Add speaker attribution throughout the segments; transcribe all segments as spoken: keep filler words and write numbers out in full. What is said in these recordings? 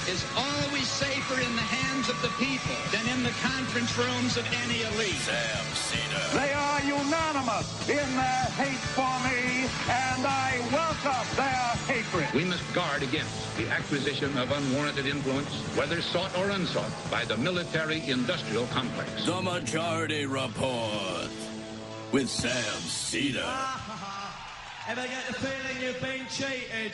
Speaker 1: is always safer in the hands of the people than in the conference rooms of any elite.
Speaker 2: Sam Seder.
Speaker 3: They are unanimous in their hate for me, and I welcome their hatred.
Speaker 4: We must guard against the acquisition of unwarranted influence, whether sought or unsought, by the military-industrial complex.
Speaker 2: The Majority Report with Sam Seder.
Speaker 5: Ever get the feeling you've been cheated?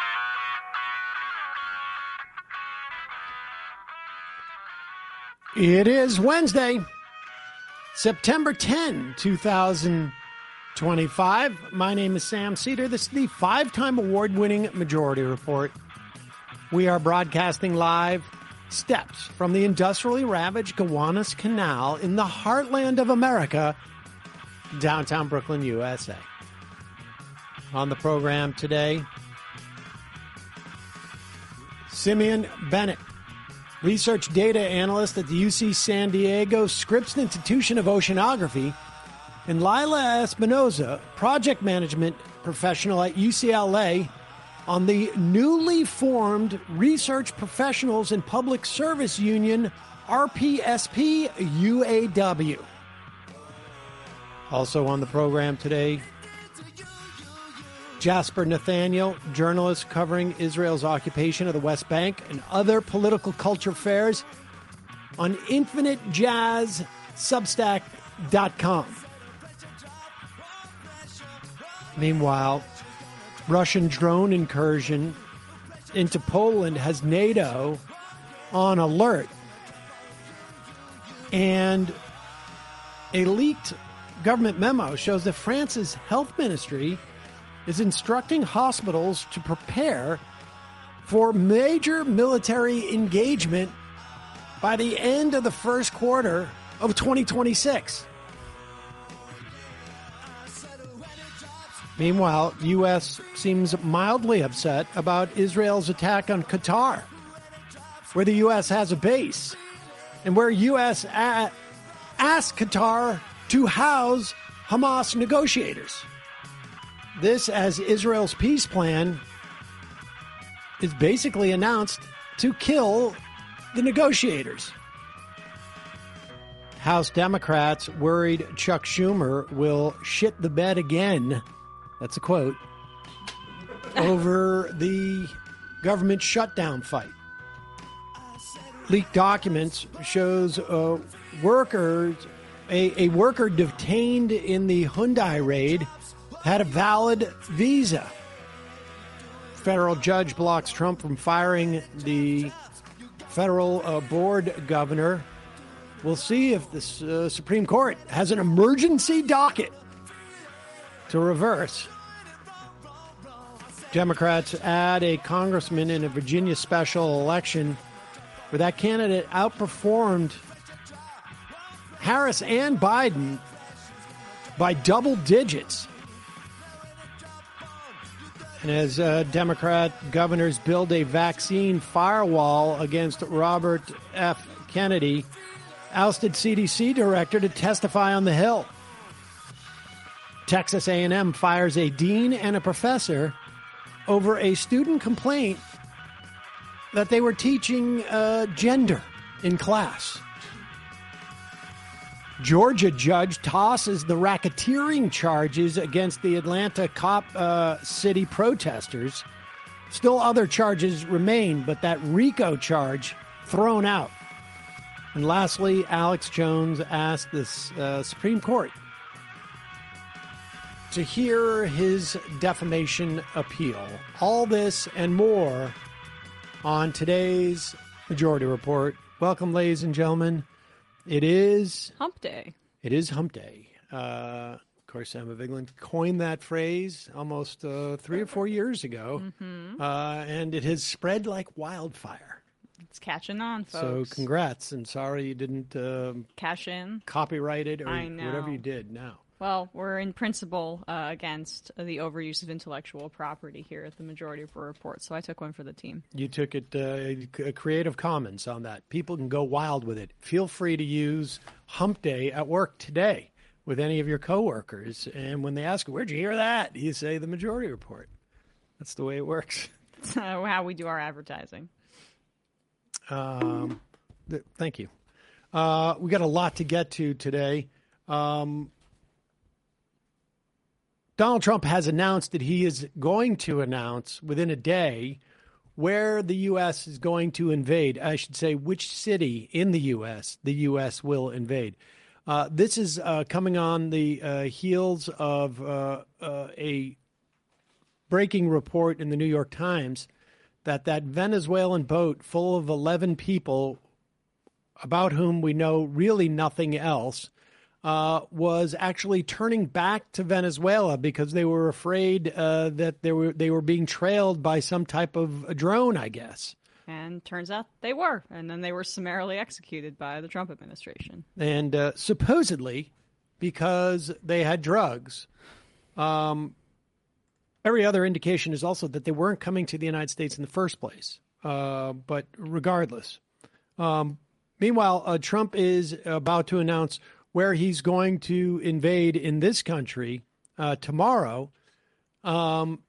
Speaker 6: It is Wednesday, September tenth, twenty twenty-five. My name is Sam Seder. This is the five-time award-winning Majority Report. We are broadcasting live steps from the industrially ravaged Gowanus Canal in the heartland of America, downtown Brooklyn, U S A. On the program today, Simeon Bennett, research data analyst at the U C San Diego Scripps Institution of Oceanography, and Lila Espinoza, project management professional at U C L A, on the newly formed Research Professionals and Public Service Union, R P S P U A W. Also on the program today, Jasper Nathaniel, journalist covering Israel's occupation of the West Bank and other political culture affairs on Infinite Jazz Substack dot com. Meanwhile, Russian drone incursion into Poland has NATO on alert. And a leaked government memo shows that France's health ministry is instructing hospitals to prepare for major military engagement by the end of the first quarter of twenty twenty-six. Meanwhile, U S seems mildly upset about Israel's attack on Qatar, where the U S has a base, and where U S a- asked Qatar to house Hamas negotiators. This as Israel's peace plan is basically announced to kill the negotiators. House Democrats worried Chuck Schumer will shit the bed again, that's a quote, over the government shutdown fight. Leaked documents shows uh, workers, a, a worker detained in the Hyundai raid had a valid visa. Federal judge blocks Trump from firing the federal uh, board governor. We'll see if the uh, Supreme Court has an emergency docket to reverse. Democrats add a congressman in a Virginia special election where that candidate outperformed Harris and Biden by double digits. And as uh, Democrat governors build a vaccine firewall against Robert F. Kennedy, ousted C D C director to testify on the Hill. Texas A and M fires a dean and a professor over a student complaint that they were teaching uh, gender in class. Georgia judge tosses the racketeering charges against the Atlanta cop uh, city protesters. Still other charges remain, but that RICO charge thrown out. And lastly, Alex Jones asked the uh, Supreme Court to hear his defamation appeal. All this and more on today's Majority Report. Welcome, ladies and gentlemen. It is
Speaker 7: Hump Day.
Speaker 6: It is Hump Day. Uh, of course, Emma Vigeland coined that phrase almost uh, three or four years ago,
Speaker 7: Mm-hmm.
Speaker 6: uh, and it has spread like wildfire.
Speaker 7: It's catching on, folks.
Speaker 6: So congrats, and sorry you didn't uh,
Speaker 7: cash in,
Speaker 6: copyright it, or
Speaker 7: I know.
Speaker 6: whatever you did now.
Speaker 7: Well, we're in principle uh, against the overuse of intellectual property here at the Majority Report, so I took one for the team.
Speaker 6: You took it, uh, Creative Commons on that. People can go wild with it. Feel free to use Hump Day at work today with any of your coworkers, and when they ask, where'd you hear that? You say the Majority Report. That's the way it works.
Speaker 7: That's how we do our advertising.
Speaker 6: Um, th- thank you. Uh, we got a lot to get to today. Um, Donald Trump has announced that he is going to announce within a day where the U S is going to invade. I should say which city in the U S the U S will invade. Uh, this is uh, coming on the uh, heels of uh, uh, a breaking report in the New York Times that that Venezuelan boat full of eleven people, about whom we know really nothing else, uh, was actually turning back to Venezuela because they were afraid uh, that they were they were being trailed by some type of a drone, I guess.
Speaker 7: And turns out they were, and then they were summarily executed by the Trump administration.
Speaker 6: And uh, supposedly because they had drugs. Um, every other indication is also that they weren't coming to the United States in the first place. Uh, but regardless. Um, meanwhile, uh, Trump is about to announce where he's going to invade in this country uh, tomorrow. Um,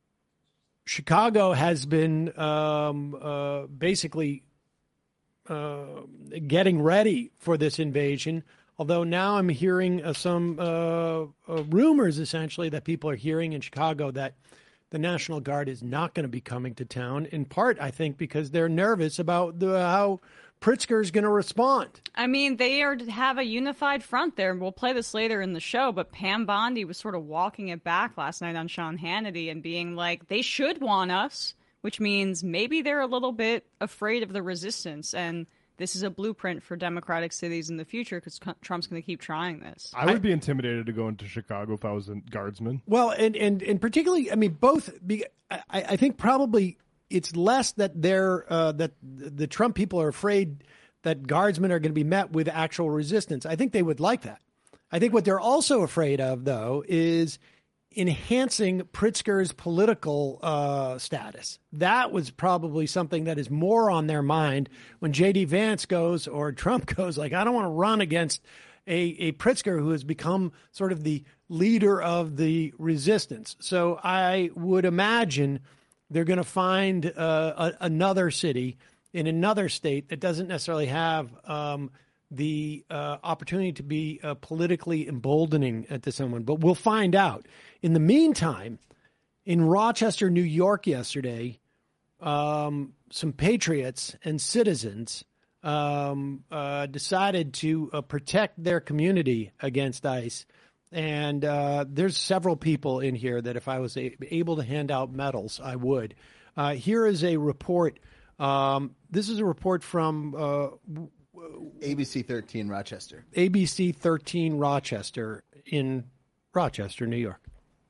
Speaker 6: Chicago has been um, uh, basically uh, getting ready for this invasion, although now I'm hearing uh, some uh, uh, rumors, essentially, that people are hearing in Chicago that the National Guard is not going to be coming to town, in part, I think, because they're nervous about the, how Pritzker is going to respond.
Speaker 7: I mean, they are have a unified front there. We'll play this later in the show, but Pam Bondi was sort of walking it back last night on Sean Hannity and being like, they should want us, which means maybe they're a little bit afraid of the resistance. And this is a blueprint for democratic cities in the future because Trump's going to keep trying this.
Speaker 8: I would be intimidated to go into Chicago if I was a guardsman.
Speaker 6: Well, and, and, and particularly, I mean, both, I, I think probably it's less that they're uh, that the Trump people are afraid that guardsmen are going to be met with actual resistance. I think they would like that. I think what they're also afraid of, though, is enhancing Pritzker's political uh, status. That was probably something that is more on their mind when J D Vance goes or Trump goes, like, I don't want to run against a, a Pritzker who has become sort of the leader of the resistance. So I would imagine they're going to find uh, a, another city in another state that doesn't necessarily have um, the uh, opportunity to be uh, politically emboldening to someone. But we'll find out. In the meantime, in Rochester, New York yesterday, um, some patriots and citizens um, uh, decided to uh, protect their community against ICE. And uh, there's several people in here that if I was a- able to hand out medals, I would. Uh, here is a report. Um, this is a report from uh,
Speaker 9: A B C thirteen Rochester.
Speaker 6: A B C thirteen Rochester in Rochester, New York.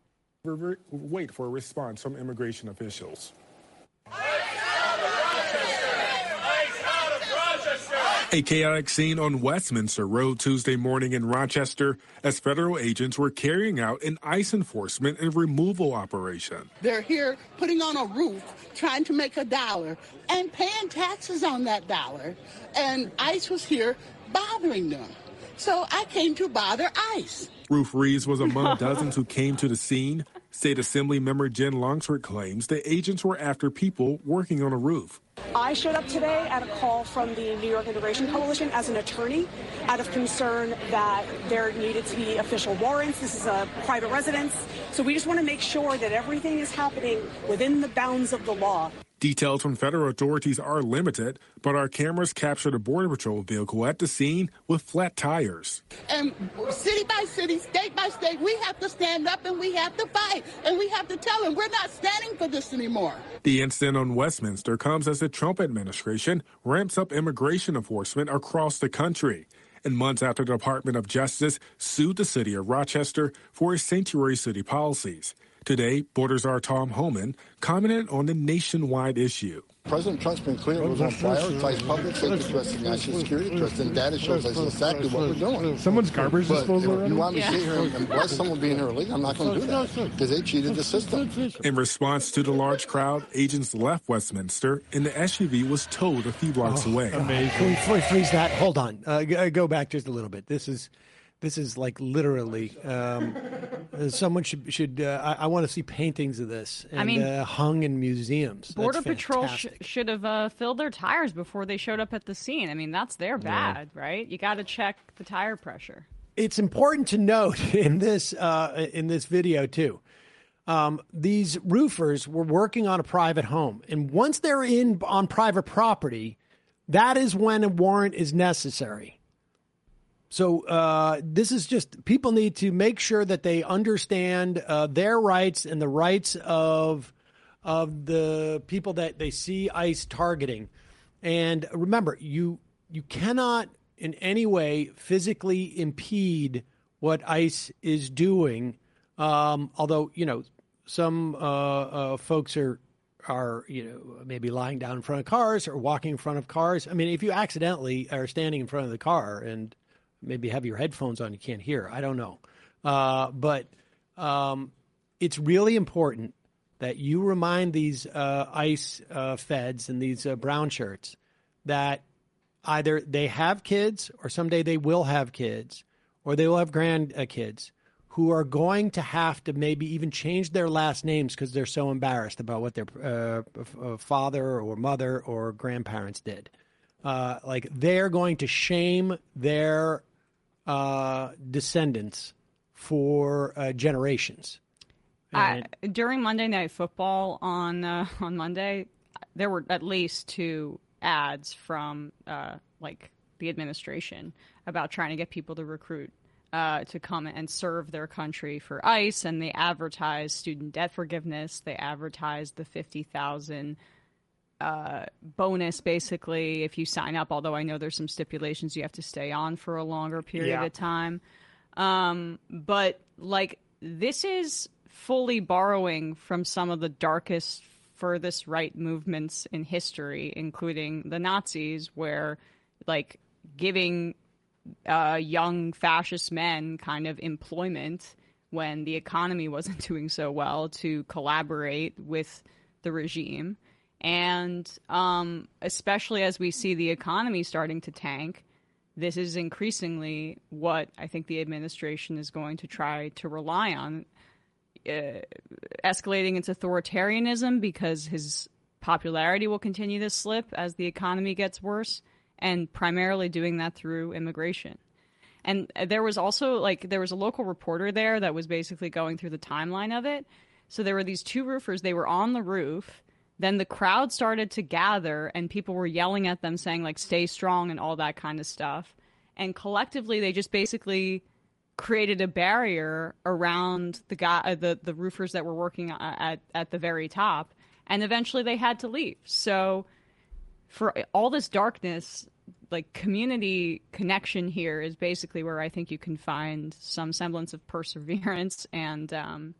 Speaker 10: Wait for a response from immigration officials. A chaotic scene on Westminster Road Tuesday morning in Rochester as federal agents were carrying out an ICE enforcement and removal operation.
Speaker 11: They're here putting on a roof, trying to make a dollar, and paying taxes on that dollar. And ICE was here bothering them. So I came to bother ICE.
Speaker 10: Ruth Reeves was among dozens who came to the scene. State Assembly member Jen Longsford claims the agents were after people working on a roof.
Speaker 12: I showed up today at a call from the New York Immigration Coalition as an attorney out of concern that there needed to be official warrants. This is a private residence. So we just want to make sure that everything is happening within the bounds of the law.
Speaker 10: Details from federal authorities are limited, but our cameras captured a Border Patrol vehicle at the scene with flat tires.
Speaker 11: And city by city, state by state, we have to stand up and we have to fight. And we have to tell them we're not standing for this anymore.
Speaker 10: The incident on Westminster comes as the Trump administration ramps up immigration enforcement across the country. And months after the Department of Justice sued the city of Rochester for its sanctuary city policies. Today, Border Czar Tom Homan commented on the nationwide issue.
Speaker 13: President Trump's been clear we're going to prioritize public safety threats and national security threats, and data shows us exactly what we're doing.
Speaker 8: Someone's garbage disposal.
Speaker 13: If you want me to sit here and bless someone being here illegally, I'm not going to do that because they cheated the system.
Speaker 10: In response to the large crowd, agents left Westminster, and the S U V was towed a few blocks
Speaker 6: oh,
Speaker 10: away.
Speaker 6: Amazing. Can we freeze that? Hold on. Uh, go back just a little bit. This is This is like literally. Um, someone should should. Uh, I, I want to see paintings of this. And,
Speaker 7: I mean,
Speaker 6: uh, hung in museums.
Speaker 7: Border
Speaker 6: That's
Speaker 7: Patrol sh-
Speaker 6: fantastic.
Speaker 7: should have uh, filled their tires before they showed up at the scene. I mean, that's their bad,
Speaker 6: Yeah.
Speaker 7: right? You got to check the tire pressure.
Speaker 6: It's important to note in this uh, in this video too. Um, these roofers were working on a private home, and once they're in on private property, that is when a warrant is necessary. So uh, this is just people need to make sure that they understand uh, their rights and the rights of of the people that they see ICE targeting. And remember, you you cannot in any way physically impede what ICE is doing. Um, although you know some uh, uh, folks are are you know maybe lying down in front of cars or walking in front of cars. I mean, if you accidentally are standing in front of the car and maybe have your headphones on, you can't hear. I don't know. Uh, but um, it's really important that you remind these uh, ICE uh, feds and these uh, brown shirts that either they have kids or someday they will have kids or they will have grandkids who are going to have to maybe even change their last names because they're so embarrassed about what their uh, uh, father or mother or grandparents did. Uh, like they're going to shame their uh, descendants for uh, generations.
Speaker 7: I, during Monday Night Football on uh, on Monday, there were at least two ads from uh, like the administration about trying to get people to recruit uh, to come and serve their country for ICE, and they advertised student debt forgiveness. They advertised the fifty thousand uh, bonus, basically, if you sign up. Although I know there's some stipulations you have to stay on for a longer period
Speaker 6: Yeah.
Speaker 7: of time. Um, but like this is fully borrowing from some of the darkest, furthest right movements in history, including the Nazis, where like giving uh, young fascist men kind of employment when the economy wasn't doing so well to collaborate with the regime. And um, especially as we see the economy starting to tank, this is increasingly what I think the administration is going to try to rely on, uh, escalating its authoritarianism because his popularity will continue to slip as the economy gets worse, and primarily doing that through immigration. And there was also, like, there was a local reporter there that was basically going through the timeline of it. So there were these two roofers. They were on the roof. Then the crowd started to gather, and people were yelling at them, saying, like, stay strong and all that kind of stuff. And collectively, they just basically created a barrier around the guy, uh, the, the roofers that were working at, at the very top. And eventually they had to leave. So for all this darkness, like, community connection here is basically where I think you can find some semblance of perseverance and um,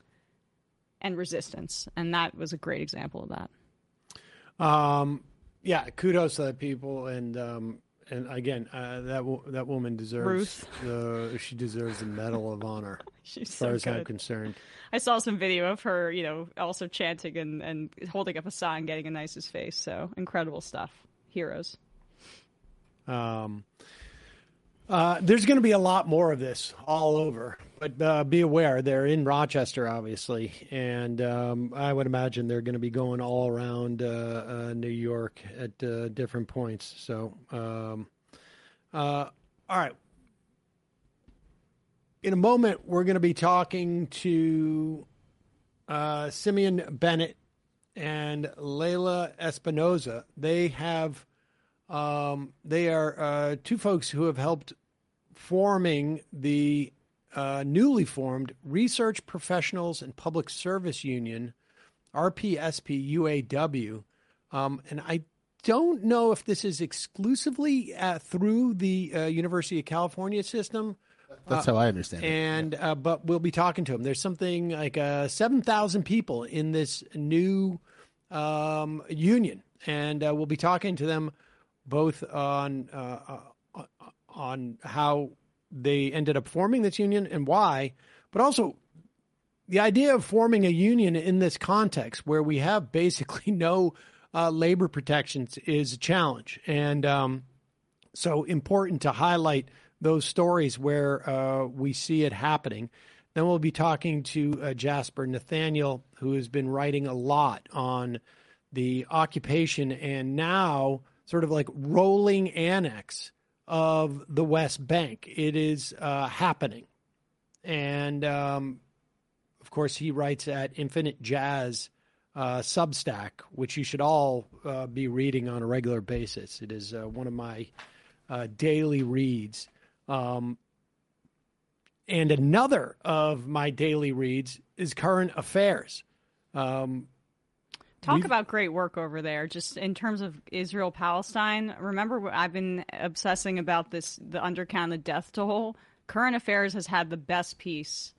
Speaker 7: and resistance. And that was a great example of that.
Speaker 6: Um, yeah, kudos to that people, and um, and again, uh, that wo- that woman deserves
Speaker 7: Ruth.
Speaker 6: the she deserves the Medal of Honor.
Speaker 7: She's
Speaker 6: as far
Speaker 7: so
Speaker 6: as I'm
Speaker 7: good.
Speaker 6: concerned.
Speaker 7: I saw some video of her, you know, also chanting and, and holding up a sign, getting in ICE's face. So incredible stuff. Heroes.
Speaker 6: Um, uh, there's going to be a lot more of this all over, but uh, be aware they're in Rochester, obviously, and um, I would imagine they're going to be going all around uh, uh, New York at uh, different points. So, um, uh, all right. In a moment, we're going to be talking to uh, Simeon Bennett and Layla Espinoza. They have. Um, they are uh, two folks who have helped forming the uh, newly formed Research Professionals and Public Service Union, R P S P U A W. Um, and I don't know if this is exclusively uh, through the uh, University of California system.
Speaker 9: That's
Speaker 6: Uh,
Speaker 9: how I understand it.
Speaker 6: And uh, but we'll be talking to them. There's something like uh, seven thousand people in this new um, union, and uh, we'll be talking to them both on uh, uh, on how they ended up forming this union and why, but also the idea of forming a union in this context where we have basically no uh, labor protections is a challenge, and um, so important to highlight those stories where uh, we see it happening. Then we'll be talking to uh, Jasper Nathaniel, who has been writing a lot on the occupation and now sort of like rolling annex of the West Bank. It is uh, happening. And, um, of course, he writes at Infinite Jazz uh, Substack, which you should all uh, be reading on a regular basis. It is uh, one of my uh, daily reads. Um, and another of my daily reads is Current Affairs. Um,
Speaker 7: Talk about great work over there, just in terms of Israel-Palestine. Remember, I've been obsessing about this, the undercount, the death toll. Current Affairs has had the best piece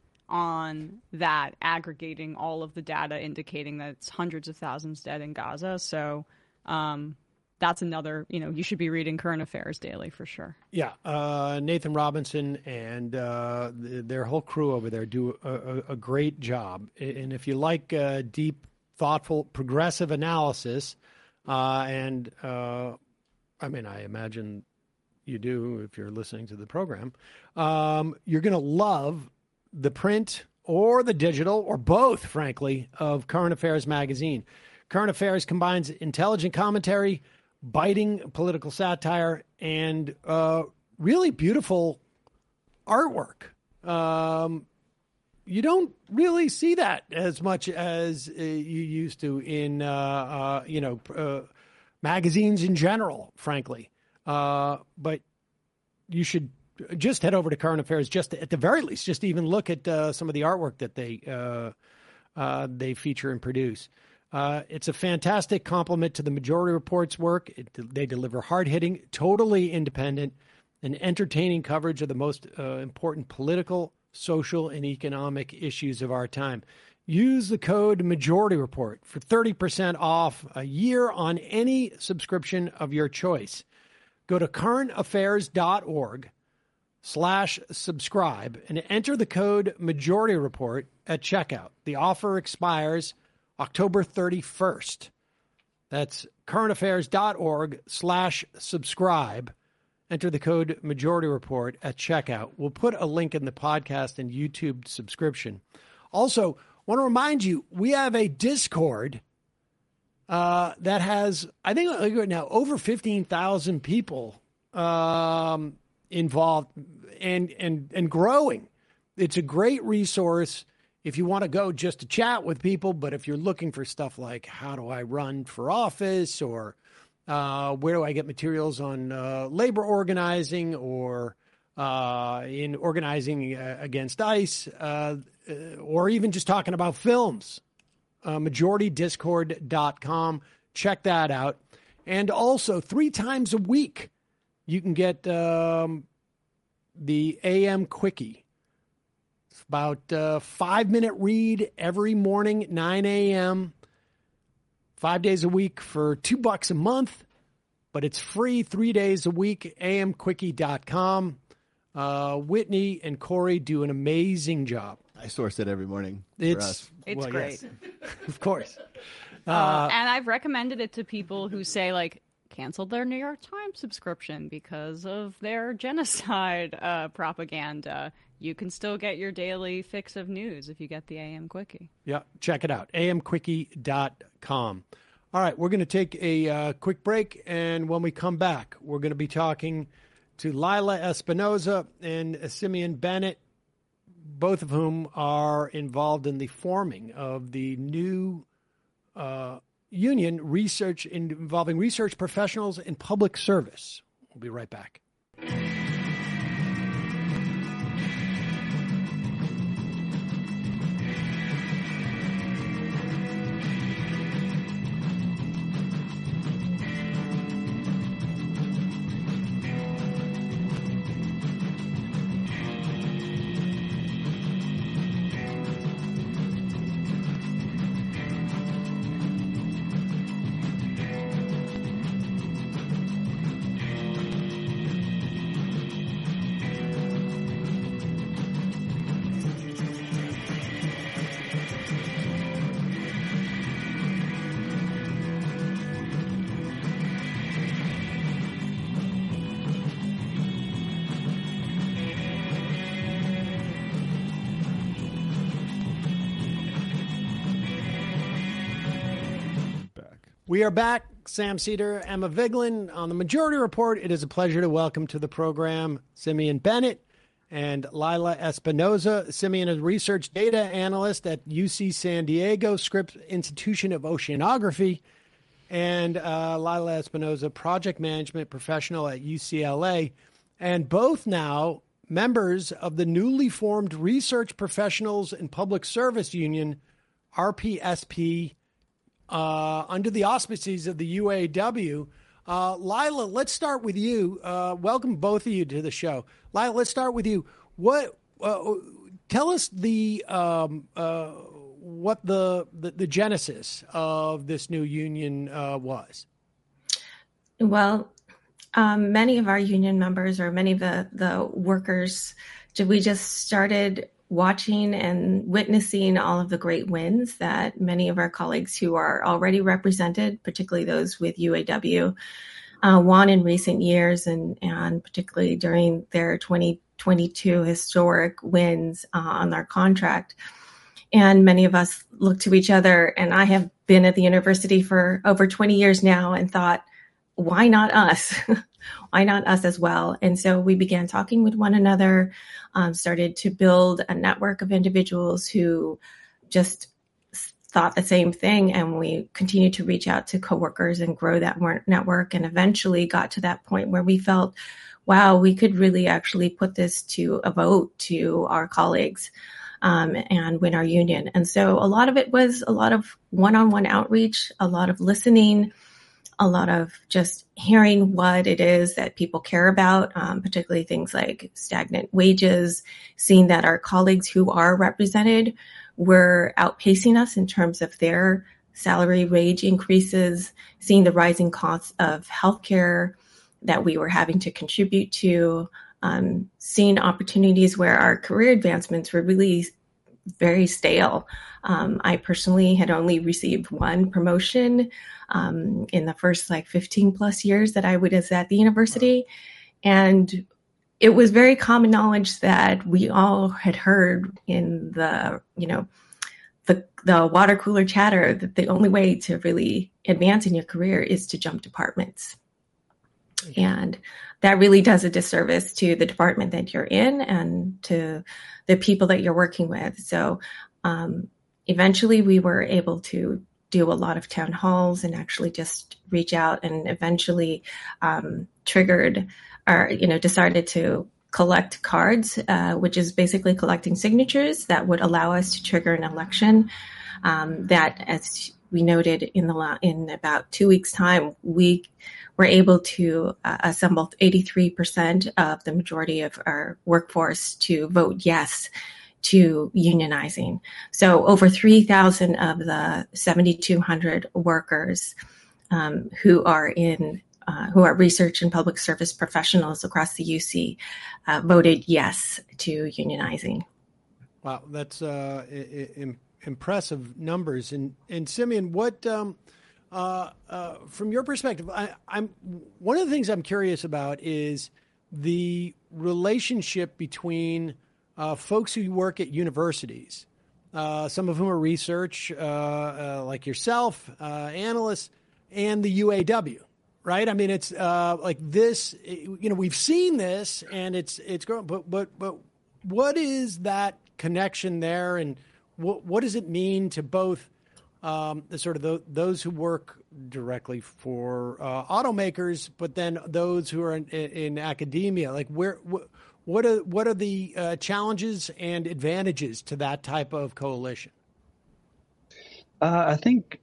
Speaker 7: on that, aggregating all of the data, indicating that it's hundreds of thousands dead in Gaza. So um, that's another, you know, you should be reading Current Affairs daily for sure.
Speaker 6: Yeah. Uh, Nathan Robinson and uh, th- their whole crew over there do a, a, a great job. And if you like uh, deep, thoughtful, progressive analysis, uh, and uh, I mean, I imagine you do if you're listening to the program, um, you're going to love the print or the digital or both, frankly, of Current Affairs magazine. Current Affairs combines intelligent commentary, biting political satire, and uh, really beautiful artwork. Um, You don't really see that as much as uh, you used to in, uh, uh, you know, uh, magazines in general, frankly. Uh, but you should just head over to Current Affairs, just to, at the very least, just even look at uh, some of the artwork that they uh, uh, they feature and produce. Uh, it's a fantastic complement to the Majority Report's work. It, they deliver hard-hitting, totally independent, and entertaining coverage of the most uh, important political, social, and economic issues of our time. Use the code Majority Report for thirty percent off a year on any subscription of your choice. Go to currentaffairs.org slash subscribe and enter the code Majority Report at checkout. The offer expires October thirty-first. That's currentaffairs.org slash subscribe. Enter the code Majority Report at checkout. We'll put a link in the podcast and YouTube subscription. Also, want to remind you, we have a Discord uh, that has, I think right now, over fifteen thousand people um, involved and, and, and growing. It's a great resource if you want to go just to chat with people, but if you're looking for stuff like how do I run for office or Uh, where do I get materials on uh, labor organizing or uh, in organizing uh, against ICE uh, or even just talking about films? Uh, majority discord dot com. Check that out. And also, three times a week, you can get um, the A M Quickie. It's about a five-minute read every morning at nine a.m., Five days a week for two bucks a month, but it's free three days a week, A M quickie dot com. Uh, Whitney and Corey do an amazing job.
Speaker 9: I source it every morning for
Speaker 6: It's,
Speaker 9: us.
Speaker 7: It's
Speaker 6: well,
Speaker 7: great.
Speaker 6: Yes. Of course.
Speaker 7: Uh,
Speaker 6: Uh,
Speaker 7: and I've recommended it to people who say, like, canceled their New York Times subscription because of their genocide uh, propaganda. You can still get your daily fix of news if you get the A M Quickie.
Speaker 6: Yeah, check it out, A M quickie dot com. All right, we're going to take a uh, quick break, and when we come back, we're going to be talking to Lila Espinoza and Simeon Bennett, both of whom are involved in the forming of the new uh, union research involving research professionals in public service. We'll be right back. We are back. Sam Cedar, Emma Vigeland on the Majority Report. It is a pleasure to welcome to the program Simeon Bennett and Lila Espinoza. Simeon is a research data analyst at U C San Diego Scripps Institution of Oceanography, and uh, Lila Espinoza, project management professional at U C L A, and both now members of the newly formed Research Professionals and Public Service Union, R P S P, uh, under the auspices of the U A W. Uh, Lila, let's start with you. Uh, welcome both of you to the show. Lila, let's start with you. What? Uh, tell us the um, uh, what the, the the genesis of this new union uh, was.
Speaker 14: Well, um, many of our union members, or many of the the workers, we just started watching and witnessing all of the great wins that many of our colleagues who are already represented, particularly those with U A W, uh, won in recent years, and, and particularly during their twenty twenty-two historic wins uh, on our contract. And many of us looked to each other, and I have been at the university for over twenty years now and thought, why not us? Why not us as well? And so we began talking with one another, um, started to build a network of individuals who just thought the same thing. And we continued to reach out to coworkers and grow that network, and eventually got to that point where we felt, wow, we could really actually put this to a vote to our colleagues um, and win our union. And so a lot of it was a lot of one-on-one outreach, a lot of listening, a lot of just hearing what it is that people care about, um, particularly things like stagnant wages, seeing that our colleagues who are represented were outpacing us in terms of their salary wage increases, seeing the rising costs of healthcare that we were having to contribute to, um, seeing opportunities where our career advancements were really very stale. Um, I personally had only received one promotion um, in the first like fifteen plus years that I was at the university. And it was very common knowledge that we all had heard in the, you know, the, the water cooler chatter that the only way to really advance in your career is to jump departments. And that really does a disservice to the department that you're in and to the people that you're working with. So um, eventually we were able to do a lot of town halls and actually just reach out, and eventually um, triggered or, you know, decided to collect cards, uh, which is basically collecting signatures that would allow us to trigger an election um, that, as we noted in the in about two weeks' time, we were able to uh, assemble eighty-three percent of the majority of our workforce to vote yes to unionizing. So over three thousand of the seventy-two hundred workers um, who are in uh, who are research and public service professionals across the U C uh, voted yes to unionizing.
Speaker 6: Wow, that's uh, I- I- impressive numbers. And and Simeon, what um, uh, uh, from your perspective, I, I'm one of the things I'm curious about is the relationship between uh, folks who work at universities, uh, some of whom are research, uh, uh, like yourself, uh, analysts, and the U A W. Right? I mean, it's uh, like this. You know, we've seen this, and it's it's growing. But but but what is that connection there, and what what does it mean to both um, the sort of the, those who work directly for uh, automakers, but then those who are in, in academia? Like, where what what are what are the uh, challenges and advantages to that type of coalition?
Speaker 15: Uh, I think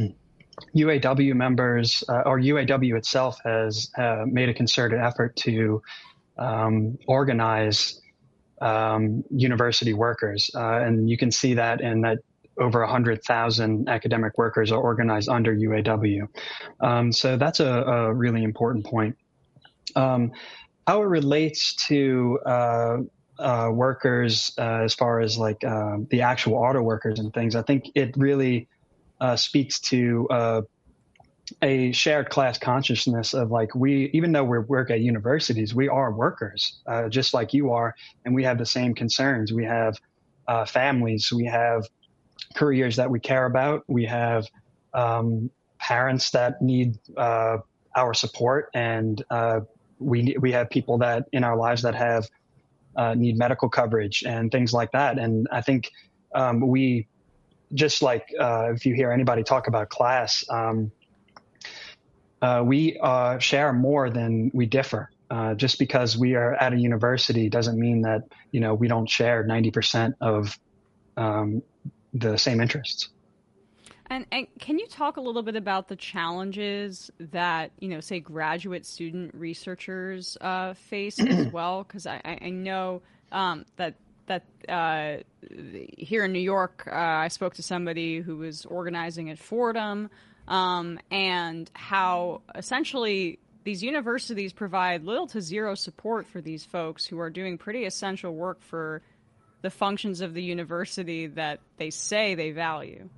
Speaker 15: U A W members uh, or U A W itself has uh, made a concerted effort to um, organize um, university workers. Uh, and you can see that in that over one hundred thousand academic workers are organized under U A W. Um, so that's a, a really important point. Um, how it relates to uh, uh, workers uh, as far as like uh, the actual auto workers and things, I think it really Uh, speaks to uh, a shared class consciousness of like we, even though we work at universities, we are workers uh, just like you are, and we have the same concerns. We have uh, families, we have careers that we care about, we have um, parents that need uh, our support, and uh, we we have people that in our lives that have uh, need medical coverage and things like that. And I think um, we just like uh, if you hear anybody talk about class, um, uh, we uh, share more than we differ. Uh, just because we are at a university doesn't mean that, you know, we don't share ninety percent of um, the same interests.
Speaker 7: And, and can you talk a little bit about the challenges that, you know, say graduate student researchers uh, face as well? Because I, I know um, that that uh, here in New York, uh, I spoke to somebody who was organizing at Fordham, um, and how essentially these universities provide little to zero support for these folks who are doing pretty essential work for the functions of the university that they say they value.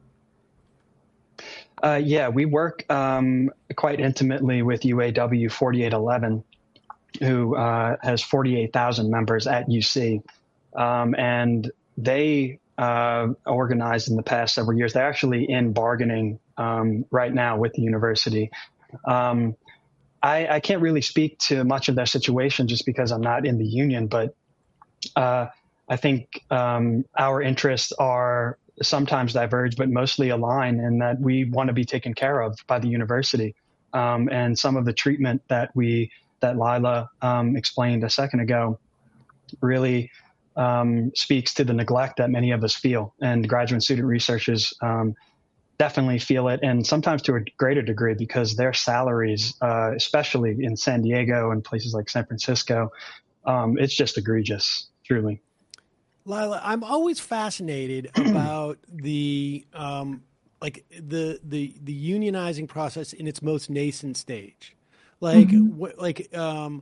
Speaker 15: Uh, yeah, we work um, quite intimately with U A W forty-eight eleven, who uh, has forty-eight thousand members at U C. Um, and they uh, organized in the past several years. They're actually in bargaining um, right now with the university. Um, I, I can't really speak to much of their situation just because I'm not in the union, but uh, I think um, our interests are sometimes diverge, but mostly align in that we want to be taken care of by the university. Um, and some of the treatment that we, that Lila um, explained a second ago really um, speaks to the neglect that many of us feel, and graduate student researchers um, definitely feel it, and sometimes to a greater degree because their salaries, uh, especially in San Diego and places like San Francisco, um, it's just egregious, truly.
Speaker 6: Lila, I'm always fascinated about the um, like the the the unionizing process in its most nascent stage, like mm-hmm. wh- like um,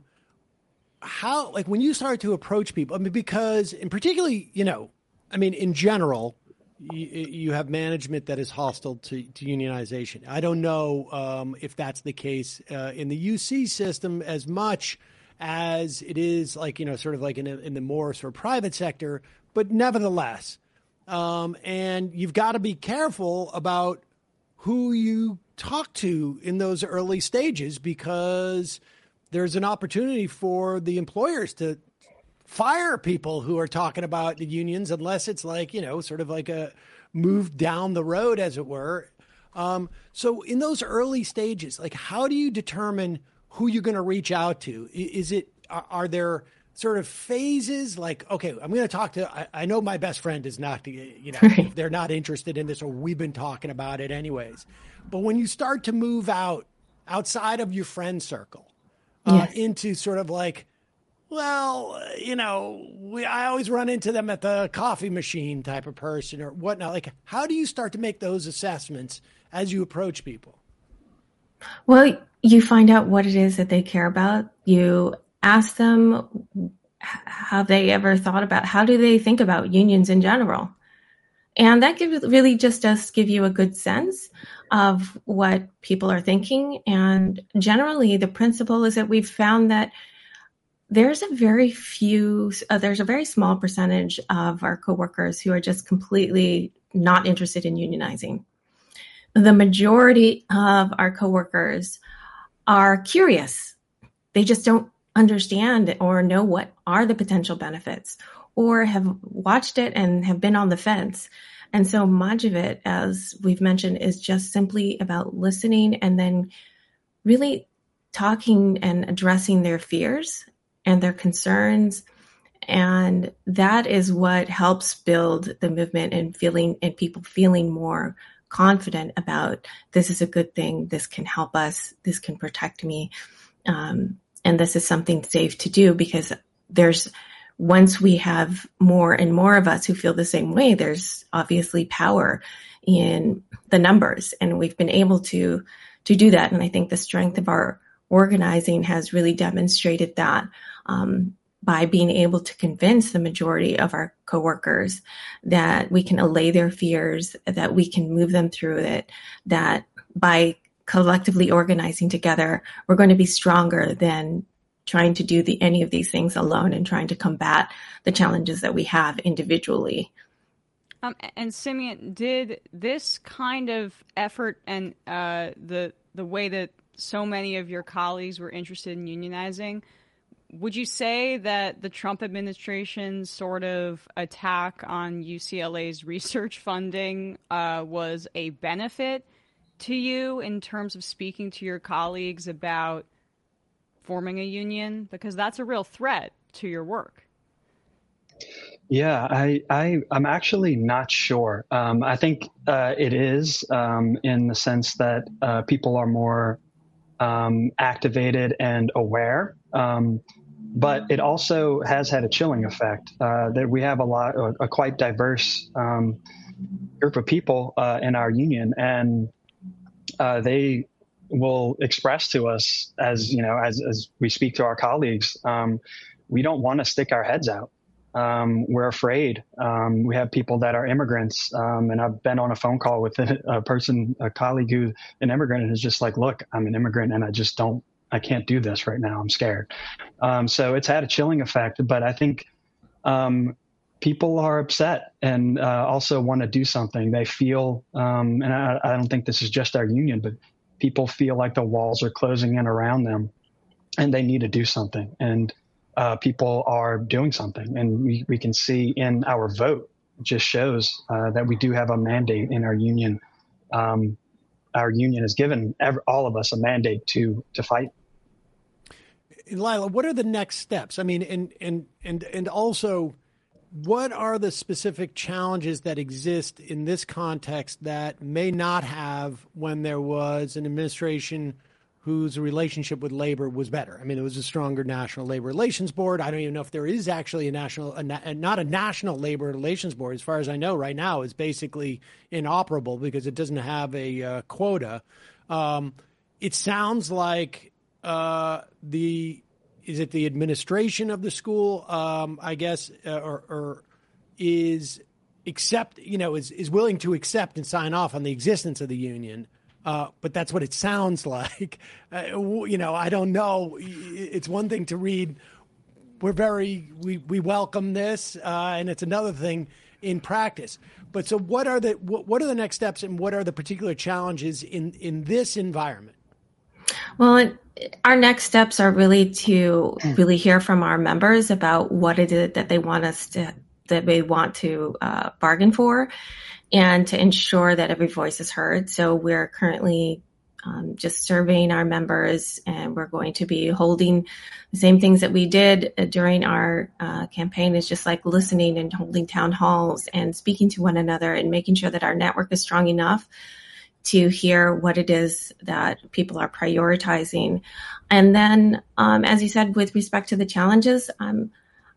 Speaker 6: how like when you start to approach people. I mean, because in particularly, you know, I mean, in general. You, you have management that is hostile to, to unionization. I don't know um, if that's the case uh, in the U C system as much as it is like, you know, sort of like in, a, in the more sort of private sector, but nevertheless. Um, and you've got to be careful about who you talk to in those early stages, because there's an opportunity for the employers to fire people who are talking about the unions, unless it's like, you know, sort of like a move down the road, as it were. Um, so in those early stages, like, how do you determine who you're going to reach out to? Is it, are, are there sort of phases like, okay, I'm going to talk to, I, I know my best friend is not, you know, if they're not interested in this, or we've been talking about it anyways. But when you start to move out outside of your friend circle uh, yes. into sort of like, well, you know, we, I always run into them at the coffee machine type of person or whatnot. Like, how do you start to make those assessments as you approach people?
Speaker 14: Well, you find out what it is that they care about. You ask them, have they ever thought about, how do they think about unions in general? And that gives, really just does give you a good sense of what people are thinking. And generally, the principle is that we've found that There's a very few, uh, there's a very small percentage of our coworkers who are just completely not interested in unionizing. The majority of our coworkers are curious. They just don't understand or know what are the potential benefits, or have watched it and have been on the fence. And so much of it, as we've mentioned, is just simply about listening and then really talking and addressing their fears and their concerns. And that is what helps build the movement and feeling and people feeling more confident about, this is a good thing. This can help us. This can protect me. Um, and this is something safe to do, because there's, once we have more and more of us who feel the same way, there's obviously power in the numbers, and we've been able to, to do that. And I think the strength of our organizing has really demonstrated that, um, by being able to convince the majority of our coworkers that we can allay their fears, that we can move them through it, that by collectively organizing together, we're going to be stronger than trying to do the, any of these things alone and trying to combat the challenges that we have individually.
Speaker 7: Um, and Simeon, did this kind of effort and uh, the the way that so many of your colleagues were interested in unionizing, would you say that the Trump administration's sort of attack on U C L A's research funding uh, was a benefit to you in terms of speaking to your colleagues about forming a union? Because that's a real threat to your work.
Speaker 15: Yeah, I, I, I'm actually not sure. Um, I think uh, it is um, in the sense that uh, people are more um, activated and aware. Um, but it also has had a chilling effect uh, that we have a lot, a, a quite diverse um, group of people uh, in our union, and uh, they will express to us as, you know, as, as we speak to our colleagues, um, we don't want to stick our heads out. Um, we're afraid. Um, we have people that are immigrants. Um, and I've been on a phone call with a, a person, a colleague who's an immigrant, and is just like, look, I'm an immigrant and I just don't, I can't do this right now. I'm scared. Um, so it's had a chilling effect, but I think um, people are upset and uh, also want to do something. They feel, um, and I, I don't think this is just our union, but people feel like the walls are closing in around them and they need to do something. And Uh, people are doing something, and we, we can see in our vote, it just shows uh, that we do have a mandate in our union. Um, our union has given every, all of us a mandate to to fight.
Speaker 6: And Lila, what are the next steps? I mean, and and and and also, what are the specific challenges that exist in this context that may not have when there was an administration whose relationship with labor was better? I mean, it was a stronger National Labor Relations Board. I don't even know if there is actually a national, a na- not a National Labor Relations Board. As far as I know, right now is basically inoperable because it doesn't have a uh, quota. Um, it sounds like uh, the is it the administration of the school, um, I guess, uh, or, or is accept, you know, is is willing to accept and sign off on the existence of the union. Uh, but that's what it sounds like. Uh, you know, I don't know. It's one thing to read, we're very, we, we welcome this, uh, and it's another thing in practice. But so what are the what are the next steps, and what are the particular challenges in, in this environment?
Speaker 14: Well, our next steps are really to really hear from our members about what it is that they want us to, that they want to uh, bargain for, and to ensure that every voice is heard. So we're currently um, just surveying our members, and we're going to be holding the same things that we did during our uh, campaign, is just like listening and holding town halls and speaking to one another and making sure that our network is strong enough to hear what it is that people are prioritizing. And then, um, as you said, with respect to the challenges, um,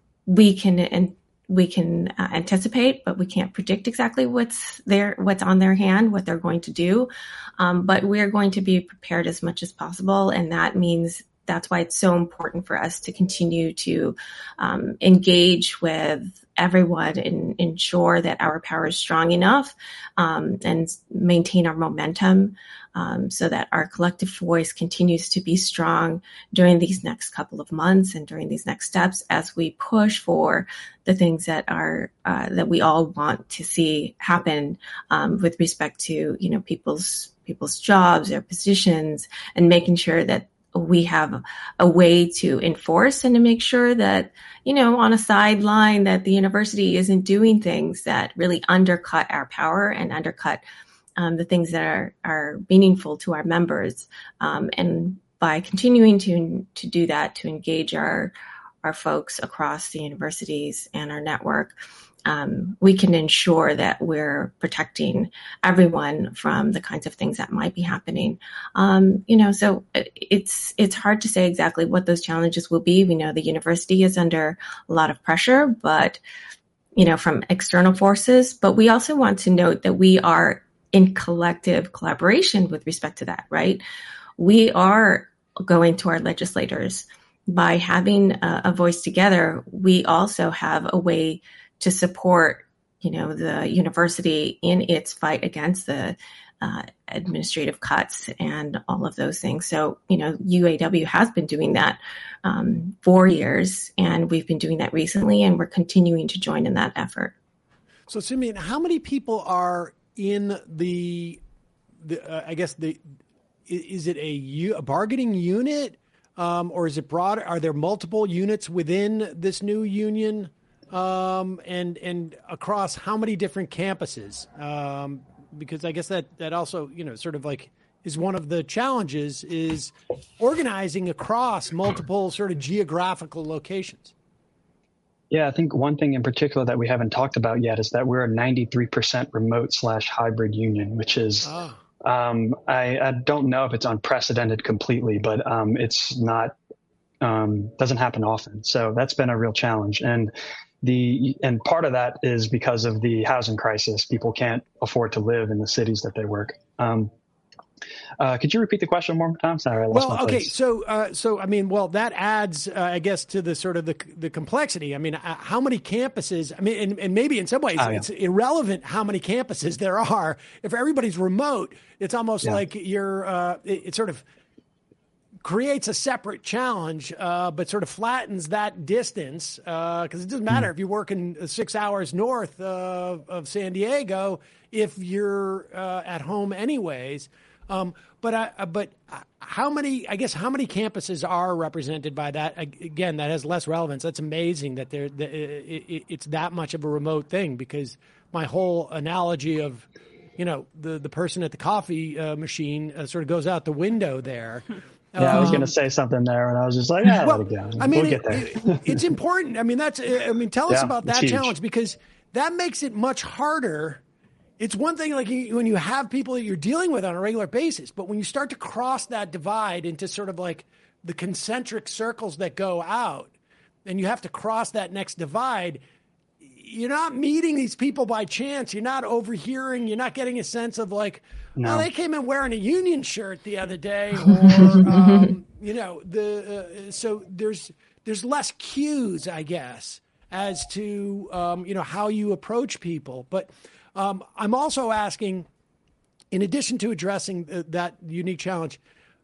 Speaker 14: we can and we can uh, anticipate, but we can't predict exactly what's there, what's on their hand, what they're going to do. Um, but we're going to be prepared as much as possible. And that means that's why it's so important for us to continue to um, engage with everyone and ensure that our power is strong enough um, and maintain our momentum um, so that our collective voice continues to be strong during these next couple of months and during these next steps as we push for the things that are uh, that we all want to see happen um, with respect to, you know, people's people's jobs, their positions, and making sure that we have a way to enforce and to make sure that, you know, on a sideline, that the university isn't doing things that really undercut our power and undercut um, the things that are, are meaningful to our members. Um, and by continuing to to do that, to engage our our folks across the universities and our network, Um, we can ensure that we're protecting everyone from the kinds of things that might be happening. Um, you know, so it's it's hard to say exactly what those challenges will be. We know the university is under a lot of pressure, but, you know, from external forces. But we also want to note that we are in collective collaboration with respect to that, right? We are going to our legislators. By having a, a voice together, we also have a way to support, you know, the university in its fight against the uh, administrative cuts and all of those things. So, you know, U A W has been doing that um, for years, and we've been doing that recently, and we're continuing to join in that effort.
Speaker 6: So, Simeon, how many people are in the, the uh, I guess, the is it a, a bargaining unit um, or is it broader? Are there multiple units within this new union um, and and across how many different campuses? Um, because I guess that, that also, you know, sort of like is one of the challenges is organizing across multiple sort of geographical locations.
Speaker 15: Yeah, I think one thing in particular that we haven't talked about yet is that we're a ninety-three percent remote slash hybrid union, which is, oh. um, I, I don't know if it's unprecedented completely, but um, it's not, um, doesn't happen often. So that's been a real challenge. And the, and part of that is because of the housing crisis. People can't afford to live in the cities that they work. Um, Uh, could you repeat the question one more time? Sorry, I lost
Speaker 6: well,
Speaker 15: my
Speaker 6: okay.
Speaker 15: place.
Speaker 6: So, uh, so I mean, well, that adds, uh, I guess, to the sort of the the complexity. I mean, uh, how many campuses? I mean, and, and maybe in some ways oh, yeah. it's irrelevant how many campuses there are. If everybody's remote, it's almost yeah. like you're. Uh, it, it sort of creates a separate challenge, uh, but sort of flattens that distance because uh, it doesn't matter mm-hmm. if you're working six hours north of, of San Diego if you're uh, at home anyways. Um, but I, but how many? I guess how many campuses are represented by that? Again, that has less relevance. That's amazing that there that it, it's that much of a remote thing. Because my whole analogy of, you know, the the person at the coffee uh, machine uh, sort of goes out the window there.
Speaker 15: Yeah, um, I was going to say something there, and I was just like, "Yeah, well, let it go.
Speaker 6: I mean,
Speaker 15: we'll get there."
Speaker 6: it, it, it's important. I mean, that's. I mean, tell us
Speaker 15: yeah,
Speaker 6: about that challenge because that makes it much harder. It's one thing like you, when you have people that you're dealing with on a regular basis, but when you start to cross that divide into sort of like the concentric circles that go out and you have to cross that next divide, you're not meeting these people by chance. You're not overhearing. You're not getting a sense of like, no. oh, they came in wearing a Union shirt the other day or, um, you know, the uh, so there's there's less cues, I guess, as to, um, you know, how you approach people. But Um, I'm also asking, in addition to addressing uh, that unique challenge,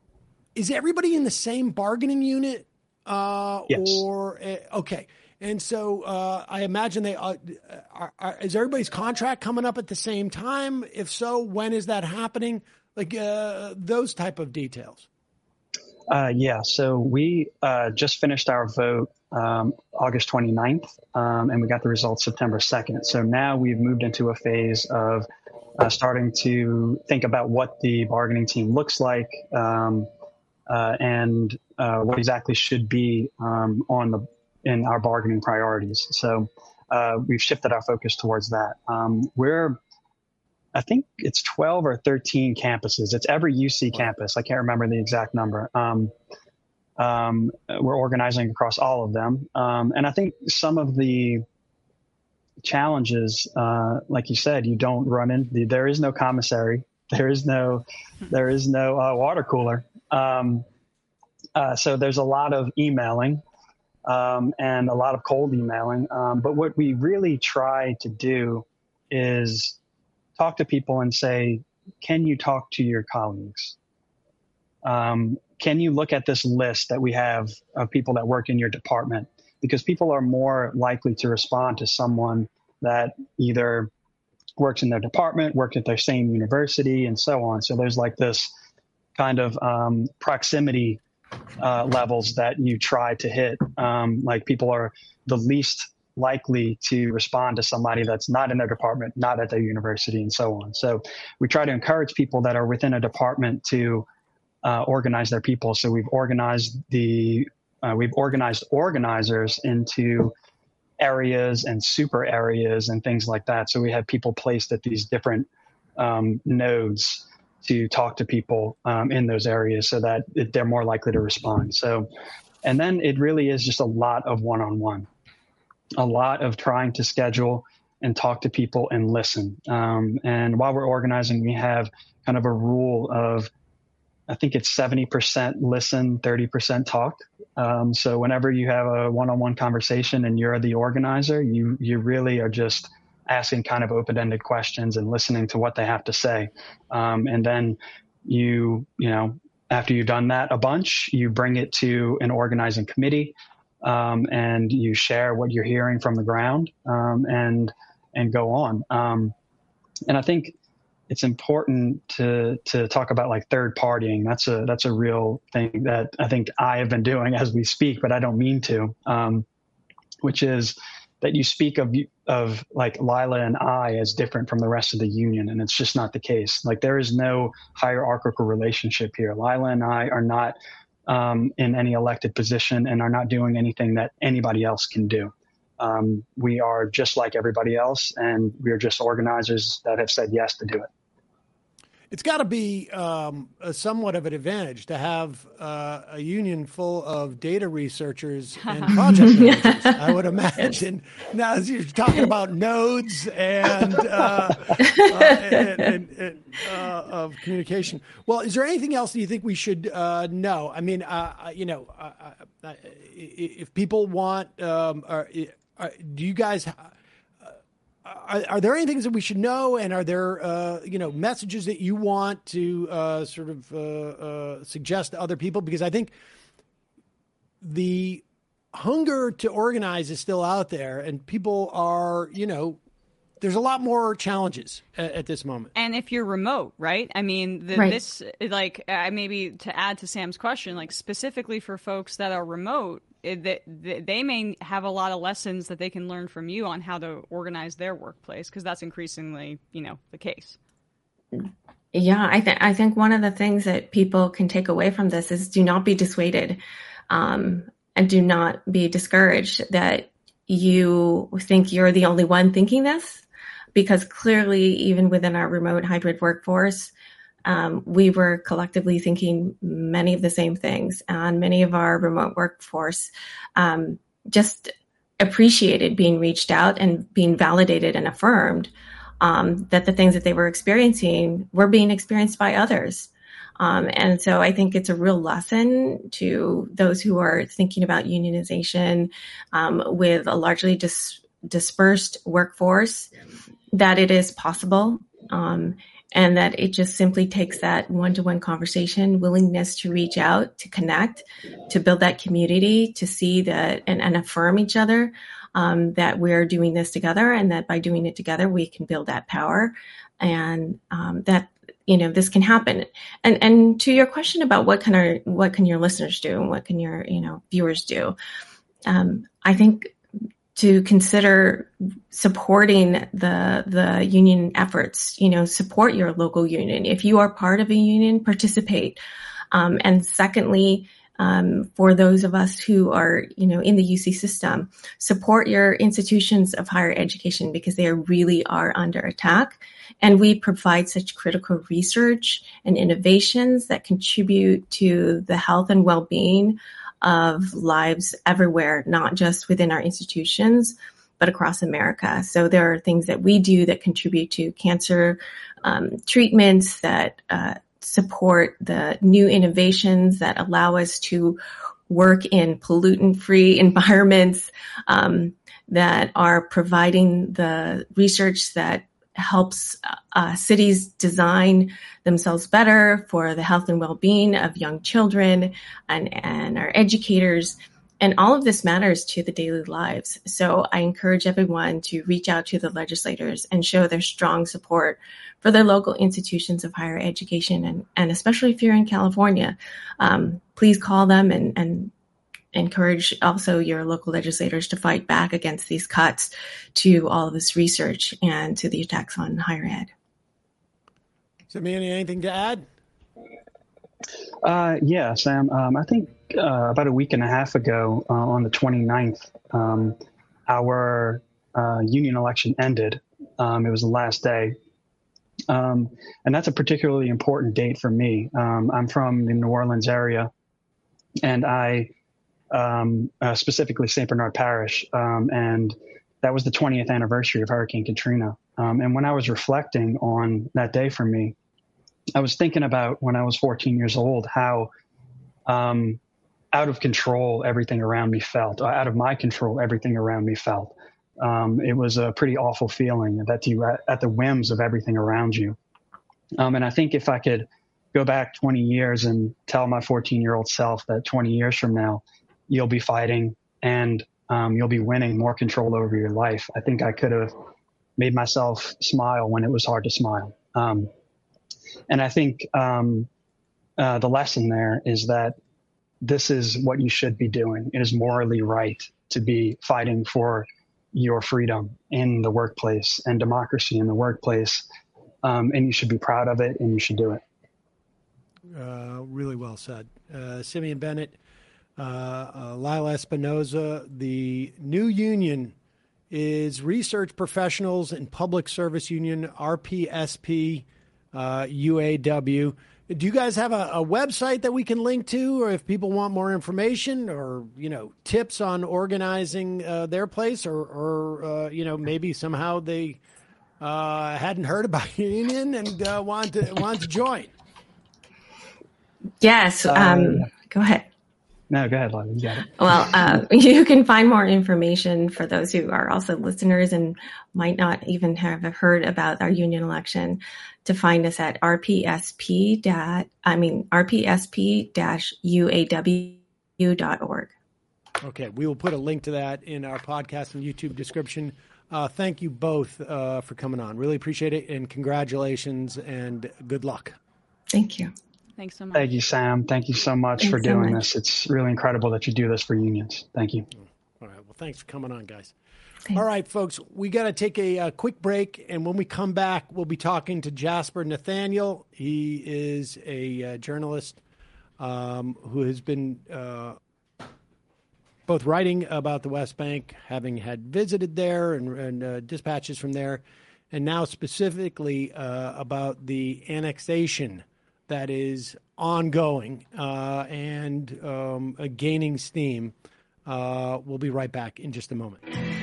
Speaker 6: is everybody in the same bargaining unit? Uh,
Speaker 15: yes.
Speaker 6: Or uh, okay, and so uh, I imagine they uh, are, are, is everybody's contract coming up at the same time? If so, when is that happening? Like uh, those type of details.
Speaker 15: Uh, yeah, so we uh, just finished our vote um, August twenty-ninth, um, and we got the results September second. So now we've moved into a phase of uh, starting to think about what the bargaining team looks like um, uh, and uh, what exactly should be um, on the in our bargaining priorities. So uh, we've shifted our focus towards that. Um, we're I think it's twelve or thirteen campuses. It's every U C campus. I can't remember the exact number. Um, um, we're organizing across all of them. Um, and I think some of the challenges, uh, like you said, you don't run in, there is no commissary. There is no, there is no uh, water cooler. Um, uh, so there's a lot of emailing um, and a lot of cold emailing. Um, but what we really try to do is talk to people and say, can you talk to your colleagues? Um, can you look at this list that we have of people that work in your department? Because people are more likely to respond to someone that either works in their department, worked at their same university, and so on. So there's like this kind of um, proximity uh, levels that you try to hit. Um, like people are the least likely to respond to somebody that's not in their department, not at their university, and so on. So we try to encourage people that are within a department to uh, organize their people. So we've organized the uh, we've organized organizers into areas and super areas and things like that. So we have people placed at these different um, nodes to talk to people um, in those areas so that it, they're more likely to respond. So, and then it really is just a lot of one-on-one. A lot of trying to schedule and talk to people and listen. Um, and while we're organizing, we have kind of a rule of, I think it's seventy percent listen, thirty percent talk. Um, so whenever you have a one-on-one conversation and you're the organizer, you you really are just asking kind of open-ended questions and listening to what they have to say. Um, and then you, you know, after you've done that a bunch, you bring it to an organizing committee. Um, and you share what you're hearing from the ground, um, and and go on. Um, and I think it's important to to talk about like third partying. That's a that's a real thing that I think I have been doing as we speak, but I don't mean to. Um, which is that you speak of of like Lila and I as different from the rest of the union, and it's just not the case. Like there is no hierarchical relationship here. Lila and I are not um, in any elected position and are not doing anything that anybody else can do. Um, we are just like everybody else, and we are just organizers that have said yes to do it.
Speaker 6: It's got to be um, a somewhat of an advantage to have uh, a union full of data researchers and project managers, I would imagine. Now, as you're talking about nodes and, uh, uh, and, and, and uh, of communication. Well, is there anything else that you think we should uh, know? I mean, uh, you know, uh, uh, if people want, um, are, are, do you guys... Are, are there any things that we should know, and are there, uh, you know, messages that you want to uh, sort of uh, uh, suggest to other people? Because I think the hunger to organize is still out there, and people are, you know, there's a lot more challenges at, at this moment.
Speaker 7: And if you're remote, right? I mean, the,
Speaker 14: Right.
Speaker 7: this, like, uh, maybe to add to Sam's question, like specifically for folks that are remote, it, that they may have a lot of lessons that they can learn from you on how to organize their workplace, because that's increasingly, you know, the case.
Speaker 14: Yeah, I think I think one of the things that people can take away from this is do not be dissuaded, um, and do not be discouraged that you think you're the only one thinking this, because clearly, even within our remote hybrid workforce, Um, we were collectively thinking many of the same things, and many of our remote workforce um, just appreciated being reached out and being validated and affirmed um, that the things that they were experiencing were being experienced by others. Um, and so I think it's a real lesson to those who are thinking about unionization um, with a largely dis- dispersed workforce, that it is possible. Um, And that it just simply takes that one-to-one conversation, willingness to reach out, to connect, to build that community, to see that and, and affirm each other, um, that we're doing this together, and that by doing it together, we can build that power, and um, that, you know, this can happen. And and to your question about what can our what can your listeners do and what can your, you know, viewers do, um, I think to consider supporting the the union efforts, you know, support your local union. If you are part of a union, participate. Um, and secondly, um, for those of us who are, you know, in the U C system, support your institutions of higher education, because they really are under attack. And we provide such critical research and innovations that contribute to the health and well-being of lives everywhere, not just within our institutions, but across America. So there are things that we do that contribute to cancer um, treatments, that uh, support the new innovations that allow us to work in pollutant-free environments, um, that are providing the research that helps uh, cities design themselves better for the health and well-being of young children and, and our educators. And all of this matters to the daily lives. So I encourage everyone to reach out to the legislators and show their strong support for their local institutions of higher education. And, and especially if you're in California, um, please call them and, and encourage also your local legislators to fight back against these cuts to all of this research and to the attacks on higher ed.
Speaker 6: So, Manny, anything to add?
Speaker 15: Uh, yeah, Sam. Um, I think uh, about a week and a half ago, uh, on the twenty-ninth, um, our uh, union election ended. Um, it was the last day. Um, and that's a particularly important date for me. Um, I'm from the New Orleans area, and I um, uh, specifically Saint Bernard Parish, um, and that was the twentieth anniversary of Hurricane Katrina. Um, and when I was reflecting on that day for me, I was thinking about when I was fourteen years old, how um, out of control everything around me felt, out of my control everything around me felt. Um, it was a pretty awful feeling that you at, at the whims of everything around you. Um, and I think if I could go back twenty years and tell my fourteen-year-old self that twenty years from now, you'll be fighting and um, you'll be winning more control over your life, I think I could have made myself smile when it was hard to smile. Um, and I think um, uh, the lesson there is that this is what you should be doing. It is morally right to be fighting for your freedom in the workplace and democracy in the workplace. Um, and you should be proud of it, and you should do it.
Speaker 6: Uh, really well said. Uh, Simeon Bennett, uh, uh, Lila Espinoza, the new union is Research Professionals and Public Service Union, R P S P, uh, U A W. Do you guys have a, a website that we can link to, or if people want more information or, you know, tips on organizing uh, their place, or, or uh, you know, maybe somehow they uh, hadn't heard about union and uh, want to want to join?
Speaker 14: Yes. Um, uh, go ahead.
Speaker 15: No, go ahead, Lila. You got it.
Speaker 14: Well, uh, you can find more information for those who are also listeners and might not even have heard about our union election, to find us at R P S P dot, I mean, R P S P dash U A W dot org.
Speaker 6: Okay. We will put a link to that in our podcast and YouTube description. Uh, thank you both uh, for coming on. Really appreciate it. And congratulations and good luck.
Speaker 14: Thank you.
Speaker 7: Thanks so much.
Speaker 15: Thank you, Sam. Thank you so much
Speaker 14: Thanks
Speaker 15: for
Speaker 14: so
Speaker 15: doing
Speaker 14: much.
Speaker 15: this. It's really incredible that you do this for unions. Thank you.
Speaker 6: All right. Well, thanks for coming on, guys.
Speaker 14: Thanks.
Speaker 6: All right, folks, we got to take a, a quick break. And when we come back, we'll be talking to Jasper Nathaniel. He is a uh, journalist um, who has been uh, both writing about the West Bank, having had visited there and, and uh, dispatches from there, and now specifically uh, about the annexation that is ongoing uh, and um, uh, gaining steam. Uh, we'll be right back in just a moment.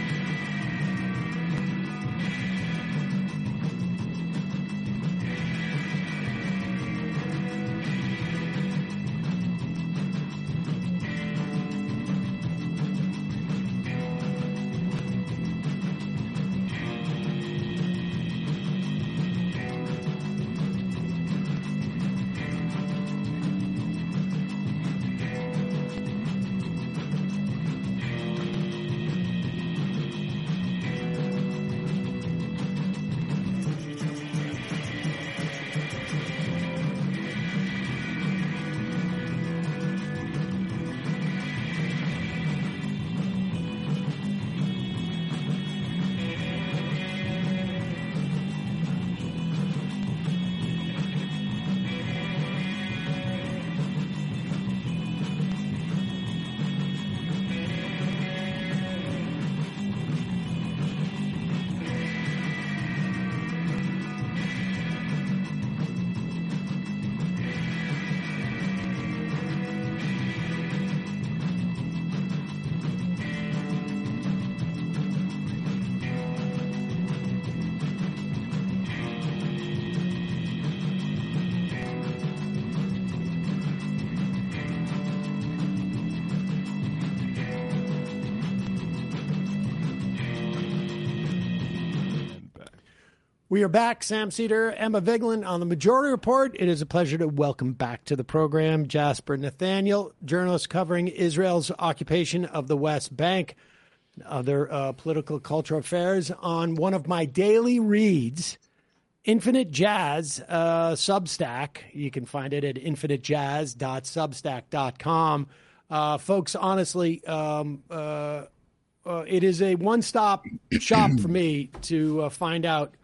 Speaker 6: We are back. Sam Seder, Emma Vigeland on the Majority Report. It is a pleasure to welcome back to the program Jasper Nathaniel, journalist covering Israel's occupation of the West Bank and other uh, political cultural affairs on one of my daily reads, Infinite Jazz uh, Substack. You can find it at infinite jazz dot substack dot com. Uh, folks, honestly, um, uh, uh, it is a one-stop shop for me to uh, find out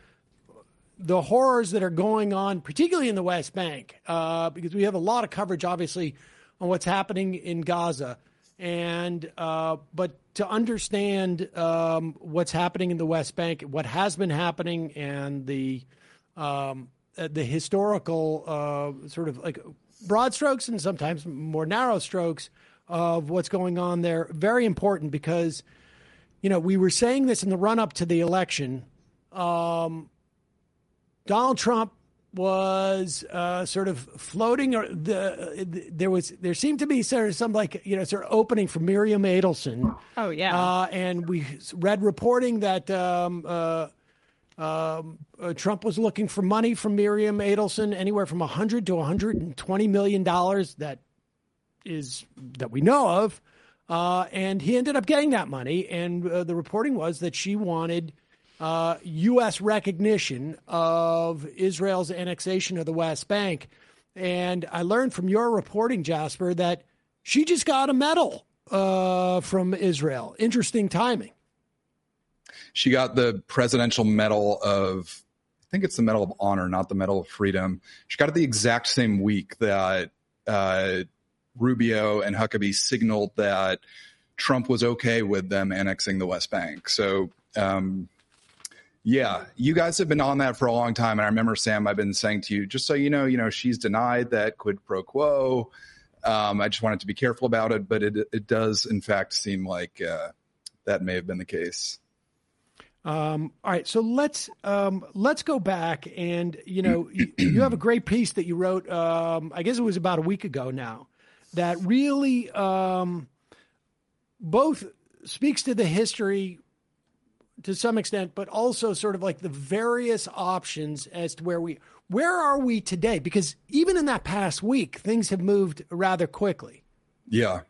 Speaker 6: the horrors that are going on, particularly in the West Bank, uh, because we have a lot of coverage, obviously, on what's happening in Gaza. And uh, but to understand um, what's happening in the West Bank, what has been happening, and the um, the historical uh, sort of like broad strokes and sometimes more narrow strokes of what's going on there, very important because, you know, we were saying this in the run up to the election. Um, Donald Trump was uh, sort of floating, or the, the there was there seemed to be sort of some like you know sort of opening for Miriam Adelson.
Speaker 7: Oh yeah,
Speaker 6: uh, and we read reporting that um, uh, um, uh, Trump was looking for money from Miriam Adelson, anywhere from a hundred to one hundred and twenty million dollars. That is that we know of, uh, and he ended up getting that money. And uh, the reporting was that she wanted uh, U S recognition of Israel's annexation of the West Bank. And I learned from your reporting, Jasper, that she just got a medal uh, from Israel. Interesting timing.
Speaker 16: She got the Presidential Medal of, I think it's the Medal of Honor, not the Medal of Freedom. She got it the exact same week that uh, Rubio and Huckabee signaled that Trump was okay with them annexing the West Bank. So, um, yeah, you guys have been on that for a long time. And I remember, Sam, I've been saying to you, just so you know, you know, she's denied that quid pro quo. Um, I just wanted to be careful about it, but it it does, in fact, seem like uh, that may have been the case.
Speaker 6: Um, all right, so let's um, let's go back, and you know, you, you have a great piece that you wrote. Um, I guess it was about a week ago now, that really um, both speaks to the history to some extent, but also sort of like the various options as to where we where are we today? Because even in that past week, things have moved rather quickly.
Speaker 16: Yeah.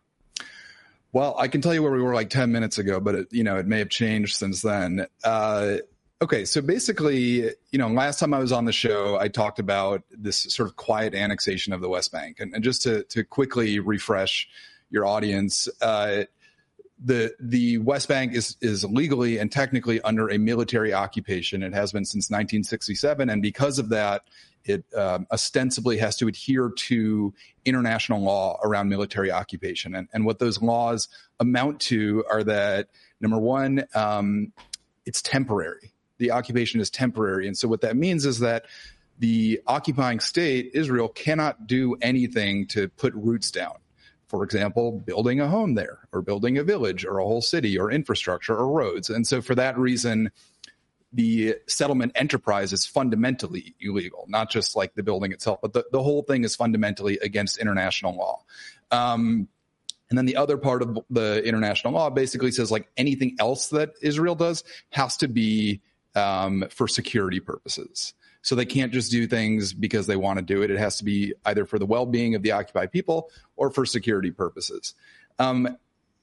Speaker 16: Well, I can tell you where we were like ten minutes ago, but it, you know, it may have changed since then. Uh, okay. So basically, you know, last time I was on the show, I talked about this sort of quiet annexation of the West Bank. And, and just to, to quickly refresh your audience, uh, the, the West Bank is, is legally and technically under a military occupation. It has been since nineteen sixty-seven. And because of that, it um, ostensibly has to adhere to international law around military occupation. And, and what those laws amount to are that, number one, um, it's temporary. The occupation is temporary. And so what that means is that the occupying state, Israel, cannot do anything to put roots down. For example, building a home there, or building a village, or a whole city, or infrastructure, or roads. And so for that reason, the settlement enterprise is fundamentally illegal, not just like the building itself, but the, the whole thing is fundamentally against international law. Um, and then the other part of the international law basically says like anything else that Israel does has to be um, for security purposes. So they can't just do things because they want to do it. It has to be either for the well-being of the occupied people or for security purposes. Um,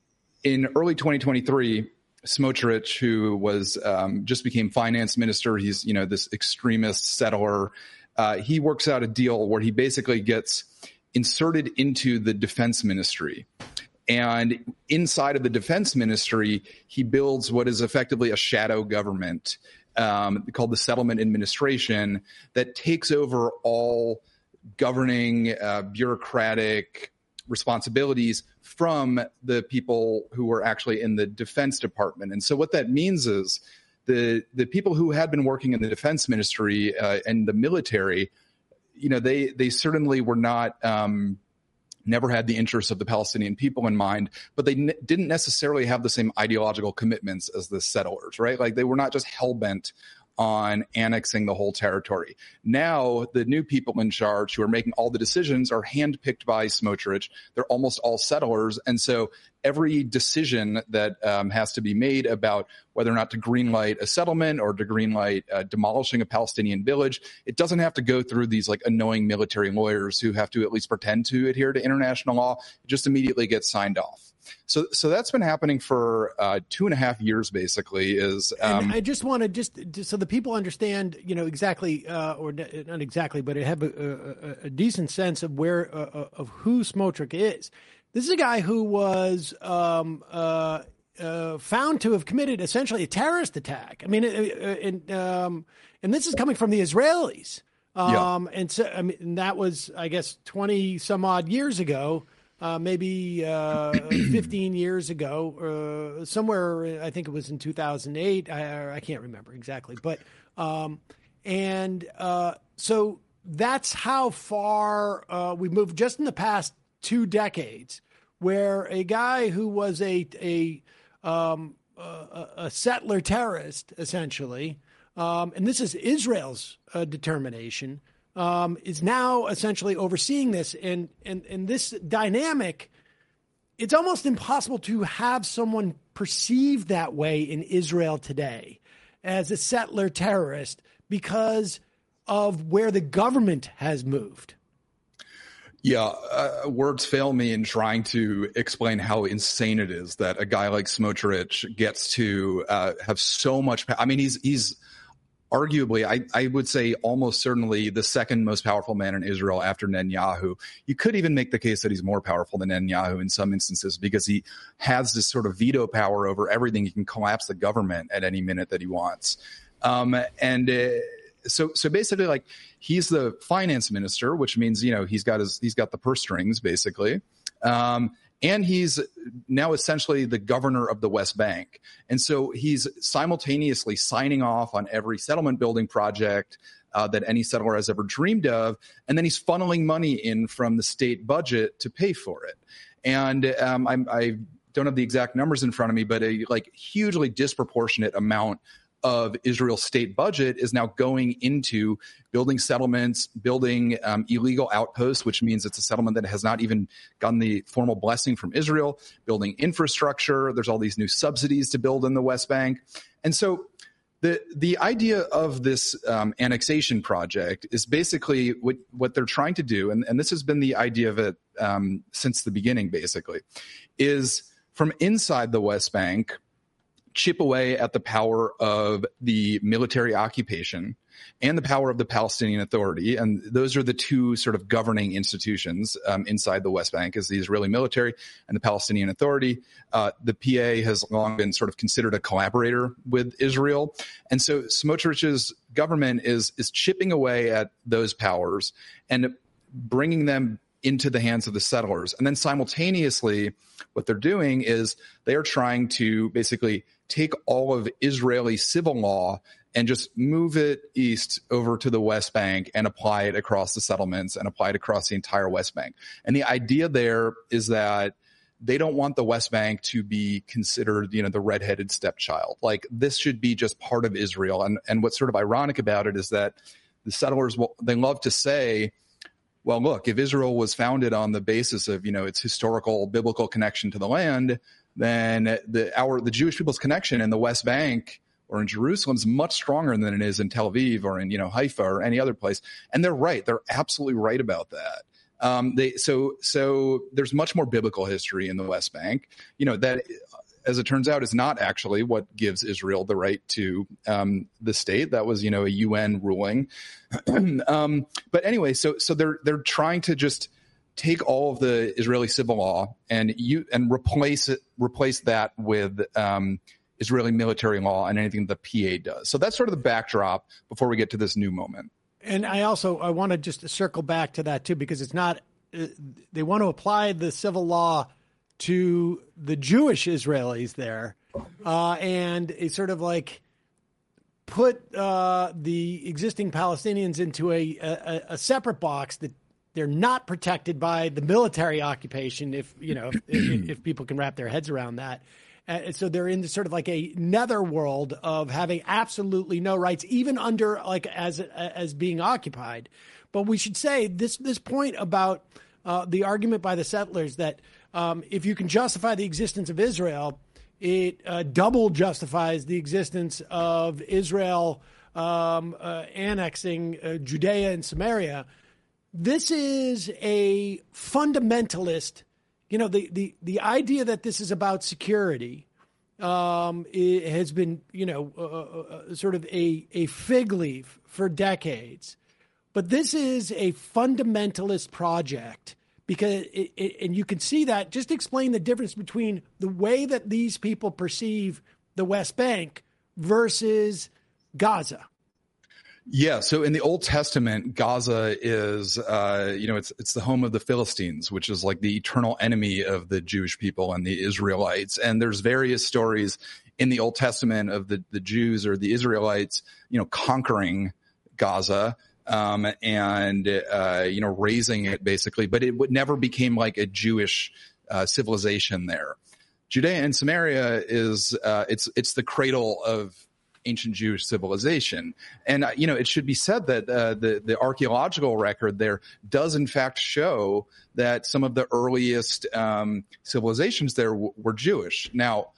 Speaker 16: in early twenty twenty-three, Smotrich, who was um, just became finance minister, he's, you know, this extremist settler. Uh, he works out a deal where he basically gets inserted into the defense ministry. And inside of the defense ministry, he builds what is effectively a shadow government um, called the Settlement Administration that takes over all governing uh, bureaucratic responsibilities from the people who were actually in the Defense Department. And so what that means is the the people who had been working in the defense ministry uh, and the military, you know, they they certainly were not um, never had the interests of the Palestinian people in mind, but they n- didn't necessarily have the same ideological commitments as the settlers, right? Like they were not just hell-bent on annexing the whole territory. Now, the new people in charge who are making all the decisions are handpicked by Smotrich. They're almost all settlers. And so every decision that um, has to be made about whether or not to greenlight a settlement or to greenlight uh, demolishing a Palestinian village, it doesn't have to go through these like annoying military lawyers who have to at least pretend to adhere to international law. It just immediately gets signed off. So, so that's been happening for uh, two and a half years, basically. Is um,
Speaker 6: and I just want to just, just so the people understand, you know, exactly, uh, or not exactly, but have a, a, a decent sense of where uh, of who Smotrich is. This is a guy who was um, uh, uh, found to have committed essentially a terrorist attack. I mean, uh, and um, and this is coming from the Israelis. Um, yeah. And so, I mean, that was, I guess, twenty some odd years ago. Uh, maybe uh, fifteen years ago, uh, somewhere, I think it was in two thousand eight. I, I can't remember exactly. But um, and uh, so that's how far uh, we've moved just in the past two decades, where a guy who was a, a, um, a, a settler terrorist, essentially, um, and this is Israel's uh, determination, Um, is now essentially overseeing this. And, and, and this dynamic, it's almost impossible to have someone perceived that way in Israel today as a settler terrorist because of where the government has moved.
Speaker 16: Yeah, uh, words fail me in trying to explain how insane it is that a guy like Smotrich gets to uh, have so much. Pa- I mean, he's he's arguably, I, I would say, almost certainly the second most powerful man in Israel after Netanyahu. You could even make the case that he's more powerful than Netanyahu in some instances because he has this sort of veto power over everything. He can collapse the government at any minute that he wants. Um, and uh, so, so basically, like, he's the finance minister, which means, you know, he's got his, he's got the purse strings, basically. Um, And he's now essentially the governor of the West Bank. And so he's simultaneously signing off on every settlement building project uh, that any settler has ever dreamed of. And then he's funneling money in from the state budget to pay for it. And um, I'm, I don't have the exact numbers in front of me, but a like hugely disproportionate amount of Israel's state budget is now going into building settlements, building um, illegal outposts, which means it's a settlement that has not even gotten the formal blessing from Israel, building infrastructure. There's all these new subsidies to build in the West Bank. And so the the idea of this um, annexation project is basically what, what they're trying to do, and, and this has been the idea of it um, since the beginning, basically, is from inside the West Bank, chip away at the power of the military occupation and the power of the Palestinian Authority. And those are the two sort of governing institutions um, inside the West Bank, is the Israeli military and the Palestinian Authority. Uh, the P A has long been sort of considered a collaborator with Israel. And so Smotrich's government is, is chipping away at those powers and bringing them into the hands of the settlers. And then simultaneously, what they're doing is they are trying to basically take all of Israeli civil law and just move it east over to the West Bank and apply it across the settlements and apply it across the entire West Bank. And the idea there is that they don't want the West Bank to be considered, you know, the redheaded stepchild. Like, this should be just part of Israel. And and what's sort of ironic about it is that the settlers, will, they love to say, well, look, if Israel was founded on the basis of, you know, its historical biblical connection to the land, then the our the Jewish people's connection in the West Bank or in Jerusalem is much stronger than it is in Tel Aviv or in, you know, Haifa or any other place. And they're right. They're absolutely right about that. Um, they so so there's much more biblical history in the West Bank, you know, that, as it turns out, is not actually what gives Israel the right to um, the state. That was, you know, a U N ruling. um, but anyway, so so they're they're trying to just take all of the Israeli civil law and you and replace it, replace that with um, Israeli military law and anything the P A does. So that's sort of the backdrop before we get to this new moment.
Speaker 6: And I also I want to just circle back to that too, because it's not uh, they want to apply the civil law to the Jewish Israelis there, uh, and it's sort of like put uh, the existing Palestinians into a, a a separate box that they're not protected by the military occupation, if you know, if, if, if people can wrap their heads around that. And so they're in sort of like a netherworld of having absolutely no rights, even under like as as being occupied. But we should say this this point about uh, the argument by the settlers that um, if you can justify the existence of Israel, it uh, double justifies the existence of Israel um, uh, annexing uh, Judea and Samaria. This is a fundamentalist, you know, the, the, the idea that this is about security um, it has been, you know, uh, uh, sort of a, a fig leaf for decades. But this is a fundamentalist project because, it, it, and you can see that, just explain the difference between the way that these people perceive the West Bank versus Gaza.
Speaker 16: Yeah. So in the Old Testament, Gaza is, uh, you know, it's it's the home of the Philistines, which is like the eternal enemy of the Jewish people and the Israelites. And there's various stories in the Old Testament of the, the Jews or the Israelites, you know, conquering Gaza um, and, uh, you know, raising it basically. But it would never became like a Jewish uh, civilization there. Judea and Samaria is uh, it's it's the cradle of ancient Jewish civilization. And, uh, you know, it should be said that uh, the, the archaeological record there does, in fact, show that some of the earliest um, civilizations there w- were Jewish. Now,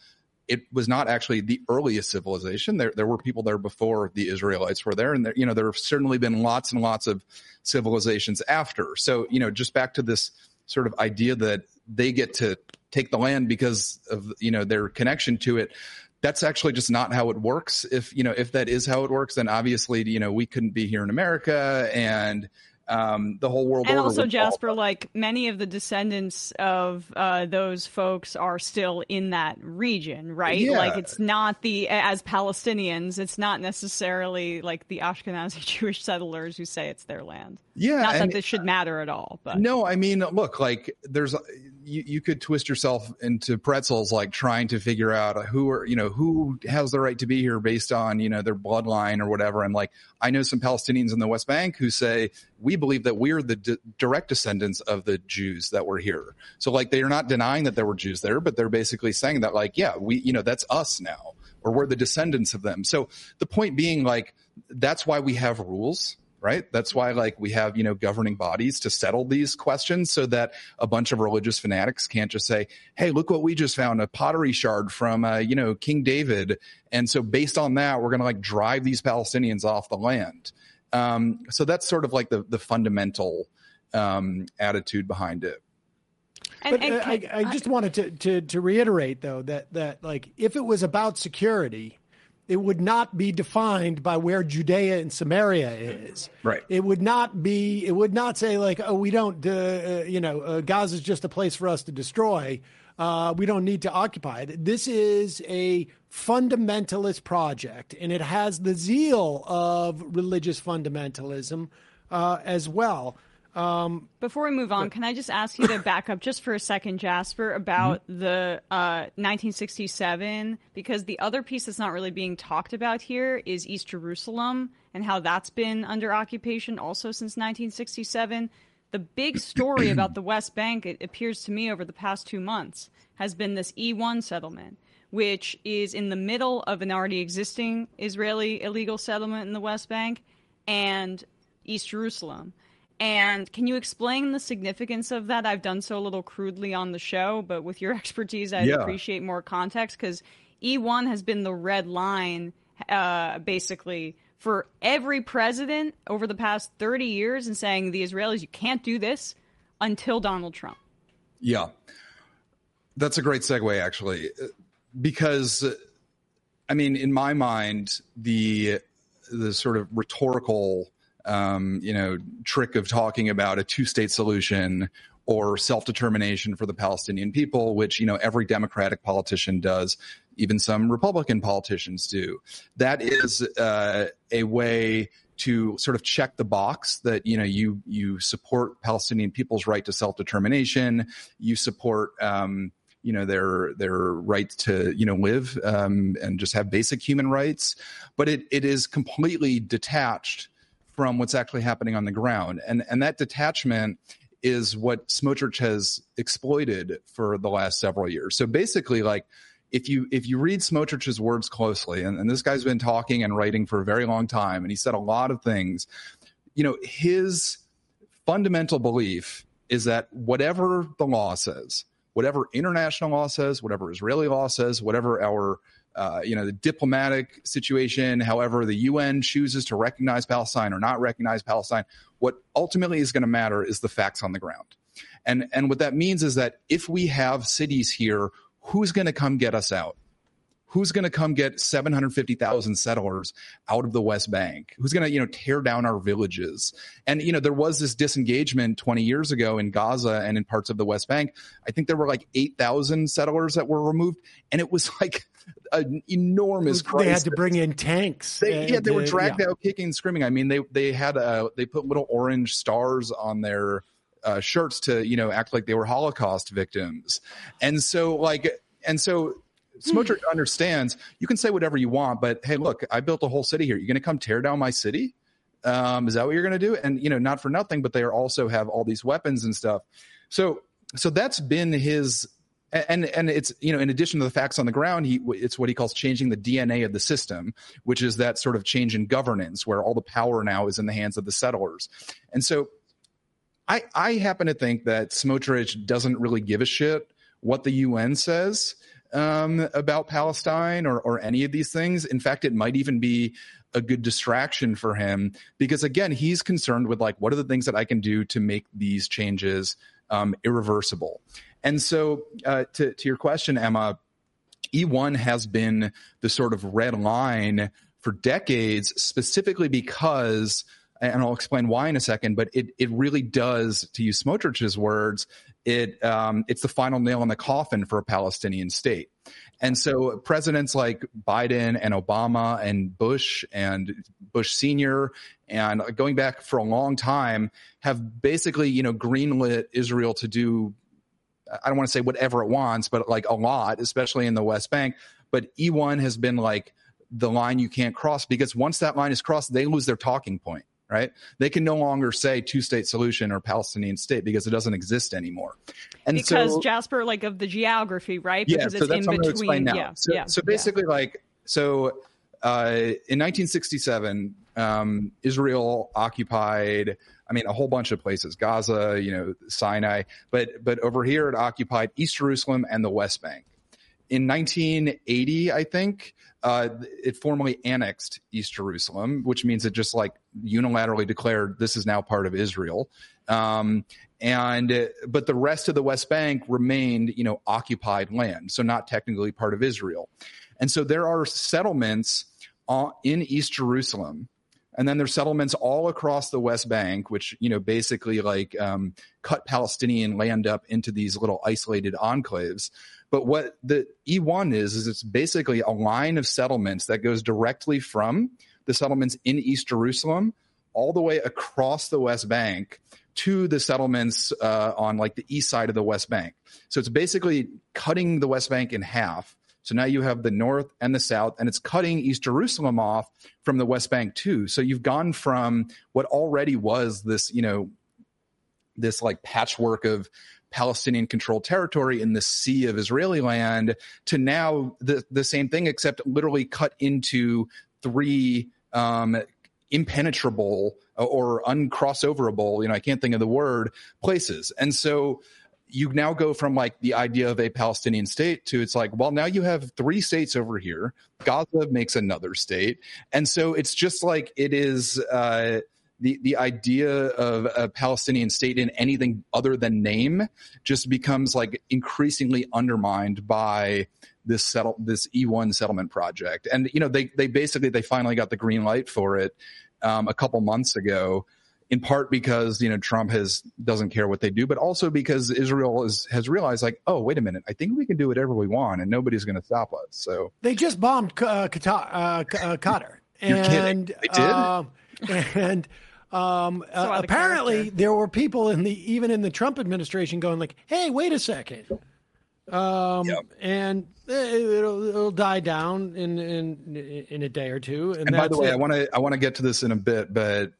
Speaker 16: it was not actually the earliest civilization. There, there were people there before the Israelites were there. And there, you know, there have certainly been lots and lots of civilizations after. So, you know, just back to this sort of idea that they get to take the land because of, you know, their connection to it. That's actually just not how it works. If, you know, if that is how it works, then obviously, you know, we couldn't be here in America, and um, the whole world.
Speaker 7: And
Speaker 16: order
Speaker 7: also,
Speaker 16: would
Speaker 7: Jasper,
Speaker 16: fall.
Speaker 7: like many of the descendants of uh, those folks are still in that region, right?
Speaker 16: Yeah.
Speaker 7: Like it's not the, as Palestinians, it's not necessarily like the Ashkenazi Jewish settlers who say it's their land.
Speaker 16: Yeah.
Speaker 7: Not that
Speaker 16: and,
Speaker 7: this should matter at all, but.
Speaker 16: No, I mean, look, like there's, you, you could twist yourself into pretzels, like trying to figure out who are, you know, who has the right to be here based on, you know, their bloodline or whatever. And like, I know some Palestinians in the West Bank who say, we believe that we're the d- direct descendants of the Jews that were here. So like, they are not denying that there were Jews there, but they're basically saying that like, yeah, we, you know, that's us now, or we're the descendants of them. So the point being, like, that's why we have rules. Right. That's why, like, we have, you know, governing bodies to settle these questions, so that a bunch of religious fanatics can't just say, hey, look what we just found, a pottery shard from, uh, you know, King David. And so based on that, we're going to like drive these Palestinians off the land. Um, so that's sort of like the, the fundamental um, attitude behind it.
Speaker 6: But uh, I, I just wanted to, to, to reiterate, though, that, that like if it was about security, it would not be defined by where Judea and Samaria is.
Speaker 16: Right.
Speaker 6: It would not be, it would not say like, oh, we don't, uh, uh, you know, uh, Gaza is just a place for us to destroy. Uh, we don't need to occupy it. This is a fundamentalist project, and it has the zeal of religious fundamentalism uh, as well. Um,
Speaker 7: Before we move on, but, can I just ask you to back up just for a second, Jasper, about mm-hmm. the uh, nineteen sixty-seven? Because the other piece that's not really being talked about here is East Jerusalem and how that's been under occupation also since nineteen sixty-seven. The big story about the West Bank, it appears to me over the past two months, has been this E one settlement, which is in the middle of an already existing Israeli illegal settlement in the West Bank and East Jerusalem. And can you explain the significance of that? I've done so a little crudely on the show, but with your expertise, I'd yeah. appreciate more context, because E one has been the red line, uh, basically, for every president over the past thirty years, and saying the Israelis, you can't do this until Donald Trump.
Speaker 16: Yeah, that's a great segue, actually, because, I mean, in my mind, the the sort of rhetorical Um, you know, trick of talking about a two-state solution or self-determination for the Palestinian people, which, you know, every Democratic politician does, even some Republican politicians do. That is uh, a way to sort of check the box that, you know, you you support Palestinian people's right to self-determination, you support um, you know, their their right to, you know, live um, and just have basic human rights, but it it is completely detached from what's actually happening on the ground. And and that detachment is what Smotrich has exploited for the last several years. So basically, like, if you if you read Smotrich's words closely, and, and this guy's been talking and writing for a very long time, and he said a lot of things, you know, his fundamental belief is that whatever the law says, whatever international law says, whatever Israeli law says, whatever our Uh, you know, the diplomatic situation, however the U N chooses to recognize Palestine or not recognize Palestine, what ultimately is going to matter is the facts on the ground. And and what that means is that if we have cities here, who's going to come get us out? Who's going to come get seven hundred fifty thousand settlers out of the West Bank? Who's going to, you know, tear down our villages? And, you know, there was this disengagement twenty years ago in Gaza and in parts of the West Bank. I think there were like eight thousand settlers that were removed. And it was like an enormous crisis.
Speaker 6: They had to bring in tanks.
Speaker 16: They, yeah, they were dragged
Speaker 6: yeah.
Speaker 16: out kicking and screaming. I mean, they, they had, uh, they put little orange stars on their uh, shirts to, you know, act like they were Holocaust victims. And so like, and so, Smotrich understands you can say whatever you want, but hey, look, I built a whole city here. You're going to come tear down my city? Um, is that what you're going to do? And, you know, not for nothing, but they are also have all these weapons and stuff. So, so that's been his, and, and it's, you know, in addition to the facts on the ground, he, it's what he calls changing the D N A of the system, which is that sort of change in governance where all the power now is in the hands of the settlers. And so I, I happen to think that Smotrich doesn't really give a shit what the U N says. um, about Palestine or, or any of these things. In fact, it might even be a good distraction for him because, again, he's concerned with like, what are the things that I can do to make these changes um, irreversible? And so uh, to, to your question, Emma, E one has been the sort of red line for decades, specifically because, and I'll explain why in a second, but it it really does, to use Smotrich's words, it um, it's the final nail in the coffin for a Palestinian state. And so presidents like Biden and Obama and Bush and Bush Senior and going back for a long time have basically, you know, greenlit Israel to do, I don't want to say whatever it wants, but like a lot, especially in the West Bank. But E one has been like the line you can't cross, because once that line is crossed, they lose their talking point, right? They can no longer say two-state solution or Palestinian state because it doesn't exist anymore. And
Speaker 7: because
Speaker 16: so,
Speaker 7: Jasper, like of the geography, right?
Speaker 16: Yeah,
Speaker 7: Because
Speaker 16: so
Speaker 7: it's
Speaker 16: that's
Speaker 7: in
Speaker 16: what I'm going to
Speaker 7: between.
Speaker 16: explain now.
Speaker 7: Yeah,
Speaker 16: so,
Speaker 7: yeah,
Speaker 16: so basically, yeah. like, so uh, in nineteen sixty-seven, um, Israel occupied, I mean, a whole bunch of places, Gaza, you know, Sinai, but but over here it occupied East Jerusalem and the West Bank. In nineteen eighty, I think, uh, it formally annexed East Jerusalem, which means it just like unilaterally declared this is now part of Israel. Um, and uh, but the rest of the West Bank remained, you know, occupied land, so not technically part of Israel. And so there are settlements uh, in East Jerusalem. And then there's settlements all across the West Bank, which, you know, basically like um, cut Palestinian land up into these little isolated enclaves. But what the E one is, is it's basically a line of settlements that goes directly from the settlements in East Jerusalem all the way across the West Bank to the settlements uh, on like the east side of the West Bank. So it's basically cutting the West Bank in half. So now you have the north and the south, and it's cutting East Jerusalem off from the West Bank too. So you've gone from what already was this, you know, this like patchwork of Palestinian controlled territory in the sea of Israeli land to now the, the same thing, except literally cut into three um, impenetrable or uncrossoverable, you know, I can't think of the word, places. And so you now go from like the idea of a Palestinian state to it's like, well, now you have three states over here. Gaza makes another state. And so it's just like it is uh, the, the idea of a Palestinian state in anything other than name just becomes like increasingly undermined by this settle this E one settlement project. And, you know, they they basically they finally got the green light for it um, a couple months ago. In part because, you know, Trump has doesn't care what they do, but also because Israel is, has realized like, oh, wait a minute, I think we can do whatever we want and nobody's going to stop us. So
Speaker 6: they just bombed uh, Qatar, uh, uh, Qatar.
Speaker 16: You're
Speaker 6: and,
Speaker 16: kidding. They did?
Speaker 6: Uh, and um,
Speaker 7: so
Speaker 6: uh, apparently there were people in the even in the Trump administration going like, hey, wait a second. Um, yep. And it'll, it'll die down in, in in a day or two. And,
Speaker 16: and by the way,
Speaker 6: it.
Speaker 16: I want to I want to get to this in a bit, but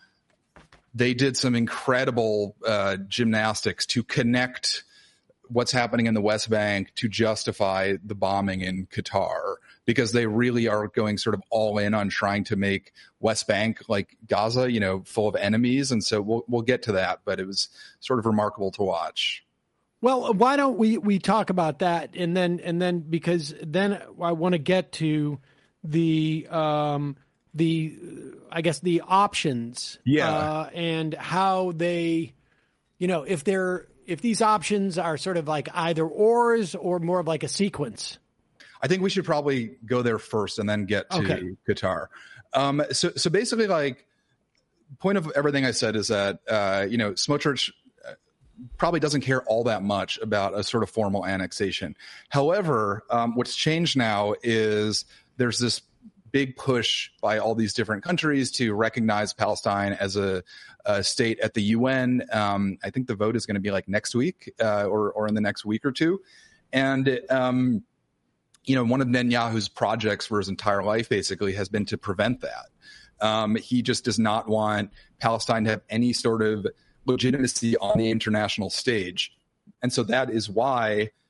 Speaker 16: they did some incredible uh, gymnastics to connect what's happening in the West Bank to justify the bombing in Qatar, because they really are going sort of all in on trying to make West Bank like Gaza, you know, full of enemies. And so we'll we'll get to that, but it was sort of remarkable to watch.
Speaker 6: Well, why don't we, we talk about that and then and then because then I want to get to the um, the I guess the options,
Speaker 16: yeah,
Speaker 6: uh, and how they, you know, if they're if these options are sort of like either ors or more of like a sequence.
Speaker 16: I think we should probably go there first and then get to
Speaker 6: okay.
Speaker 16: Qatar. Um, so so basically, like, point of everything I said is that uh, you know, Smotrich probably doesn't care all that much about a sort of formal annexation. However, um, what's changed now is there's this big push by all these different countries to recognize Palestine as a, a state at the U N. Um, I think the vote is going to be like next week uh, or, or in the next week or two. And, um, you know, one of Netanyahu's projects for his entire life basically has been to prevent that. Um, he just does not want Palestine to have any sort of legitimacy on the international stage. And so that is why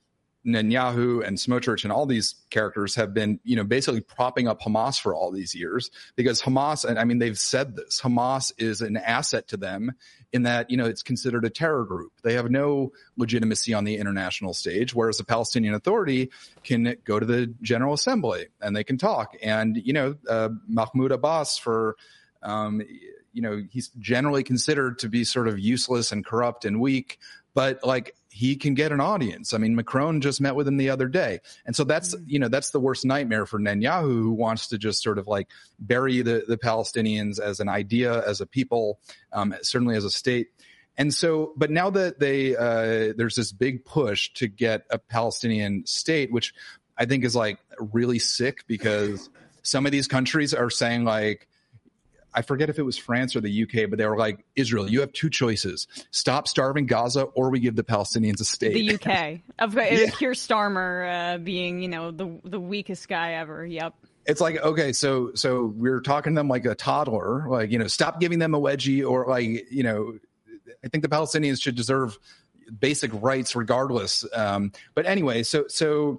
Speaker 16: Netanyahu and Smotrich and all these characters have been, you know, basically propping up Hamas for all these years because Hamas, and I mean, they've said this, Hamas is an asset to them in that, you know, it's considered a terror group. They have no legitimacy on the international stage, whereas the Palestinian Authority can go to the General Assembly and they can talk. And, you know, uh, Mahmoud Abbas for, um, you know, he's generally considered to be sort of useless and corrupt and weak, but like he can get an audience. I mean, Macron just met with him the other day. And so that's, you know, that's the worst nightmare for Netanyahu, who wants to just sort of like bury the, the Palestinians as an idea, as a people, um, certainly as a state. And so, but now that they, uh, there's this big push to get a Palestinian state, which I think is like really sick because some of these countries are saying like, I forget if it was France or the U K, but they were like, Israel, you have two choices. Stop starving Gaza or we give the Palestinians a state.
Speaker 7: The U K. Of
Speaker 16: Yeah.
Speaker 7: Keir Starmer uh, being, you know, the the weakest guy ever. Yep.
Speaker 16: It's like, okay, so so we're talking to them like a toddler, like, you know, stop giving them a wedgie or like, you know, I think the Palestinians should deserve basic rights regardless. Um, but anyway, so so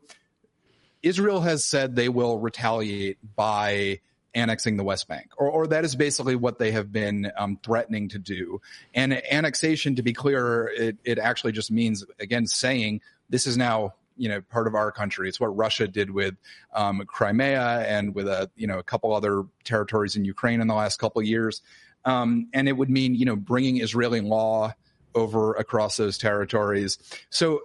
Speaker 16: Israel has said they will retaliate by annexing the West Bank, or, or that is basically what they have been um, threatening to do. And annexation, to be clear, it, it actually just means, again, saying this is now, you know, part of our country. It's what Russia did with um, Crimea and with a, you know, a couple other territories in Ukraine in the last couple of years. Um, and it would mean, you know, bringing Israeli law over across those territories. So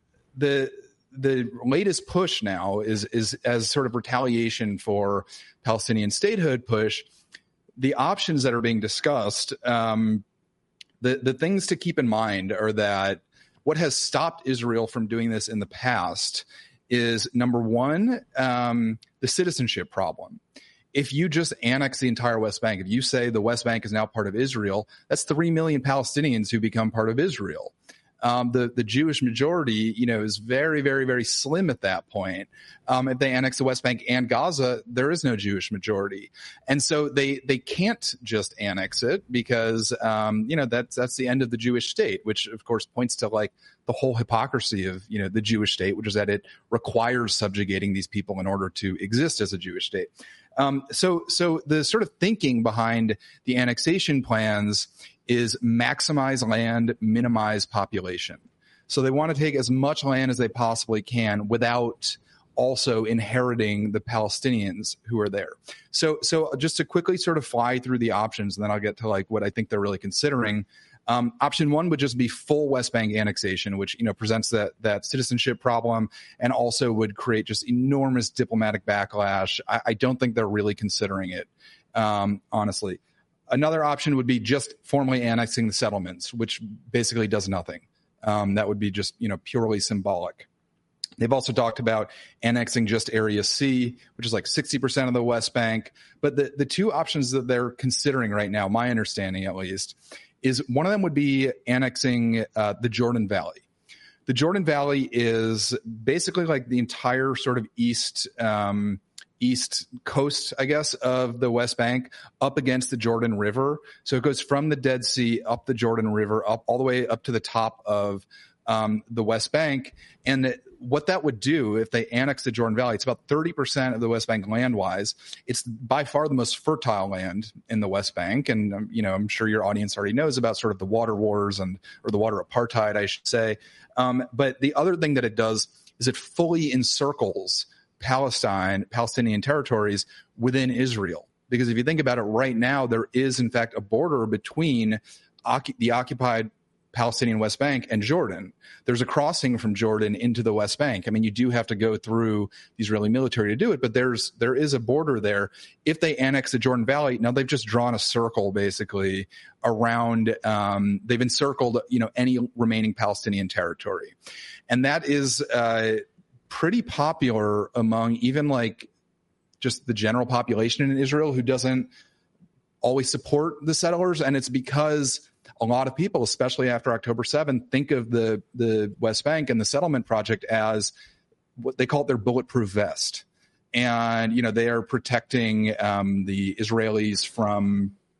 Speaker 16: the the latest push now is is as sort of retaliation for Palestinian statehood push. The options that are being discussed, um, the the things to keep in mind are that what has stopped Israel from doing this in the past is, number one, um, the citizenship problem. If you just annex the entire West Bank, if you say the West Bank is now part of Israel, that's three million Palestinians who become part of Israel. Um, the, the Jewish majority, you know, is very, very, very slim at that point. Um, if they annex the West Bank and Gaza, there is no Jewish majority. And so they, they can't just annex it because, um, you know, that's, that's the end of the Jewish state, which of course points to like the whole hypocrisy of, you know, the Jewish state, which is that it requires subjugating these people in order to exist as a Jewish state. Um, so, so the sort of thinking behind the annexation plans is maximize land, minimize population. So they want to take as much land as they possibly can without also inheriting the Palestinians who are there. So, so just to quickly sort of fly through the options, and then I'll get to like what I think they're really considering. Um, option one would just be full West Bank annexation, which, you know, presents that that citizenship problem and also would create just enormous diplomatic backlash. I, I don't think they're really considering it, um, honestly. Another option would be just formally annexing the settlements, which basically does nothing. Um, that would be just, you know, purely symbolic. They've also talked about annexing just Area C, which is like sixty percent of the West Bank. But the, the two options that they're considering right now, my understanding at least, is one of them would be annexing uh, the Jordan Valley. The Jordan Valley is basically like the entire sort of east um, east coast, I guess, of the West Bank up against the Jordan River. So it goes from the Dead Sea up the Jordan River, up all the way up to the top of um, the West Bank. And what that would do if they annex the Jordan Valley, it's about thirty percent of the West Bank land-wise. It's by far the most fertile land in the West Bank. And, um, you know, I'm sure your audience already knows about sort of the water wars and, or the water apartheid, I should say. Um, but the other thing that it does is it fully encircles Palestine, Palestinian territories within Israel. Because if you think about it right now, there is, in fact, a border between ocu- the occupied Palestinian West Bank and Jordan. There's a crossing from Jordan into the West Bank. I mean, you do have to go through the Israeli military to do it, but there's there is a border there. If they annex the Jordan Valley, now they've just drawn a circle basically around. Um, they've encircled, you know, any remaining Palestinian territory, and that is uh, pretty popular among even like just the general population in Israel who doesn't always support the settlers, and it's because a lot of people, especially after October seventh, think of the, the West Bank and the settlement project as what they call it their bulletproof vest. And, you know, they are protecting um, the Israelis from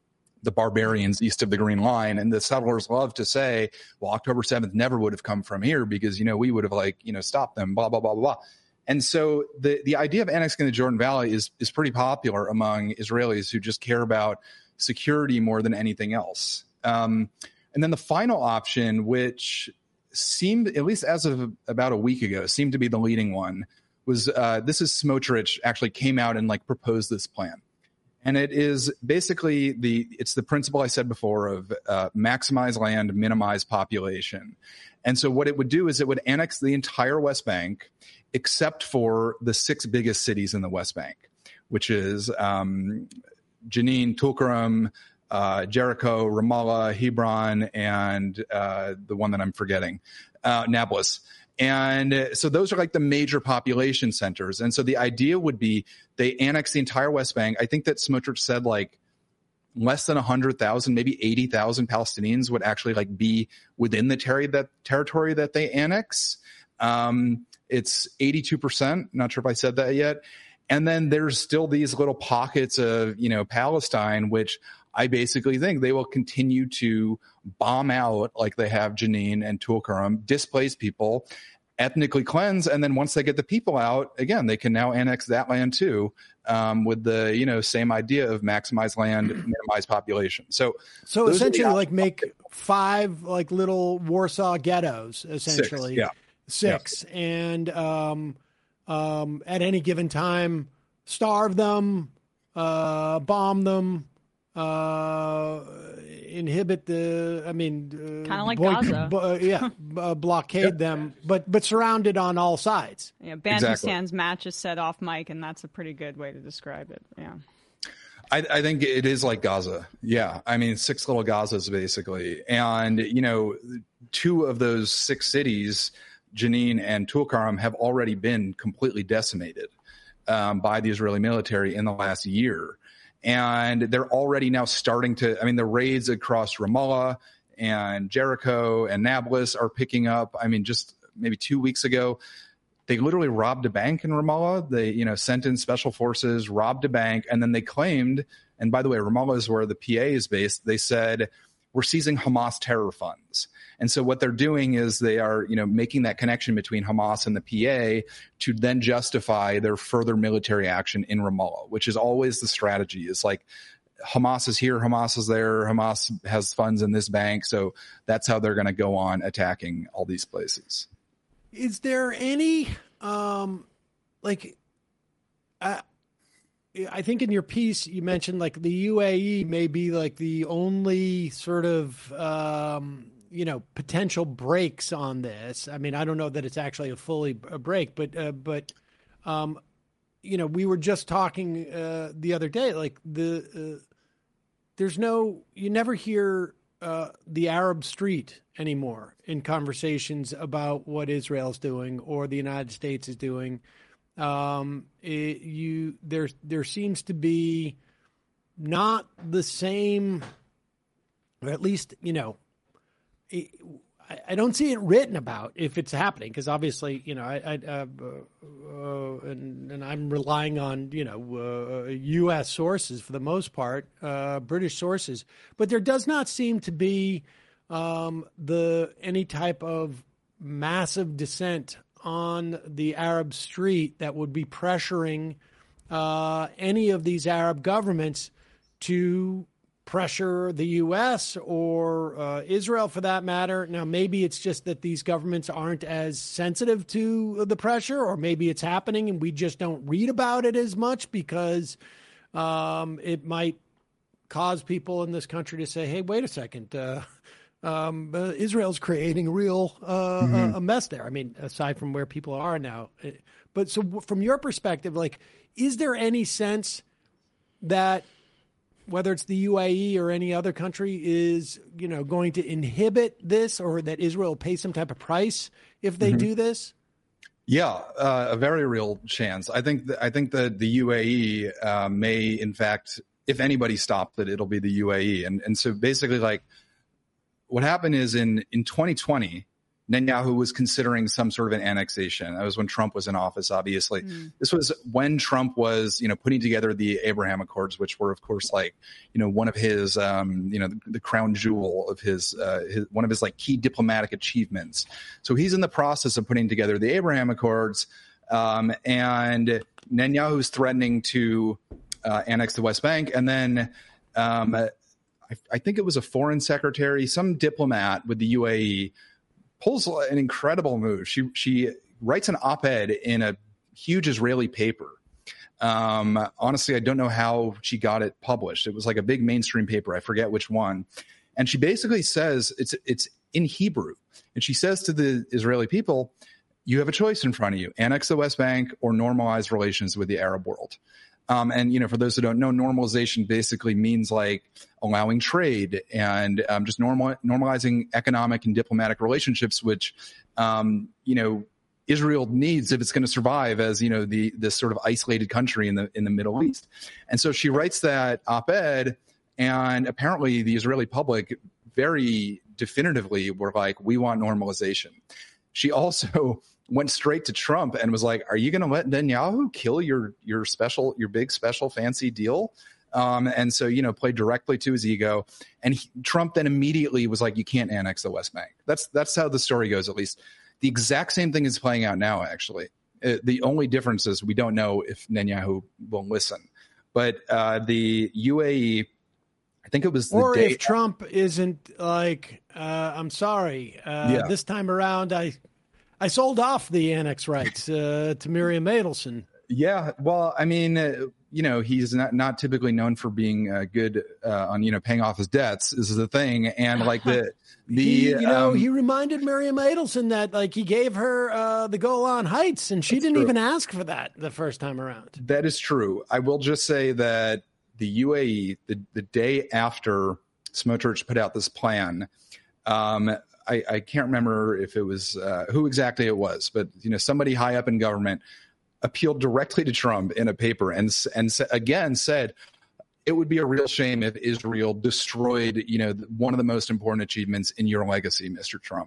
Speaker 16: the barbarians east of the Green Line. And the settlers love to say, well, October seventh never would have come from here because, you know, we would have like, you know, stopped them, blah, blah, blah, blah. And so the, the idea of annexing the Jordan Valley is, is pretty popular among Israelis who just care about security more than anything else. Um, and then the final option, which seemed, at least as of about a week ago, seemed to be the leading one, was uh, this is Smotrich actually came out and like proposed this plan. And it is basically the, it's the principle I said before of uh, maximize land, minimize population. And so what it would do is it would annex the entire West Bank, except for the six biggest cities in the West Bank, which is um, Jenin, Tulkarem, uh, Jericho, Ramallah, Hebron, and uh, the one that I'm forgetting, uh, Nablus. And so those are like the major population centers. And so the idea would be they annex the entire West Bank. I think that Smotrich said like less than one hundred thousand, maybe eighty thousand Palestinians would actually like be within the ter- that territory that they annex. Um, it's eighty-two percent. Not sure if I said that yet. And then there's still these little pockets of, you know, Palestine, which I basically think they will continue to bomb out like they have Jenin and Tulkarem, displace people, ethnically cleanse, and then once they get the people out, again, they can now annex that land too, um, with the, you know, same idea of maximize land, minimize population. So,
Speaker 6: so essentially, like make five like little Warsaw ghettos, essentially,
Speaker 16: six, yeah,
Speaker 6: six, yeah. and um, um, at any given time, starve them, uh, bomb them. Uh, inhibit the, I mean, uh,
Speaker 7: kind of like
Speaker 6: boy,
Speaker 7: Gaza.
Speaker 6: B- uh, yeah, uh, blockade yep. them, but but surrounded on all sides.
Speaker 7: Yeah, Bantustan's exactly. match is set off mic, and that's a pretty good way to describe it. Yeah,
Speaker 16: I, I think it is like Gaza. Yeah, I mean, six little Gazas basically, and you know, two of those six cities, Jenin and Tulkarem, have already been completely decimated um, by the Israeli military in the last year. And they're already now starting to, I mean, the raids across Ramallah and Jericho and Nablus are picking up. I mean, just maybe two weeks ago, they literally robbed a bank in Ramallah. They, you know, sent in special forces, robbed a bank, and then they claimed, and by the way, Ramallah is where the P A is based. They said, we're seizing Hamas terror funds. And so what they're doing is they are, you know, making that connection between Hamas and the P A to then justify their further military action in Ramallah, which is always the strategy. It's like Hamas is here, Hamas is there, Hamas has funds in this bank. So that's how they're going to go on attacking all these places.
Speaker 6: Is there any, um, like, uh, I think in your piece you mentioned like the U A E may be like the only sort of, um, you know, potential breaks on this. I mean, I don't know that it's actually a fully a break, but, uh, but, um, you know, we were just talking uh, the other day, like the, uh, there's no, you never hear uh, the Arab street anymore in conversations about what Israel's doing or the United States is doing. Um, it, you there there seems to be not the same, or at least you know, it, I, I don't see it written about if it's happening because obviously you know I, I uh, uh, and and I'm relying on you know uh, U S sources for the most part, uh, British sources, but there does not seem to be um, the any type of massive dissent on the Arab street that would be pressuring uh, any of these Arab governments to pressure the U S or uh, Israel for that matter. Now, maybe it's just that these governments aren't as sensitive to the pressure, or maybe it's happening and we just don't read about it as much because um, it might cause people in this country to say, hey, wait a second, uh, Um, uh, Israel's creating a real uh, mm-hmm. a, a mess there. I mean, aside from where people are now. But so from your perspective, like, is there any sense that whether it's the U A E or any other country is, you know, going to inhibit this, or that Israel will pay some type of price if they mm-hmm. do this?
Speaker 16: Yeah, uh, a very real chance. I think th- I think that the U A E uh, may, in fact, if anybody stopped it, it'll be the U A E. And and so basically, like, what happened is in, in twenty twenty, Netanyahu was considering some sort of an annexation. That was when Trump was in office, obviously. Mm. This was when Trump was, you know, putting together the Abraham Accords, which were, of course, like, you know, one of his, um, you know, the, the crown jewel of his, uh, his, one of his like key diplomatic achievements. So he's in the process of putting together the Abraham Accords, um, and Netanyahu is threatening to uh, annex the West Bank. And then um, I, I think it was a foreign secretary, some diplomat with the U A E, pulls an incredible move. She she writes an op-ed in a huge Israeli paper. Um, honestly, I don't know how she got it published. It was like a big mainstream paper. I forget which one. And she basically says it's it's in Hebrew. And she says to the Israeli people, you have a choice in front of you: annex the West Bank or normalize relations with the Arab world. Um, and, you know, for those who don't know, normalization basically means like allowing trade and um, just normal, normalizing economic and diplomatic relationships, which, um, you know, Israel needs if it's going to survive as, you know, the this sort of isolated country in the in the Middle East. And so she writes that op-ed, and apparently the Israeli public very definitively were like, we want normalization. She also went straight to Trump and was like, are you going to let Netanyahu kill your your special, your big special fancy deal? Um, and so, you know, played directly to his ego. And he, Trump then immediately was like, you can't annex the West Bank. That's that's how the story goes, at least. The exact same thing is playing out now, actually. Uh, the only difference is we don't know if Netanyahu will listen. But uh, the U A E, I think it was the
Speaker 6: or
Speaker 16: day
Speaker 6: if Trump isn't like, uh, I'm sorry, uh,
Speaker 16: Yeah.
Speaker 6: this time around, I I sold off the annex rights uh, to Miriam Adelson.
Speaker 16: Yeah, well, I mean, uh, you know, he's not, not typically known for being uh, good uh, on, you know, paying off his debts is the thing. And like the, the,
Speaker 6: He, you know,
Speaker 16: um,
Speaker 6: he reminded Miriam Adelson that like he gave her uh, the Golan Heights, and she didn't
Speaker 16: true.
Speaker 6: even ask for that the first time around.
Speaker 16: that is true. I will just say that the U A E, the, the day after Smotrich put out this plan, um, I, I can't remember if it was uh, who exactly it was, but, you know, somebody high up in government appealed directly to Trump in a paper and and again said it would be a real shame if Israel destroyed, you know, one of the most important achievements in your legacy, Mister Trump.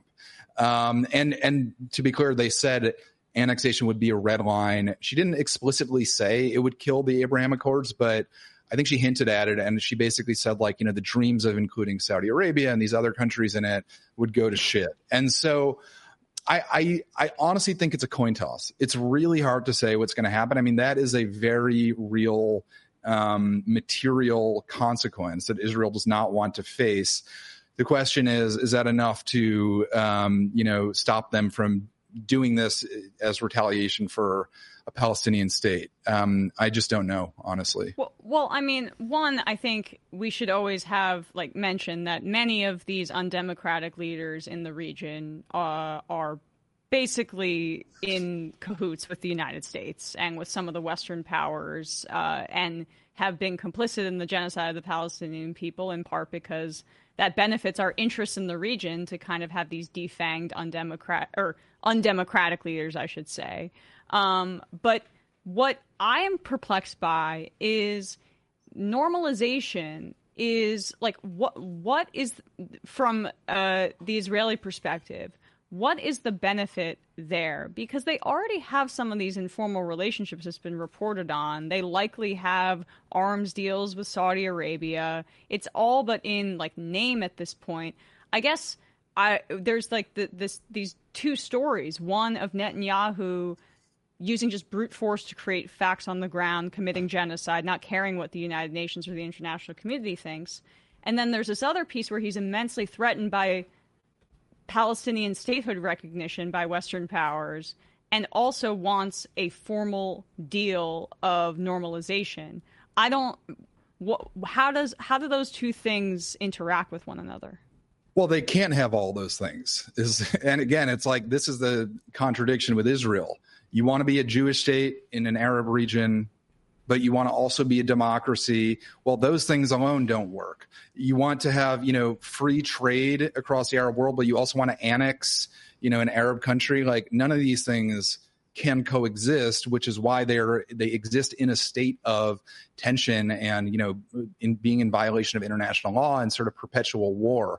Speaker 16: Um, and and to be clear, they said annexation would be a red line. She didn't explicitly say it would kill the Abraham Accords, but I think she hinted at it, and she basically said, like, you know, the dreams of including Saudi Arabia and these other countries in it would go to shit. And so I, I, I honestly think it's a coin toss. It's really hard to say what's going to happen. I mean, that is a very real um, material consequence that Israel does not want to face. The question is, is that enough to, um, you know, stop them from doing this as retaliation for a Palestinian state? Um, I just don't know, honestly.
Speaker 7: Well, well, I mean, one, I think we should always have like mention that many of these undemocratic leaders in the region uh, are basically in cahoots with the United States and with some of the Western powers, uh, and have been complicit in the genocide of the Palestinian people, in part because that benefits our interests in the region to kind of have these defanged undemocrat or undemocratic leaders, I should say. Um, but what I am perplexed by is normalization is like, what, what is from uh, the Israeli perspective, what is the benefit there? Because they already have some of these informal relationships that's been reported on. They likely have arms deals with Saudi Arabia. It's all but in like name at this point. I guess I there's like the, this these two stories. One of Netanyahu using just brute force to create facts on the ground, committing genocide, not caring what the United Nations or the international community thinks. And then there's this other piece where he's immensely threatened by Palestinian statehood recognition by Western powers, and also wants a formal deal of normalization. I don't. What? How does? How do those two things interact with one another?
Speaker 16: Well, they can't have all those things. Is and again, it's like this is the contradiction with Israel. You want to be a Jewish state in an Arab region, but you want to also be a democracy. Well, those things alone don't work. You want to have, you know, free trade across the Arab world, but you also want to annex, you know, an Arab country. Like none of these things can coexist, which is why they're they exist in a state of tension and, you know, in being in violation of international law and sort of perpetual war.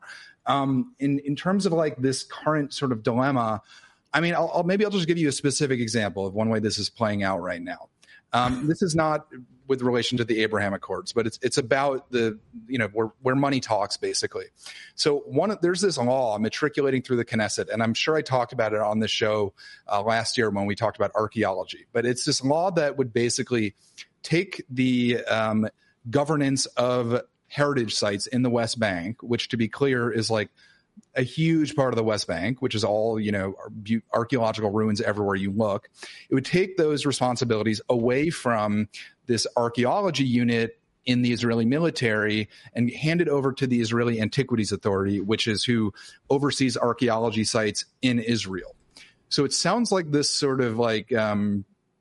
Speaker 16: Um, in, in terms of like this current sort of dilemma, I mean, I'll, I'll, maybe I'll just give you a specific example of one way this is playing out right now. Um, this is not with relation to the Abraham Accords, but it's it's about the, you know, where, where money talks, basically. So one, there's this law matriculating through the Knesset, and I'm sure I talked about it on the show uh, last year when we talked about archaeology. But it's this law that would basically take the um, governance of heritage sites in the West Bank, which, to be clear, is like a huge part of the West Bank, which is all, you know, archaeological ruins everywhere you look. It would take those responsibilities away from this archaeology unit in the Israeli military and hand it over to the Israeli Antiquities Authority, which is who oversees archaeology sites in Israel. So it sounds like this sort of like, um,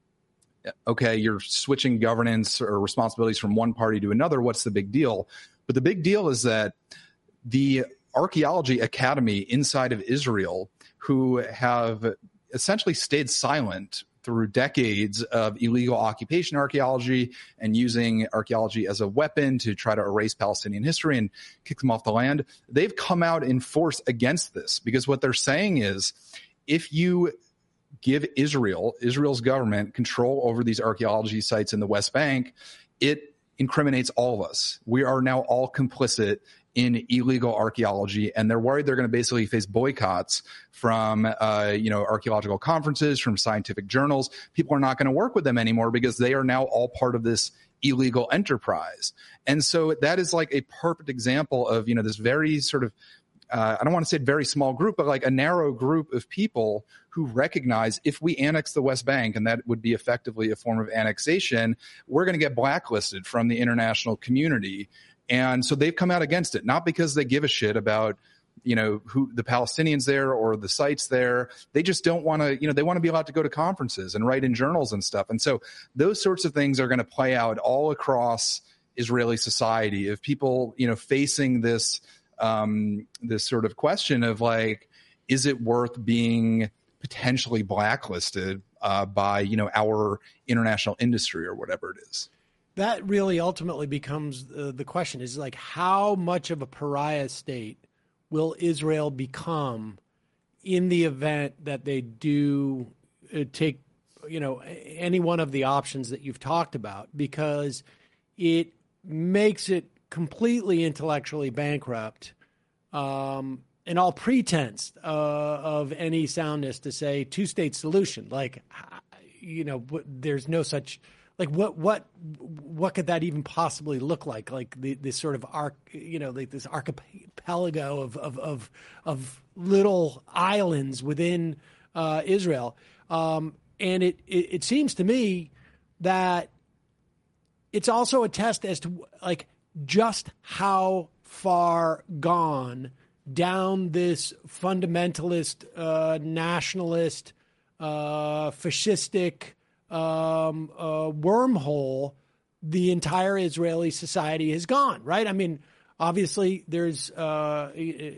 Speaker 16: okay, you're switching governance or responsibilities from one party to another. What's the big deal? But the big deal is that the Archaeology Academy inside of Israel, who have essentially stayed silent through decades of illegal occupation archaeology and using archaeology as a weapon to try to erase Palestinian history and kick them off the land, they've come out in force against this, because what they're saying is, if you give Israel, Israel's government, control over these archaeology sites in the West Bank, it incriminates all of us. We are now all complicit in illegal archaeology, and they're worried they're going to basically face boycotts from, uh, you know, archaeological conferences, from scientific journals. People are not going to work with them anymore because they are now all part of this illegal enterprise. And so that is like a perfect example of, you know, this very sort of, uh, I don't want to say very small group, but like a narrow group of people who recognize if we annex the West Bank, and that would be effectively a form of annexation, we're going to get blacklisted from the international community. And so they've come out against it, not because they give a shit about, you know, who the Palestinians there or the sites there. They just don't want to, you know, they want to be allowed to go to conferences and write in journals and stuff. And so those sorts of things are going to play out all across Israeli society of people, you know, facing this, um, this sort of question of like, is it worth being potentially blacklisted uh, by, you know, our international industry or whatever it is?
Speaker 6: That really ultimately becomes uh, the question is like, how much of a pariah state will Israel become in the event that they do uh, take, you know, any one of the options that you've talked about, because it makes it completely intellectually bankrupt, um, and all pretense uh, of any soundness to say two-state solution. Like, you know, there's no such. Like what what what could that even possibly look like? Like the, this sort of arc, you know, like this archipelago of of of, of little islands within uh, Israel, um, and it, it it seems to me that it's also a test as to like just how far gone down this fundamentalist, uh, nationalist, uh, fascistic. Um, uh, wormhole the entire Israeli society has gone, right? I mean, obviously there's uh,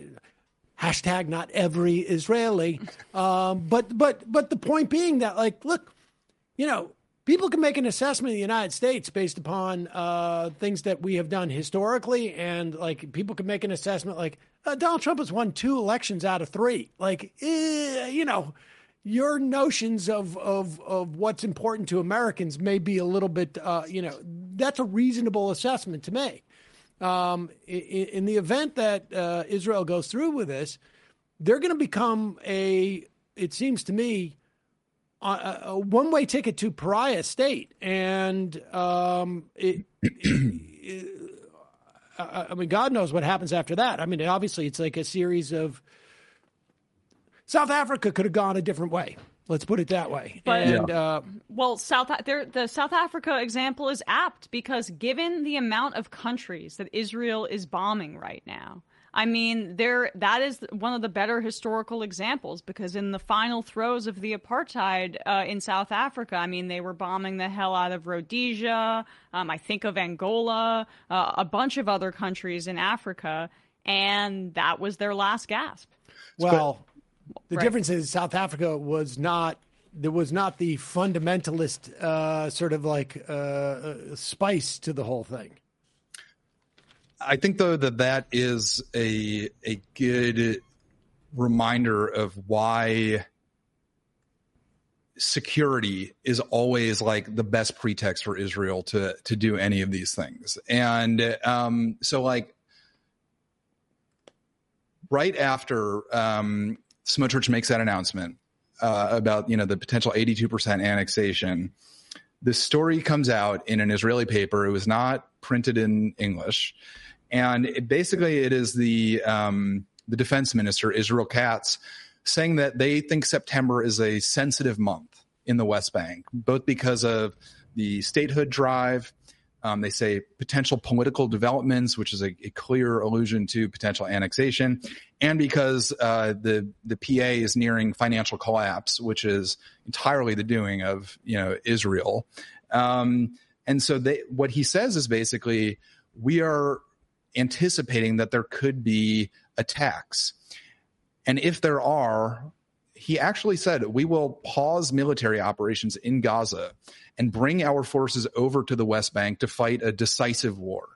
Speaker 6: hashtag not every Israeli, um, but but but the point being that, like, look, you know, people can make an assessment of the United States based upon uh, things that we have done historically, and like people can make an assessment like uh, Donald Trump has won two elections out of three, like eh, you know. Your notions of, of of what's important to Americans may be a little bit, uh, you know, that's a reasonable assessment to make. Um, in, in the event that uh, Israel goes through with this, they're going to become a, it seems to me, a, a one-way ticket to pariah state. And um, it, it, it, I mean, God knows what happens after that. I mean, obviously, it's like a series of. South Africa could have gone a different way. Let's put it that way.
Speaker 7: But,
Speaker 6: and, uh,
Speaker 7: well, South there, the South Africa example is apt because given the amount of countries that Israel is bombing right now, I mean, there that is one of the better historical examples, because in the final throes of the apartheid uh, in South Africa, I mean, they were bombing the hell out of Rhodesia. Um, I think of Angola, uh, a bunch of other countries in Africa, and that was their last gasp.
Speaker 6: Well. The
Speaker 7: right.
Speaker 6: difference is South Africa was not, there was not the fundamentalist uh, sort of like uh, uh, spice to the whole thing.
Speaker 16: I think though that that is a a good reminder of why security is always like the best pretext for Israel to to do any of these things. And um, so like right after um, Smotrich makes that announcement uh, about, you know, the potential eighty-two percent annexation, the story comes out in an Israeli paper. It was not printed in English. And it, basically it is the um, the defense minister, Israel Katz, saying that they think September is a sensitive month in the West Bank, both because of the statehood drive. Um, they say potential political developments, which is a, a clear allusion to potential annexation, and because uh, the the P A is nearing financial collapse, which is entirely the doing of, you know, Israel. Um, and so they, what he says is basically, we are anticipating that there could be attacks. And if there are, he actually said, we will pause military operations in Gaza and bring our forces over to the West Bank to fight a decisive war.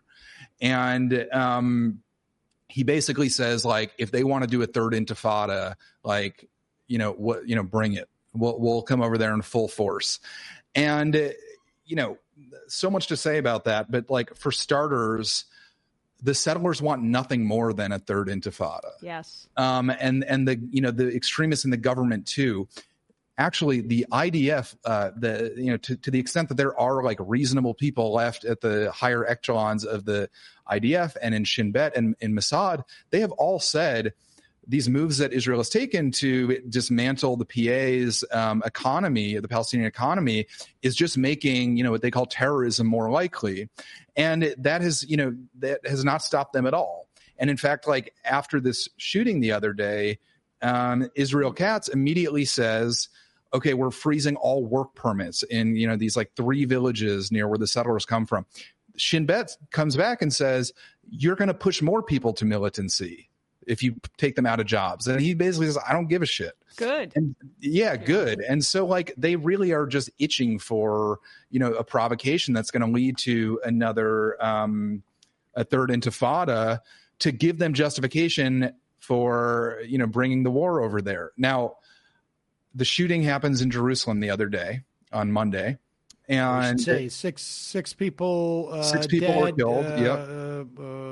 Speaker 16: And um, he basically says, like, if they want to do a third intifada, like, you know, what, you know, bring it. We'll, we'll come over there in full force. And, uh, you know, so much to say about that. But like, for starters, the settlers want nothing more than a third intifada.
Speaker 7: Yes.
Speaker 16: Um, and, and the, you know, the extremists in the government too. Actually, the I D F, uh, the, you know, to, to the extent that there are like reasonable people left at the higher echelons of the I D F and in Shin Bet and in Mossad, they have all said these moves that Israel has taken to dismantle the P A's um, economy, the Palestinian economy, is just making, you know, what they call terrorism more likely. And that has, you know, that has not stopped them at all. And in fact, like after this shooting the other day, um, Israel Katz immediately says, okay, we're freezing all work permits in, you know, these like three villages near where the settlers come from. Shin Bet comes back and says, you're going to push more people to militancy if you take them out of jobs. And he basically says, I don't give a shit.
Speaker 7: Good.
Speaker 16: And yeah, good. And so like they really are just itching for, you know, a provocation that's going to lead to another, um, a third intifada to give them justification for, you know, bringing the war over there. Now, the shooting happens in Jerusalem the other day on Monday. And
Speaker 6: say six six people uh,
Speaker 16: six people
Speaker 6: dead,
Speaker 16: were killed.
Speaker 6: Uh,
Speaker 16: yep.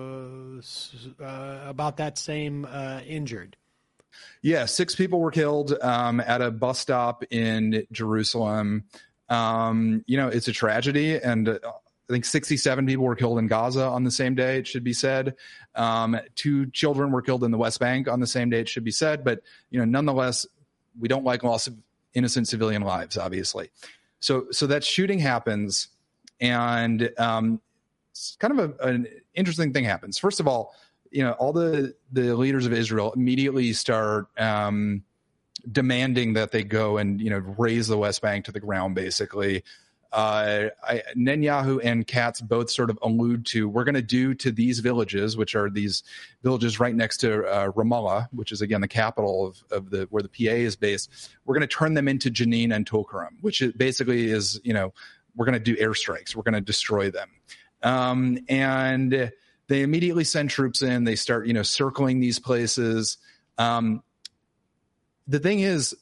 Speaker 6: Uh, uh, about that same uh, injured.
Speaker 16: Yeah, six people were killed um, at a bus stop in Jerusalem. Um, you know, it's a tragedy, and uh, I think sixty-seven people were killed in Gaza on the same day, it should be said. Um, two children were killed in the West Bank on the same day, it should be said. But, you know, nonetheless, we don't like loss of innocent civilian lives, obviously. So, so that shooting happens, and um, it's kind of a, an interesting thing happens. First of all, you know, all the, the leaders of Israel immediately start um, demanding that they go and, you know, raise the West Bank to the ground, basically. Uh, I, Netanyahu and Katz both sort of allude to, we're going to do to these villages, which are these villages right next to uh, Ramallah, which is, again, the capital of, of the where the P A is based. We're going to turn them into Jenin and Tulkarem, which is basically is, you know, we're going to do airstrikes. We're going to destroy them. Um, and they immediately send troops in. They start, you know, circling these places. Um, the thing is,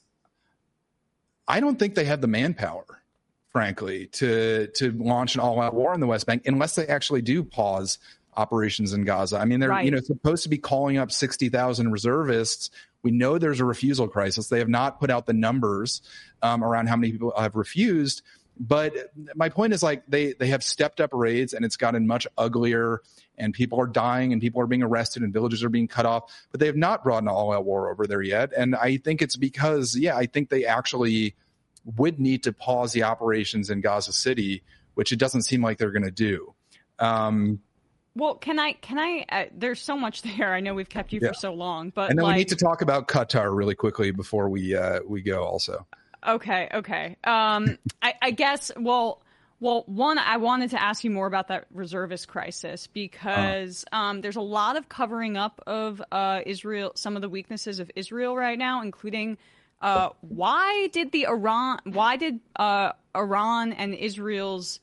Speaker 16: I don't think they have the manpower, frankly, to to launch an all-out war in the West Bank unless they actually do pause operations in Gaza. I mean, they're right. you know supposed to be calling up sixty thousand reservists. We know there's a refusal crisis. They have not put out the numbers um, around how many people have refused. But my point is, like, they they have stepped up raids, and it's gotten much uglier, and people are dying, and people are being arrested, and villages are being cut off. But they have not brought an all-out war over there yet. And I think it's because, yeah, I think they actually would need to pause the operations in Gaza City, which it doesn't seem like they're going to do. Um,
Speaker 7: well, can I, can I, uh, there's so much there. I know we've kept you yeah. for so long, but
Speaker 16: and then
Speaker 7: like,
Speaker 16: we need to talk about Qatar really quickly before we, uh, we go also.
Speaker 7: Okay. Okay. Um, I, I guess, well, well, one, I wanted to ask you more about that reservist crisis because uh. um, there's a lot of covering up of uh, Israel, some of the weaknesses of Israel right now, including Uh, why did the Iran? Why did uh, Iran and Israel's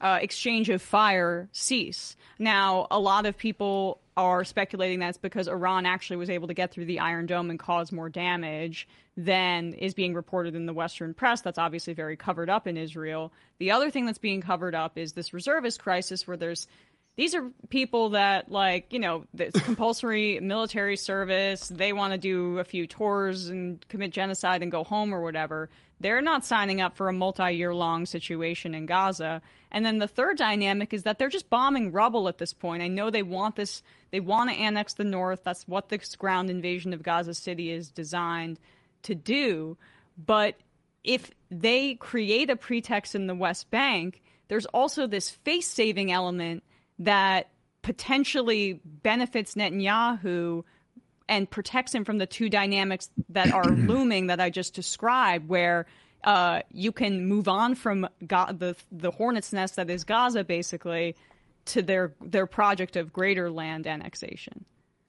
Speaker 7: uh, exchange of fire cease. Now, a lot of people are speculating that's because Iran actually was able to get through the Iron Dome and cause more damage than is being reported in the Western press. That's obviously very covered up in Israel. The other thing that's being covered up is this reservist crisis where there's these are people that, like, you know, it's compulsory military service. They want to do a few tours and commit genocide and go home or whatever. They're not signing up for a multi-year long situation in Gaza. And then the third dynamic is that they're just bombing rubble at this point. I know they want this. They want to annex the north. That's what this ground invasion of Gaza City is designed to do. But if they create a pretext in the West Bank, there's also this face-saving element that potentially benefits Netanyahu and protects him from the two dynamics that are looming that I just described, where uh, you can move on from Ga- the the hornet's nest that is Gaza, basically, to their their project of greater land annexation.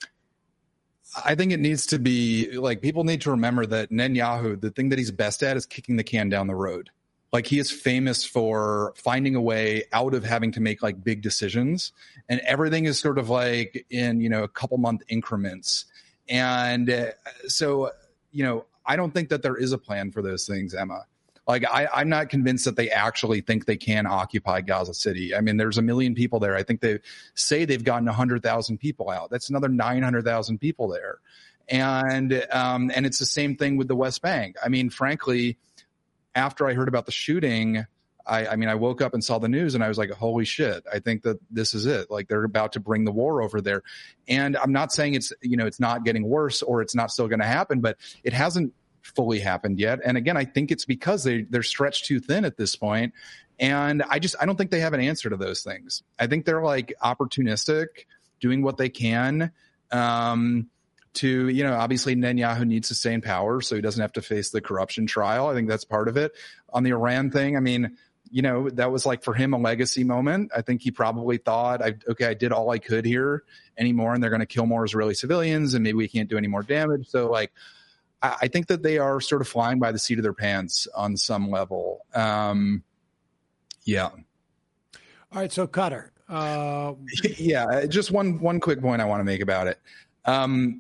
Speaker 16: I think it needs to be, like, people need to remember that Netanyahu, the thing that he's best at is kicking the can down the road. Like, he is famous for finding a way out of having to make, like, big decisions, and everything is sort of like in, you know, a couple month increments. And uh, so, you know, I don't think that there is a plan for those things, Emma. Like, I, I'm not convinced that they actually think they can occupy Gaza City. I mean, there's a million people there. I think they say they've gotten one hundred thousand people out. That's another nine hundred thousand people there. And um, and it's the same thing with the West Bank. I mean, frankly, after I heard about the shooting, I, I mean, I woke up and saw the news and I was like, holy shit, I think that this is it. Like, they're about to bring the war over there. And I'm not saying it's, you know, it's not getting worse or it's not still going to happen, but it hasn't fully happened yet. And again, I think it's because they, they're stretched too thin at this point. And I just, I don't think they have an answer to those things. I think they're like opportunistic, doing what they can. Um, to, you know, obviously Netanyahu needs to stay in power so he doesn't have to face the corruption trial. I think that's part of it. On the Iran thing, I mean, you know, that was like for him a legacy moment. I think he probably thought, I, okay, I did all I could here anymore, and they're going to kill more Israeli civilians, and maybe we can't do any more damage. So, like, I, I think that they are sort of flying by the seat of their pants on some level. Um, yeah.
Speaker 6: All right, so Cutter. Uh...
Speaker 16: yeah, just one one quick point I want to make about it. Um,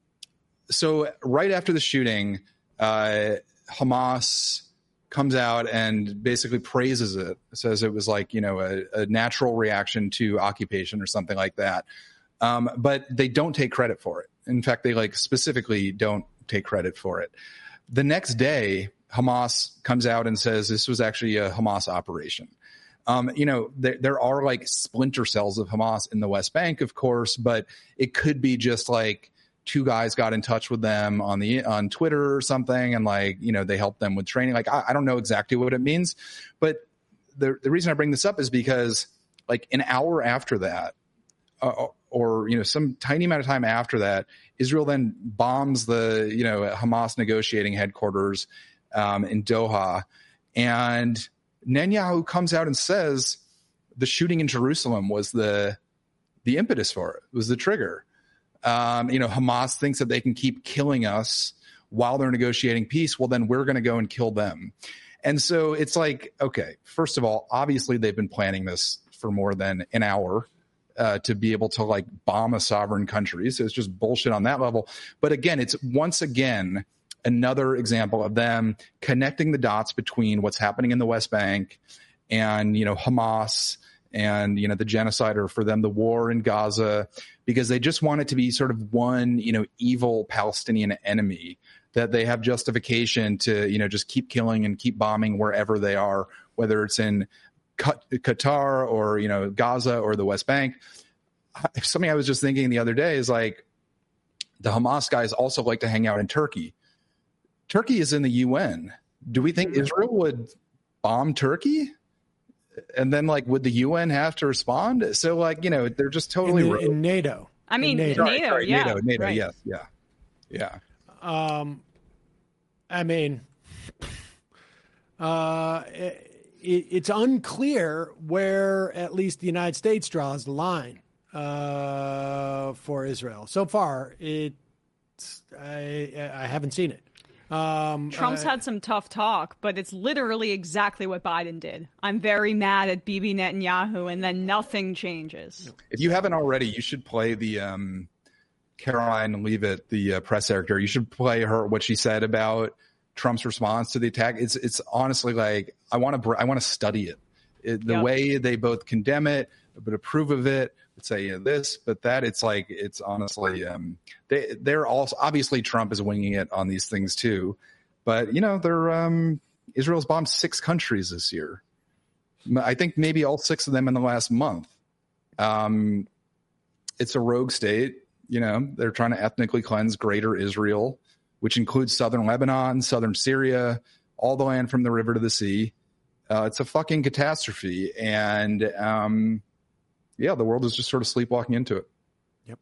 Speaker 16: So right after the shooting, uh, Hamas comes out and basically praises it, says it was like, you know, a, a natural reaction to occupation or something like that. Um, but they don't take credit for it. In fact, they like specifically don't take credit for it. The next day, Hamas comes out and says this was actually a Hamas operation. Um, you know, there, there are like splinter cells of Hamas in the West Bank, of course, but it could be just like two guys got in touch with them on the on Twitter or something, and like, you know, they helped them with training. Like, I, I don't know exactly what it means, but the the reason I bring this up is because like an hour after that, uh, or you know, some tiny amount of time after that, Israel then bombs the you know Hamas negotiating headquarters um, in Doha, and Netanyahu comes out and says the shooting in Jerusalem was the the impetus for it, was the trigger. Um, you know, Hamas thinks that they can keep killing us while they're negotiating peace. Well, then we're going to go and kill them. And so it's like, okay, first of all, obviously they've been planning this for more than an hour uh, to be able to like bomb a sovereign country. So it's just bullshit on that level. But again, it's once again another example of them connecting the dots between what's happening in the West Bank and, you know, Hamas and, you know, the genocide, or for them, the war in Gaza, because they just want it to be sort of one, you know, evil Palestinian enemy that they have justification to, you know, just keep killing and keep bombing wherever they are, whether it's in Qatar or, you know, Gaza or the West Bank. Something I was just thinking the other day is like the Hamas guys also like to hang out in Turkey. Turkey is in the U N. Do we think Israel would bomb Turkey? And then, like, would the U N have to respond? So, like, you know, they're just totally
Speaker 6: in, the, in NATO.
Speaker 7: I mean,
Speaker 6: in NATO,
Speaker 7: NATO,
Speaker 16: sorry, sorry,
Speaker 7: yeah,
Speaker 16: NATO, NATO,
Speaker 7: right.
Speaker 16: yes, yeah, yeah.
Speaker 6: Um, I mean, uh, it, it's unclear where at least the United States draws the line uh, for Israel. So far, it's I I haven't seen it. Um,
Speaker 7: Trump's
Speaker 6: uh,
Speaker 7: had some tough talk, but it's literally exactly what Biden did. I'm very mad at Bibi Netanyahu, and then nothing changes.
Speaker 16: If you haven't already, you should play the um, Caroline Leavitt, the uh, press secretary. You should play her what she said about Trump's response to the attack. It's it's honestly like I want to I want to study it. it the
Speaker 7: Yep.
Speaker 16: way they both condemn it, but approve of it. Would say you know, this, but that. It's like it's honestly um, they they're also obviously Trump is winging it on these things too, but you know they're um, Israel's bombed six countries this year. I think maybe all six of them in the last month. Um, it's a rogue state. You know they're trying to ethnically cleanse Greater Israel, which includes southern Lebanon, southern Syria, all the land from the river to the sea. Uh, it's a fucking catastrophe, and um, yeah, the world is just sort of sleepwalking into it.
Speaker 6: Yep.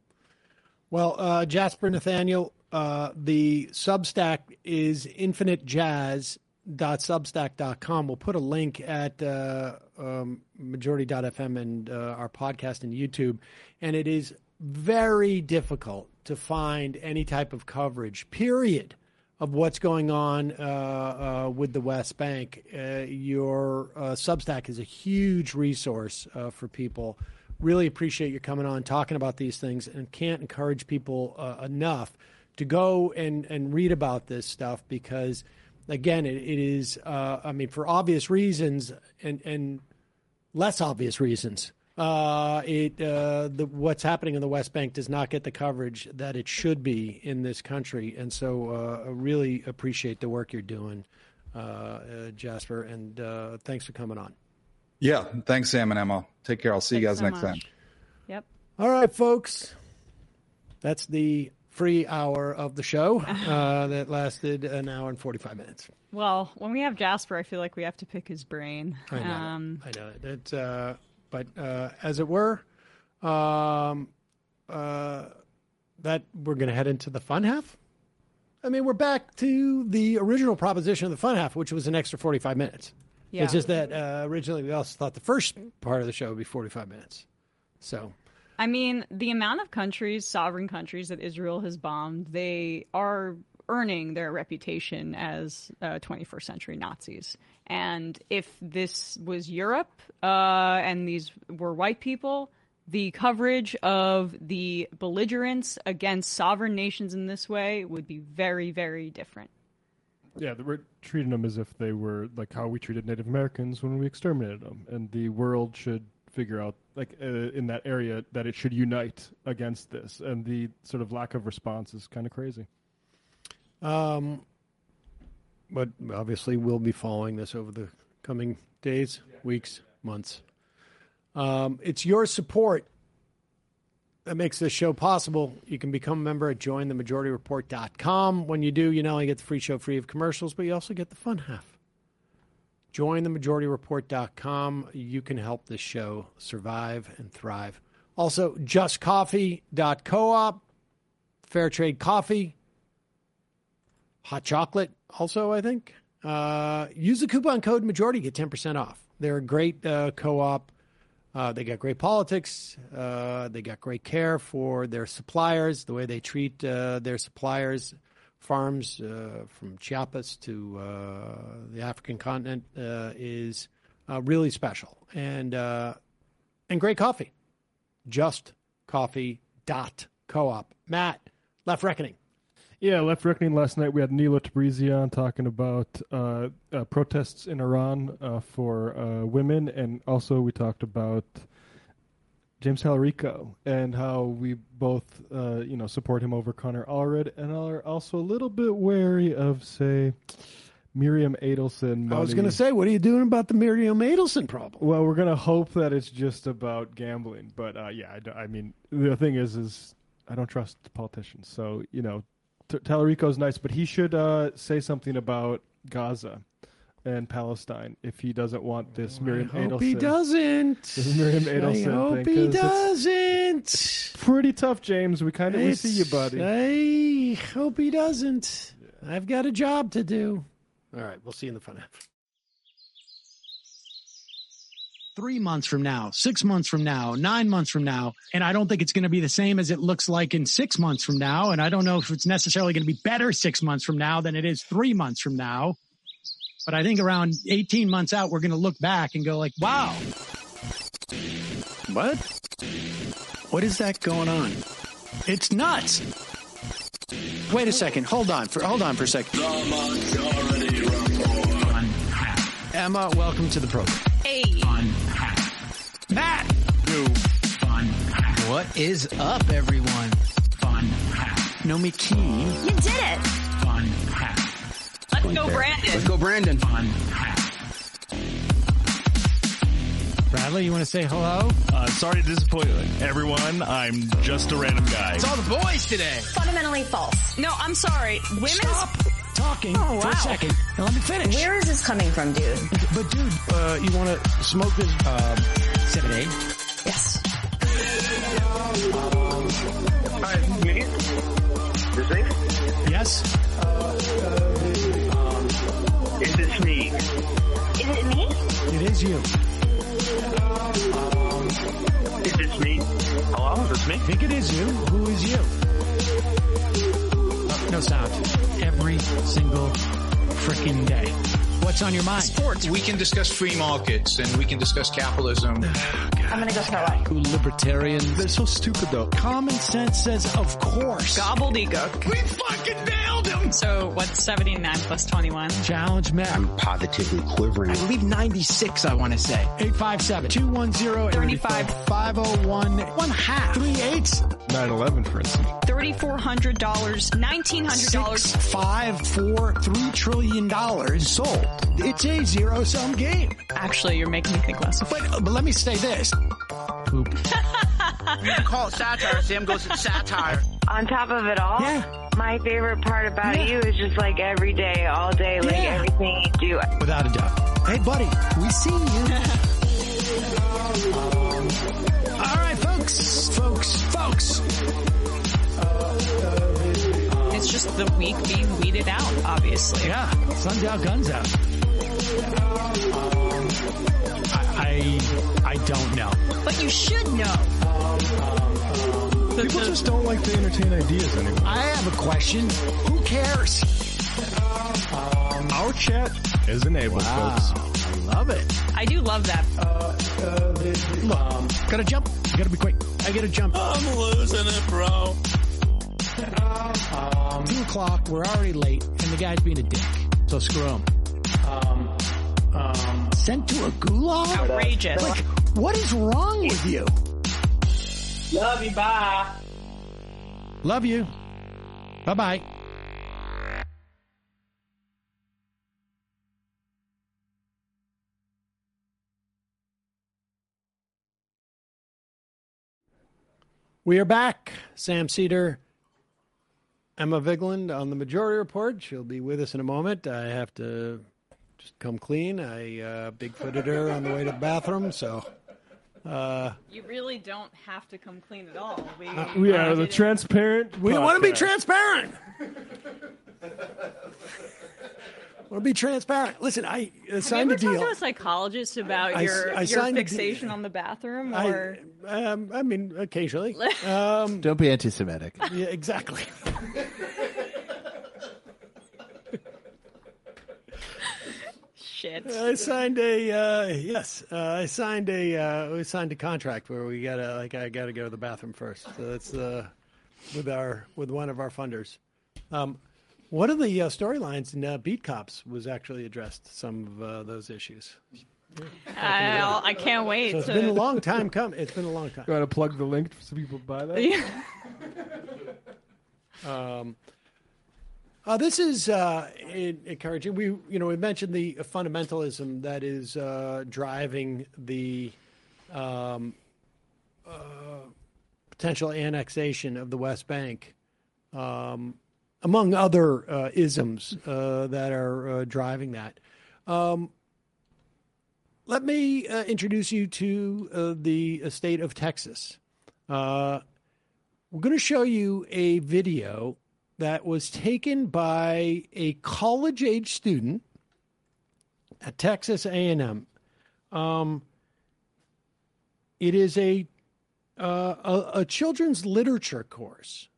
Speaker 6: Well, uh, Jasper Nathaniel, uh, the Substack is infinite jazz dot substack dot com. We'll put a link at uh, um, majority dot f m and uh, our podcast and YouTube. And it is very difficult to find any type of coverage, period, of what's going on uh, uh, with the West Bank. Uh, your uh, Substack is a huge resource uh, for people. Really appreciate you coming on, talking about these things, and can't encourage people uh, enough to go and, and read about this stuff because, again, it, it is, uh, I mean, for obvious reasons and, and less obvious reasons, Uh, it uh, the what's happening in the West Bank does not get the coverage that it should be in this country, and so uh, I really appreciate the work you're doing, uh, uh, Jasper, and uh, thanks for coming on.
Speaker 16: Yeah, thanks, Sam and Emma. Take care. I'll see you guys
Speaker 7: so
Speaker 16: next
Speaker 7: much.
Speaker 16: time.
Speaker 7: Yep.
Speaker 6: All right, folks, that's the free hour of the show uh, that lasted an hour and forty-five minutes.
Speaker 7: Well, when we have Jasper, I feel like we have to pick his brain.
Speaker 6: I know.
Speaker 7: Um,
Speaker 6: I know. It's uh, but uh, as it were, um, uh, that we're going to head into the fun half. I mean, we're back to the original proposition of the fun half, which was an extra forty-five minutes.
Speaker 7: Yeah.
Speaker 6: It's just that uh, originally we also thought the first part of the show would be forty-five minutes. So,
Speaker 7: I mean, the amount of countries, sovereign countries that Israel has bombed, they are earning their reputation as uh, twenty-first century Nazis. And if this was Europe uh, and these were white people, the coverage of the belligerents against sovereign nations in this way would be very, very different.
Speaker 8: Yeah, we're treating them as if they were like how we treated Native Americans when we exterminated them. And the world should figure out, like uh, in that area, that it should unite against this. And the sort of lack of response is kind of crazy.
Speaker 6: Um, but obviously we'll be following this over the coming days, weeks, months. Um, it's your support that makes this show possible. You can become a member at join the majority report dot com. When you do, you not only get the free show free of commercials, but you also get the fun half. join the majority report dot com. You can help this show survive and thrive. Also, just coffee dot coop, fair trade coffee, hot chocolate also, I think. Uh, use the coupon code MAJORITY, get ten percent off. They're a great uh, co-op. Uh, they got great politics. Uh, they got great care for their suppliers, the way they treat uh, their suppliers, farms uh, from Chiapas to uh, the African continent uh, is uh, really special. And uh, and great coffee. just coffee dot coop. Matt, Left Reckoning.
Speaker 8: Yeah, Left Reckoning last night. We had Neela Tabrizi on talking about uh, uh, protests in Iran uh, for uh, women, and also we talked about James Talarico and how we both, uh, you know, support him over Connor Allred, and are also a little bit wary of, say, Miriam Adelson money.
Speaker 6: I was going to say, what are you doing about the Miriam Adelson problem?
Speaker 8: Well, we're going to hope that it's just about gambling, but uh, yeah, I, don't- I mean, the thing is, is I don't trust politicians, so you know. Talarico's nice, but he should uh, say something about Gaza and Palestine if he doesn't want this Miriam
Speaker 6: I hope
Speaker 8: Adelson.
Speaker 6: he doesn't.
Speaker 8: This Miriam Adelson
Speaker 6: I hope
Speaker 8: thing,
Speaker 6: he
Speaker 8: 'cause
Speaker 6: doesn't.
Speaker 8: Pretty tough, James. We kind of we see you, buddy.
Speaker 6: I hope he doesn't. Yeah. I've got a job to do. All right, we'll see you in the fun half.
Speaker 17: three months from now, six months from now, nine months from now. And I don't think it's going to be the same as it looks like in six months from now. And I don't know if it's necessarily going to be better six months from now than it is three months from now. But I think around eighteen months out, we're going to look back and go like, wow. What? What is that going on? It's nuts. Wait a second. Hold on for hold on for a second. Emma, welcome to the program.
Speaker 7: Hey.
Speaker 17: Matt.
Speaker 18: New. What is up, everyone? Fun.
Speaker 17: Nomi Keene.
Speaker 7: You did it.
Speaker 18: Fun.
Speaker 7: Let's go, Brandon.
Speaker 18: Let's go, Brandon. Fun.
Speaker 17: Bradley, you want to say hello?
Speaker 19: Uh, sorry to disappoint everyone. I'm just a random guy.
Speaker 18: It's all the boys today.
Speaker 7: Fundamentally false. No, I'm sorry. Women's...
Speaker 17: Stop talking
Speaker 7: oh,
Speaker 17: for
Speaker 7: wow.
Speaker 17: a second. Now let me finish.
Speaker 20: Where is this coming from, dude?
Speaker 17: But, dude, uh, you want to smoke this uh, seven A?
Speaker 20: Yes.
Speaker 21: Hi, this is me. This is?
Speaker 17: Yes.
Speaker 21: Is this me?
Speaker 20: Is it me?
Speaker 17: It is you.
Speaker 21: Is this me? Hello, is this me?
Speaker 17: I think it is you. Who is you? Oh, no sound. Every single freaking day. What's on your mind?
Speaker 18: Sports. We can discuss free markets and we can discuss capitalism.
Speaker 20: I'm going to go start watching.
Speaker 17: Libertarian. They're so stupid, though. Common sense says, of course.
Speaker 7: Gobbledygook.
Speaker 17: We fucking nailed him.
Speaker 7: So what's seventy-nine plus twenty-one?
Speaker 17: Challenge Matt.
Speaker 18: I'm positively quivering. I believe ninety-six, I want to say.
Speaker 17: eight five seven, two one zero,
Speaker 7: thirty-five,
Speaker 17: five oh one, one half. Three eights.
Speaker 8: nine eleven, for instance.
Speaker 7: thirty-four hundred dollars, nineteen hundred dollars.
Speaker 17: Six, five, four, three trillion dollars sold. It's a zero-sum game.
Speaker 7: Actually, you're making me think less.
Speaker 17: But, but let me say this. Poop.
Speaker 18: You can call it satire. Sam goes, it's satire.
Speaker 22: On top of it all,
Speaker 17: yeah.
Speaker 22: my favorite part about
Speaker 17: yeah.
Speaker 22: you is just like every day, all day, like
Speaker 17: yeah.
Speaker 22: everything you do.
Speaker 17: Without a doubt. Hey, buddy, we see you. All right, folks, folks, folks.
Speaker 7: It's just the weak being weeded out, obviously.
Speaker 17: Yeah, sun's out, guns out. I, I, I don't know.
Speaker 7: But you should know.
Speaker 8: People just don't like to entertain ideas anymore.
Speaker 17: I have a question. Who cares?
Speaker 8: Our chat is enabled,
Speaker 17: wow.
Speaker 8: folks.
Speaker 17: I love it.
Speaker 7: I do love that.
Speaker 17: Look, gotta jump. Gotta be quick. I gotta jump.
Speaker 2: I'm losing it, bro.
Speaker 17: Um, Two o'clock. We're already late, and the guy's being a dick. So screw him. Um, um, sent to a gulag?
Speaker 7: Outrageous.
Speaker 17: Like, what is wrong with you?
Speaker 22: Love you, bye.
Speaker 17: Love you. Bye-bye. We are back. Sam Cedar, Emma Vigeland on the Majority Report. She'll be with us in a moment. I have to just come clean. I uh, big-footed her on the way to the bathroom, so... Uh,
Speaker 7: you really don't have to come clean at all. We,
Speaker 8: uh, we are the transparent.
Speaker 17: We
Speaker 8: podcast.
Speaker 17: want to be transparent. Want to be transparent. Listen, I uh, signed
Speaker 7: a deal. Have you ever talked to a psychologist about
Speaker 17: I,
Speaker 7: your,
Speaker 17: I
Speaker 7: your
Speaker 17: signed
Speaker 7: fixation on the bathroom? Or
Speaker 17: I, um, I mean, occasionally. Um,
Speaker 9: Don't be anti-Semitic.
Speaker 17: Yeah, exactly.
Speaker 7: Shit.
Speaker 17: I signed a uh, yes. Uh, I signed a uh, we signed a contract where we gotta like I gotta go to the bathroom first. So that's uh, with our with one of our funders. Um, one of the uh, storylines in uh, Beat Cops was actually addressed some of uh, those issues.
Speaker 7: I, I can't wait.
Speaker 17: So it's
Speaker 7: to...
Speaker 17: been a long time coming. It's been a long time.
Speaker 8: You want to plug the link so people buy that?
Speaker 7: Yeah.
Speaker 17: um. Uh, this is uh, encouraging. We, you know, we mentioned the fundamentalism that is uh, driving the um, uh, potential annexation of the West Bank, um, among other uh, isms uh, that are uh, driving that. Um, let me uh, introduce you to uh, the state of Texas. Uh, we're going to show you a video that was taken by a college-age student at Texas A and M. Um,
Speaker 6: it is a uh, a, a children's literature course.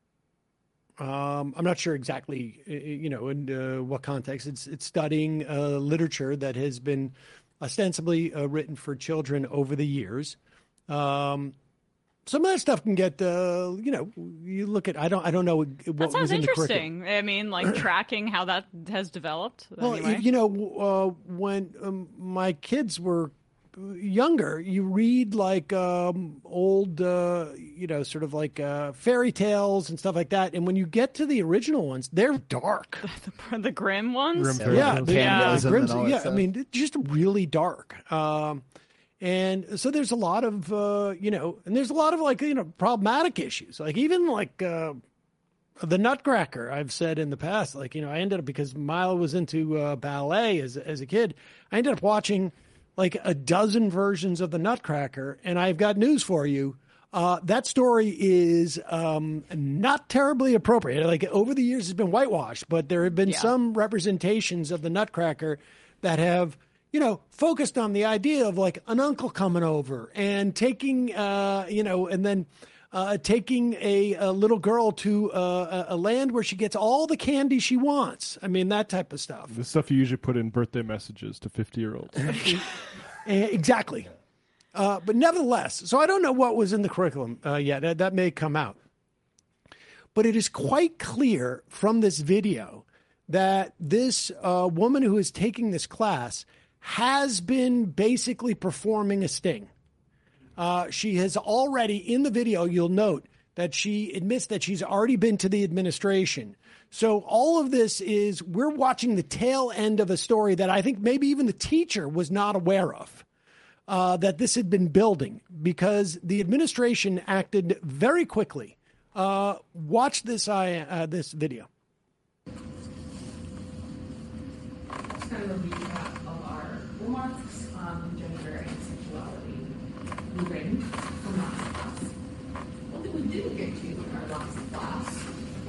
Speaker 6: Um, I'm not sure exactly, you know, in uh, what context. It's it's studying uh, literature that has been ostensibly uh, written for children over the years. Um, some of that stuff can get, uh, you know, you look at. I don't. I don't know what
Speaker 7: That sounds
Speaker 6: was in the curriculum.
Speaker 7: interesting. I mean, like tracking how that has developed.
Speaker 6: Well,
Speaker 7: anyway.
Speaker 6: you know, uh, when um, my kids were younger, you read like um, old, uh, you know, sort of like uh, fairy tales and stuff like that. And when you get to the original ones, they're dark.
Speaker 7: the, the Grimm ones?
Speaker 6: Grim yeah, the, yeah,
Speaker 9: Cannibalism
Speaker 6: Grimm's,
Speaker 9: and all that
Speaker 6: yeah. I
Speaker 9: stuff.
Speaker 6: mean, just really dark. Um, and so there's a lot of, uh, you know, and there's a lot of like, you know, problematic issues. Like even like uh, the Nutcracker, I've said in the past, like, you know, I ended up, because Milo was into uh, ballet as as a kid, I ended up watching like a dozen versions of the Nutcracker, and I've got news for you. Uh, that story is um, not terribly appropriate. Like over the years, it's been whitewashed, but there have been
Speaker 7: Yeah.
Speaker 6: some representations of the Nutcracker that have, you know, focused on the idea of like an uncle coming over and taking, uh, you know, and then uh, taking a, a little girl to uh, a, a land where she gets all the candy she wants. I mean, that type of stuff.
Speaker 8: The stuff you usually put in birthday messages to fifty-year-olds.
Speaker 6: Exactly. Uh, but nevertheless, so I don't know what was in the curriculum uh, yet. That, that may come out. But it is quite clear from this video that this uh, woman who is taking this class has been basically performing a sting. Uh, she has already, in the video, you'll note that she admits that she's already been to the administration. So all of this is, we're watching the tail end of a story that I think maybe even the teacher was not aware of, uh, that this had been building, because the administration acted very quickly. Uh, watch this, uh, this video.
Speaker 1: It's kind of a recap of our remarks on gender and sexuality moving from last class. One thing we didn't get to in our last class.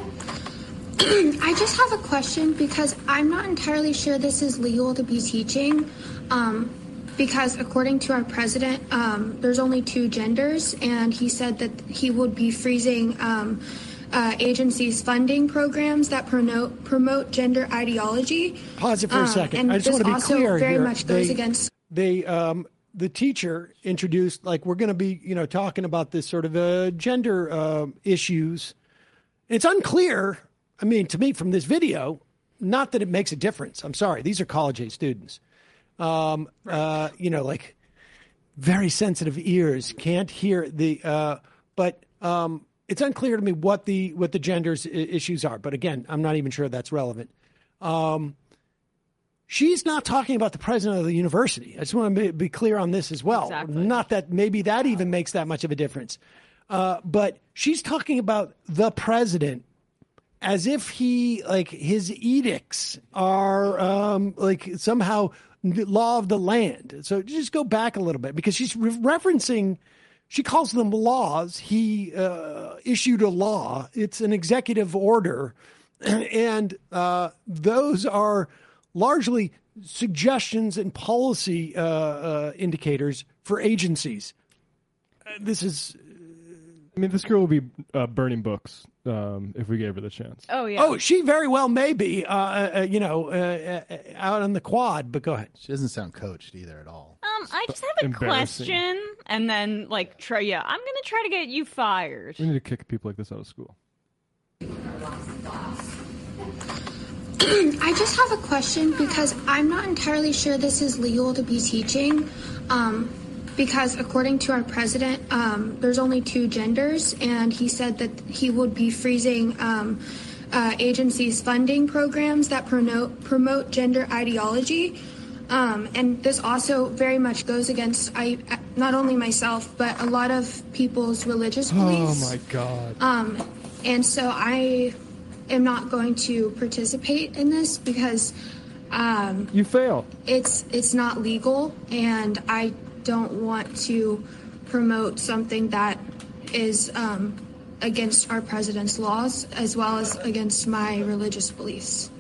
Speaker 3: I just have a question, because I'm not entirely sure this is legal to be teaching. Um, because according to our president, um, there's only two genders, and he said that he would be freezing um, uh, agencies' funding programs that promote promote gender ideology.
Speaker 6: Pause it for
Speaker 3: Um,
Speaker 6: a second.
Speaker 3: and
Speaker 6: I just
Speaker 3: this
Speaker 6: want to be
Speaker 3: also
Speaker 6: clear
Speaker 3: very
Speaker 6: here.
Speaker 3: much goes
Speaker 6: They-
Speaker 3: against.
Speaker 6: They, um, the teacher introduced, like, we're going to be, you know, talking about this sort of uh, gender uh, issues. It's unclear. I mean, to me, from this video, not that it makes a difference. I'm sorry. These are college-age students. Um, uh, you know, like very sensitive ears can't hear the, uh, but um, it's unclear to me what the what the genders I- issues are. But again, I'm not even sure that's relevant. Um, she's not talking about the president of the university. I just want to be, be clear on this as well.
Speaker 7: Exactly.
Speaker 6: Not that maybe that even makes that much of a difference. Uh, but she's talking about the president as if he, like, his edicts are um, like somehow law of the land. So just go back a little bit, because she's re- referencing, she calls them laws. He uh, issued a law. It's an executive order. And uh, those are largely suggestions and policy uh, uh, indicators for agencies. Uh, this is...
Speaker 8: I mean, this girl would be uh, burning books um, if we gave her the chance.
Speaker 7: Oh, yeah.
Speaker 6: Oh, she very well may be, uh, uh, you know, uh, uh, out on the quad, but go ahead.
Speaker 9: She doesn't sound coached either at all.
Speaker 7: Um, I just have a
Speaker 8: Embarrassing.
Speaker 7: question, and then, like, try, yeah, I'm going to try to get you fired.
Speaker 8: We need to kick people like this out of school.
Speaker 3: I just have a question, because I'm not entirely sure this is legal to be teaching. Um, because according to our president, um, there's only two genders, and he said that he would be freezing um, uh, agencies' funding programs that promote promote gender ideology. Um, and this also very much goes against I not only myself, but a lot of people's religious beliefs.
Speaker 6: Oh, my God.
Speaker 3: Um, and so I am not going to participate in this, because um,
Speaker 8: You fail.
Speaker 3: it's it's not legal, and I don't want to promote something that is um, against our president's laws, as well as against my religious beliefs.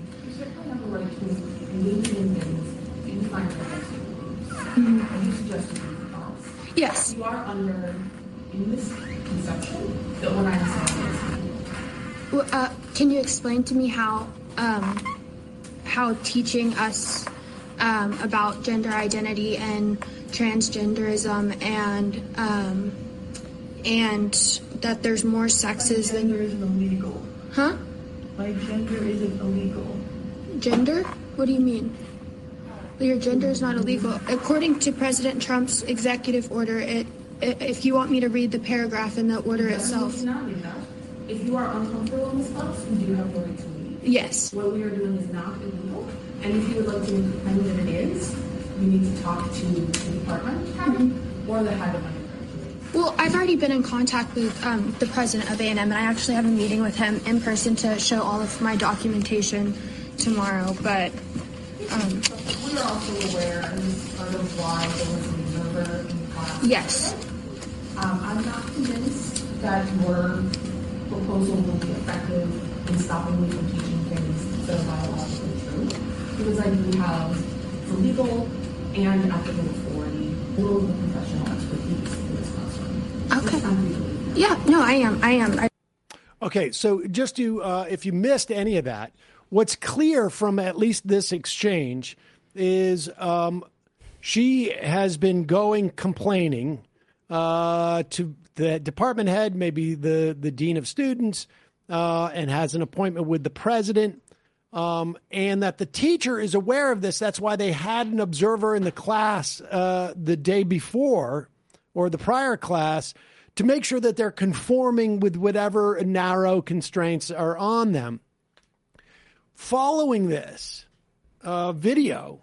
Speaker 3: Yes.
Speaker 1: You are under in this conception that what I'm saying is.
Speaker 3: Well, uh, can you explain to me how um, how teaching us um, about gender identity and transgenderism and um, and that there's more sexes than
Speaker 1: gender isn't illegal.
Speaker 3: Huh?
Speaker 1: My gender isn't illegal.
Speaker 3: Gender? What do you mean? Your gender is not illegal. According to President Trump's executive order, it, it if you want me to read the paragraph in the order itself.
Speaker 1: It's not enough. If you are uncomfortable in this class, you do have the right to leave.
Speaker 3: Yes.
Speaker 1: What we are doing is not illegal. And if you would like to make the claim that it is, you need to talk to the department mm-hmm. or the head of undergraduate.
Speaker 3: Well, I've already been in contact with um, the president of A and M, and I actually have a meeting with him in person to show all of my documentation tomorrow. But um,
Speaker 1: we are also aware, and this is part of why there was an observer in the class.
Speaker 3: Yes.
Speaker 1: Um, I'm not convinced that your proposal will be effective in stopping me from teaching things that are biologically true, because I do have the legal and ethical authority, all of the professional expertise in this classroom.
Speaker 3: Okay. Yeah, no, I am. I am. I-
Speaker 6: okay, so just to, uh, if you missed any of that, what's clear from at least this exchange is um, she has been going complaining uh, to the department head, maybe the, the dean of students, uh, and has an appointment with the president, um, and that the teacher is aware of this. That's why they had an observer in the class uh, the day before or the prior class to make sure that they're conforming with whatever narrow constraints are on them. Following this uh, video,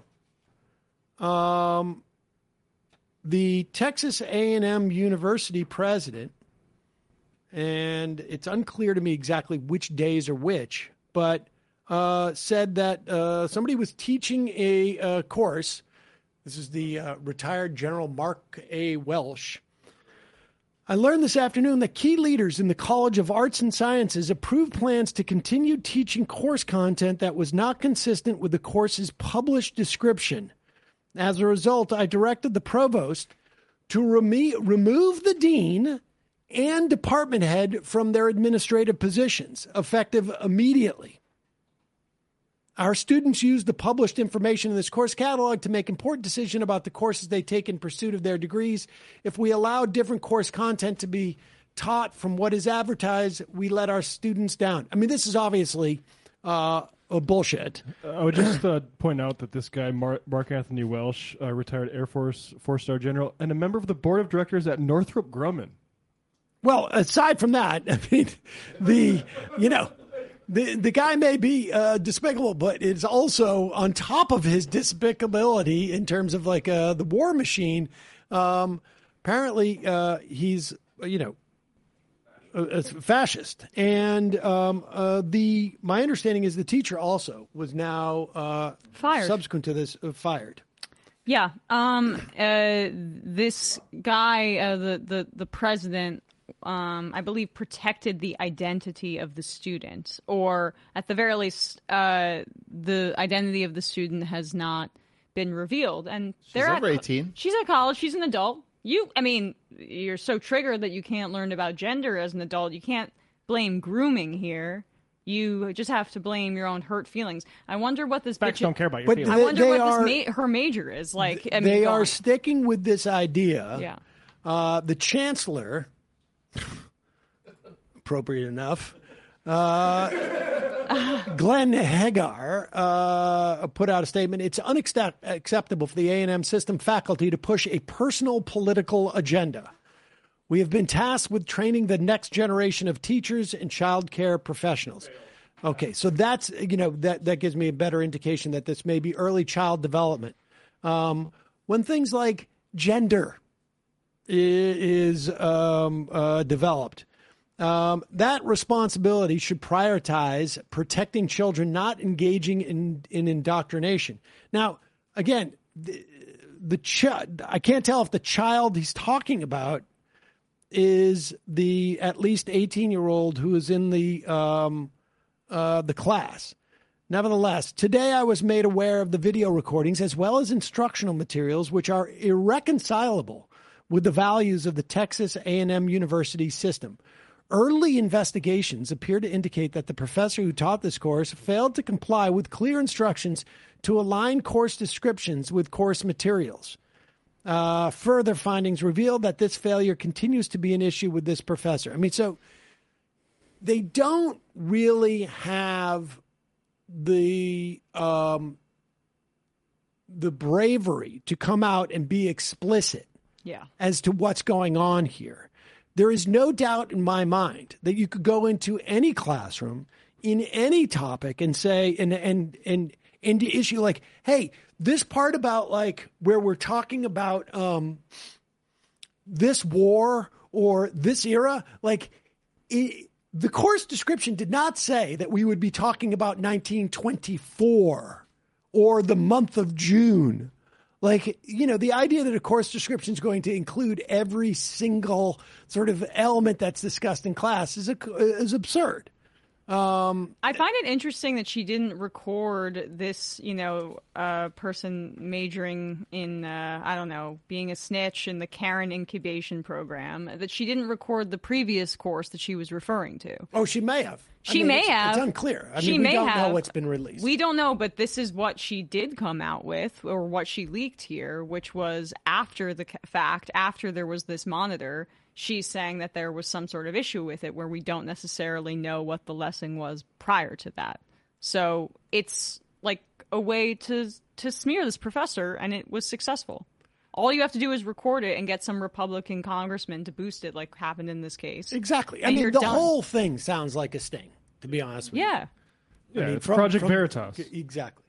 Speaker 6: um, the Texas A and M University president, and it's unclear to me exactly which days are which, but uh, said that uh, somebody was teaching a, a course. This is the uh, retired General Mark A. Welsh. I learned this afternoon that key leaders in the College of Arts and Sciences approved plans to continue teaching course content that was not consistent with the course's published description. As a result, I directed the provost to reme- remove the dean and department head from their administrative positions, effective immediately. Our students use the published information in this course catalog to make important decisions about the courses they take in pursuit of their degrees. If we allow different course content to be taught from what is advertised, we let our students down. I mean, this is obviously uh, a bullshit.
Speaker 8: I would just uh, point out that this guy, Mar- Mark Anthony Welsh, uh, retired Air Force four-star general, and a member of the board of directors at Northrop Grumman.
Speaker 6: Well, aside from that, I mean, the, you know, The the guy may be uh, despicable, but it's also on top of his despicability in terms of like uh, the war machine. Um, apparently, uh, he's you know a, a fascist, and um, uh, the my understanding is the teacher also was now uh,
Speaker 7: fired.
Speaker 6: Subsequent to this, uh, fired.
Speaker 7: Yeah. Um. Uh. This guy, uh, the the the president. Um, I believe, protected the identity of the student, or at the very least, uh, the identity of the student has not been revealed. And
Speaker 9: She's
Speaker 7: they're
Speaker 9: over
Speaker 7: at,
Speaker 9: eighteen.
Speaker 7: She's at college. She's an adult. You, I mean, you're so triggered that you can't learn about gender as an adult. You can't blame grooming here. You just have to blame your own hurt feelings. I wonder what this
Speaker 8: Facts
Speaker 7: bitch
Speaker 8: don't care about your
Speaker 6: But
Speaker 8: feelings.
Speaker 7: I wonder
Speaker 6: they
Speaker 7: what
Speaker 6: are-
Speaker 7: this ma- her major is like. I mean,
Speaker 6: They
Speaker 7: go
Speaker 6: are
Speaker 7: on.
Speaker 6: sticking with this idea.
Speaker 7: Yeah.
Speaker 6: Uh, the chancellor, appropriate enough, uh, Glenn Hagar uh, put out a statement. It's unacceptable for the A and M system faculty to push a personal political agenda. We have been tasked with training the next generation of teachers and child care professionals. Okay, so that's, you know, that, that gives me a better indication that this may be early child development. Um, when things like gender is um, uh, developed, um, that responsibility should prioritize protecting children, not engaging in, in indoctrination. Now, again, the, the ch- I can't tell if the child he's talking about is the at least eighteen-year-old who is in the um, uh, the class. Nevertheless, today I was made aware of the video recordings as well as instructional materials which are irreconcilable with the values of the Texas A and M University system. Early investigations appear to indicate that the professor who taught this course failed to comply with clear instructions to align course descriptions with course materials. Uh, further findings reveal that this failure continues to be an issue with this professor. I mean, so they don't really have the um, the bravery to come out and be explicit
Speaker 7: Yeah.
Speaker 6: as to what's going on here. There is no doubt in my mind that you could go into any classroom in any topic and say, and, and, and, and the issue like, hey, this part about like where we're talking about um, this war or this era, like it, the course description did not say that we would be talking about nineteen twenty-four or the month of June. Like, you know, the idea that a course description is going to include every single sort of element that's discussed in class is a, is absurd. Um,
Speaker 7: I find it interesting that she didn't record this, you know, uh, person majoring in, uh, I don't know, being a snitch in the Karen incubation program, that she didn't record the previous course that she was referring to.
Speaker 6: Oh, she may have. I
Speaker 7: She
Speaker 6: mean,
Speaker 7: may
Speaker 6: it's,
Speaker 7: have.
Speaker 6: It's unclear. I
Speaker 7: She
Speaker 6: mean, we
Speaker 7: may
Speaker 6: don't
Speaker 7: have.
Speaker 6: know what's been released.
Speaker 7: We don't know, but this is what she did come out with, or what she leaked here, which was after the ca- fact, after there was this monitor, she's saying that there was some sort of issue with it where we don't necessarily know what the lesson was prior to that. So it's like a way to to smear this professor, and it was successful. All you have to do is record it and get some Republican congressman to boost it, like happened in this case.
Speaker 6: Exactly. I
Speaker 7: And
Speaker 6: mean,
Speaker 7: you're
Speaker 6: the
Speaker 7: done.
Speaker 6: whole thing sounds like a sting, to be honest with
Speaker 7: Yeah.
Speaker 6: you.
Speaker 8: Yeah, it's Project Veritas.
Speaker 6: Exactly.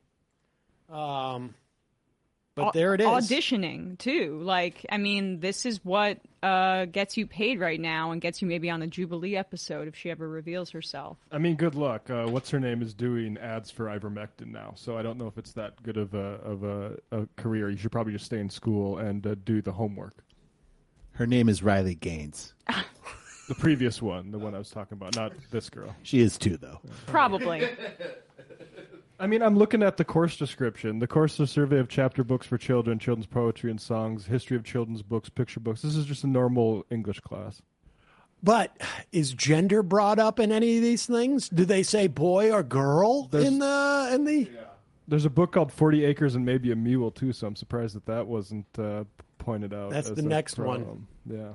Speaker 6: Um, but
Speaker 7: Au-
Speaker 6: there it is.
Speaker 7: Auditioning too. Like, I mean, this is what uh, gets you paid right now, and gets you maybe on a Jubilee episode if she ever reveals herself.
Speaker 8: I mean, good luck. Uh, what's her name is doing ads for ivermectin now, so I don't know if it's that good of a of a, a career. You should probably just stay in school and uh, do the homework.
Speaker 9: Her name is Riley Gaines.
Speaker 8: The previous one, the one I was talking about, not this girl.
Speaker 9: She is too, though.
Speaker 7: Probably.
Speaker 8: I mean, I'm looking at the course description. The course is a survey of chapter books for children, children's poetry and songs, history of children's books, picture books. This is just a normal English class.
Speaker 6: But is gender brought up in any of these things? Do they say boy or girl
Speaker 8: There's-
Speaker 6: in the in the?
Speaker 8: There's a book called forty acres and Maybe a Mule, too, so I'm surprised that that wasn't uh, pointed out.
Speaker 6: That's
Speaker 8: as
Speaker 6: the
Speaker 8: a
Speaker 6: next one.
Speaker 8: problem. Yeah.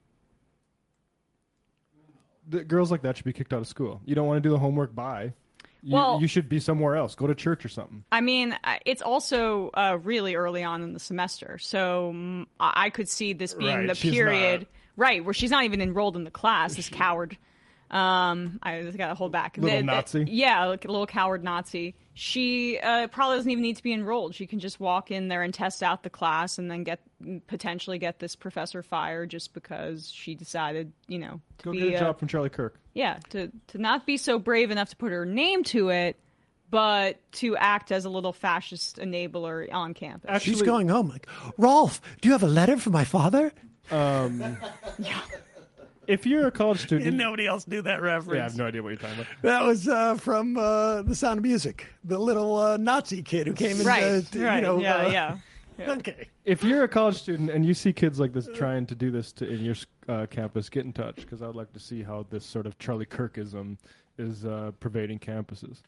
Speaker 8: The girls like that should be kicked out of school. You don't want to do the homework, bye. You,
Speaker 7: Well-
Speaker 8: you should be somewhere else. Go to church or something.
Speaker 7: I mean, I- it's also uh, really early on in the semester, so mm, I I could see this being
Speaker 8: Right,
Speaker 7: the
Speaker 8: she's
Speaker 7: period,
Speaker 8: not-
Speaker 7: right, where she's not even enrolled in the class. This coward. Um, I just gotta hold back.
Speaker 8: Little
Speaker 7: The- the-
Speaker 8: Nazi?
Speaker 7: yeah, like a little coward Nazi. She uh, probably doesn't even need to be enrolled. She can just walk in there and test out the class, and then get potentially get this professor fired just because she decided, you know, to
Speaker 8: Go
Speaker 7: be
Speaker 8: get a
Speaker 7: uh,
Speaker 8: job from Charlie Kirk.
Speaker 7: yeah, to to not be so brave enough to put her name to it, but to act as a little fascist enabler on campus.
Speaker 6: She's going home like, Rolf, do you have a letter from my father?
Speaker 8: Um, If you're a college student...
Speaker 6: And nobody else knew that reference.
Speaker 8: Yeah, I have no idea what you're talking about.
Speaker 6: That was uh, from uh, The Sound of Music, the little uh, Nazi kid who came in.
Speaker 7: Right,
Speaker 6: uh, to,
Speaker 7: right,
Speaker 6: you know,
Speaker 7: yeah,
Speaker 6: uh,
Speaker 7: yeah, yeah.
Speaker 6: Okay.
Speaker 8: If you're a college student and you see kids like this trying to do this to, in your uh, campus, get in touch, because I would like to see how this sort of Charlie Kirkism is uh, pervading campuses.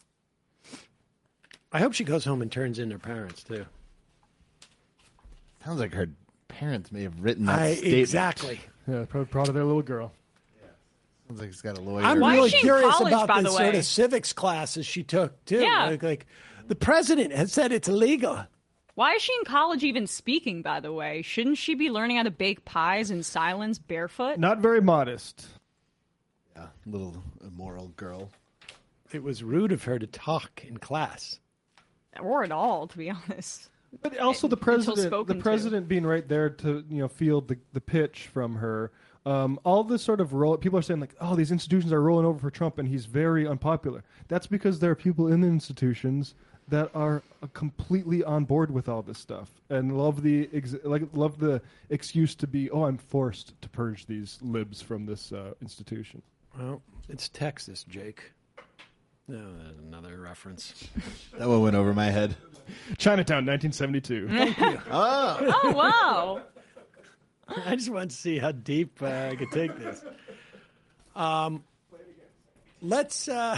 Speaker 6: I hope she goes home and turns in her parents too.
Speaker 9: Sounds like her parents may have written that
Speaker 6: I,
Speaker 9: statement.
Speaker 6: exactly.
Speaker 8: Yeah, probably proud of their little girl.
Speaker 9: Sounds like he's got a lawyer.
Speaker 6: I'm
Speaker 7: Why is
Speaker 6: really
Speaker 7: she in
Speaker 6: curious
Speaker 7: college,
Speaker 6: about
Speaker 7: by
Speaker 6: the
Speaker 7: the
Speaker 6: sort
Speaker 7: way?
Speaker 6: of civics classes she took too.
Speaker 7: Yeah.
Speaker 6: Like, like the president has said it's illegal.
Speaker 7: Why is she in college even speaking, by the way? Shouldn't she be learning how to bake pies in silence barefoot?
Speaker 8: Not very modest.
Speaker 9: Yeah, little immoral girl.
Speaker 6: It was rude of her to talk in class.
Speaker 7: Or at all, to be honest.
Speaker 8: But also the
Speaker 7: Until
Speaker 8: president, the
Speaker 7: spoken to.
Speaker 8: president being right there to you know field the, the pitch from her. Um, all this sort of roll. People are saying like, oh, these institutions are rolling over for Trump, and he's very unpopular. That's because there are people in the institutions that are uh, completely on board with all this stuff and love the ex- like love the excuse to be, oh, I'm forced to purge these libs from this uh, institution.
Speaker 6: Well, it's Texas, Jake. No, that's another reference.
Speaker 9: That one went over my head.
Speaker 8: Chinatown, nineteen seventy-two.
Speaker 6: Thank you.
Speaker 9: Oh.
Speaker 7: Oh, wow.
Speaker 6: I just want to see how deep uh, I could take this. Um, let's. Uh,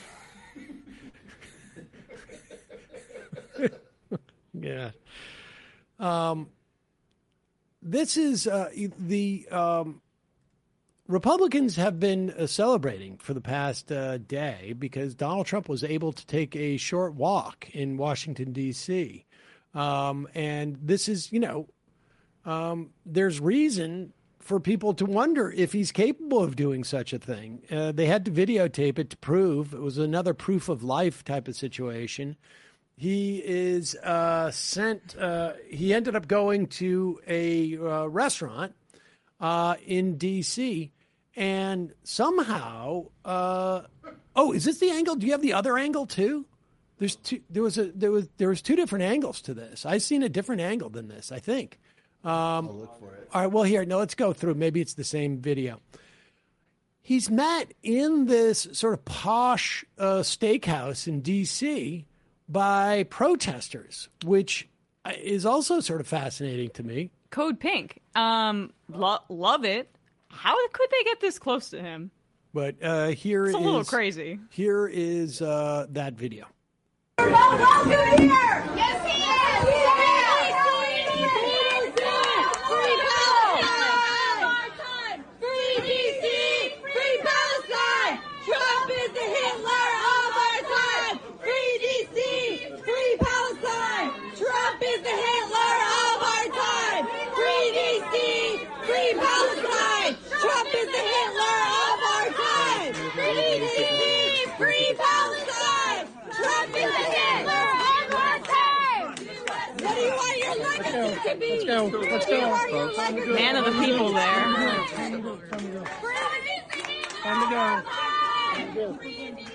Speaker 6: yeah. Um, this is uh, the um, Republicans have been uh, celebrating for the past uh, day because Donald Trump was able to take a short walk in Washington, D C. Um, and this is, you know, um, there's reason for people to wonder if he's capable of doing such a thing. Uh, they had to videotape it to prove it was another proof of life type of situation. He is uh, sent, uh, he ended up going to a uh, restaurant uh, in D C and somehow, uh, oh, is this the angle? Do you have the other angle too? There's two, there was a, there was, there was two different angles to this. I've seen a different angle than this, I think. Um,
Speaker 9: I'll look for it.
Speaker 6: All right, well, here, no, let's go through. Maybe it's the same video. He's met in this sort of posh uh, steakhouse in D C by protesters, which is also sort of fascinating to me.
Speaker 7: Code Pink. Um, lo- love it. How could they get this close to him?
Speaker 6: But uh, here
Speaker 7: It's a
Speaker 6: is
Speaker 7: little crazy.
Speaker 6: Here is uh, that video.
Speaker 4: Welcome here! Yes, he is! He is! Free Palestine! Free D C! Free Palestine! Trump is the Hitler of our time! Free D C! Free Palestine! Trump is the Hitler of our time! Free D C! Free Palestine! Trump is the Hitler of our time! Free D C! Free Palestine! Trump is the Hitler of our time! What do you want your legacy to be?
Speaker 8: Let's go. Let's go.
Speaker 4: What do you want your legacy
Speaker 7: Man of the people there.
Speaker 8: Time to go.
Speaker 4: Free D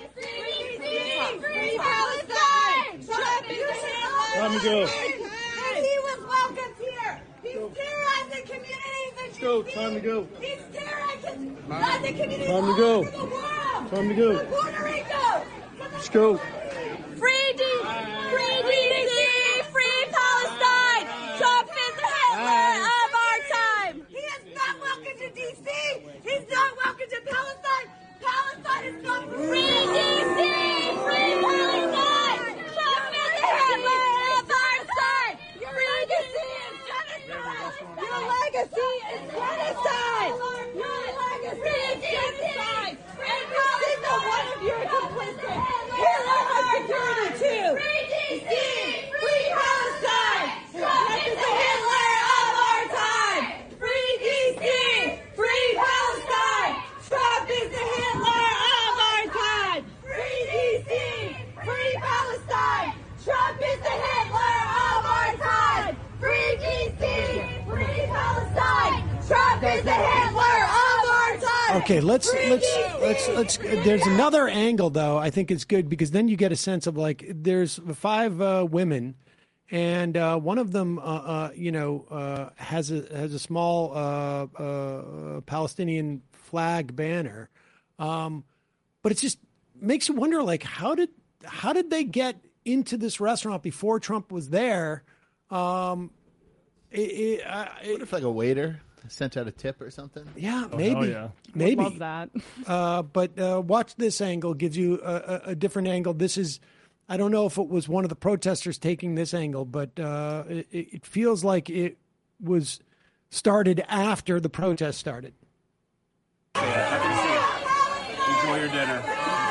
Speaker 4: C! Free Palestine! Trump is the Hitler
Speaker 8: Time to
Speaker 4: of
Speaker 8: go.
Speaker 4: our time! And he was welcomed here! He's terrorizing communities in
Speaker 8: Let's go.
Speaker 4: D C.
Speaker 8: Time to go.
Speaker 4: He's terrorizing communities
Speaker 8: Time to
Speaker 4: all
Speaker 8: go.
Speaker 4: over the world!
Speaker 8: Time to go.
Speaker 4: To Puerto Rico!
Speaker 8: Let's go.
Speaker 4: Free D Free D C! Free Palestine! Trump is the Hitler of our time! He is not welcome to D C! He's not welcome to Palestine! Palestine is not free D C! Free Palestine! Trump is the Hitler of our time! Free D C is genocide! Your legacy is genocide! Your legacy is genocide! Every single one of you are complicit! Hitler has security too! Free D C! Free Palestine! Trump is the Hitler of our time! Free D C! Free Palestine! Trump is the Hitler of our time! Free D C! Free Palestine! Trump is the Hitler of our time! Free D C! Free Palestine! Trump is the Hitler of our time!
Speaker 6: Okay, let's let's let's let's. There's another angle though. I think it's good because then you get a sense of like there's five uh, women, and uh, one of them, uh, uh, you know, uh, has a has a small uh, uh, Palestinian flag banner, um, but it just makes you wonder like how did how did they get into this restaurant before Trump was there? Um, it, it, uh, it,
Speaker 9: What if like a waiter sent out a tip or something?
Speaker 6: Yeah,
Speaker 8: Oh,
Speaker 6: maybe.
Speaker 8: hell yeah.
Speaker 6: Maybe.
Speaker 7: Would love that.
Speaker 6: Uh, but uh, watch this angle, gives you a, a, a different angle. This is, I don't know if it was one of the protesters taking this angle, but uh, it, it feels like it was started after the protest started.
Speaker 5: Enjoy your dinner.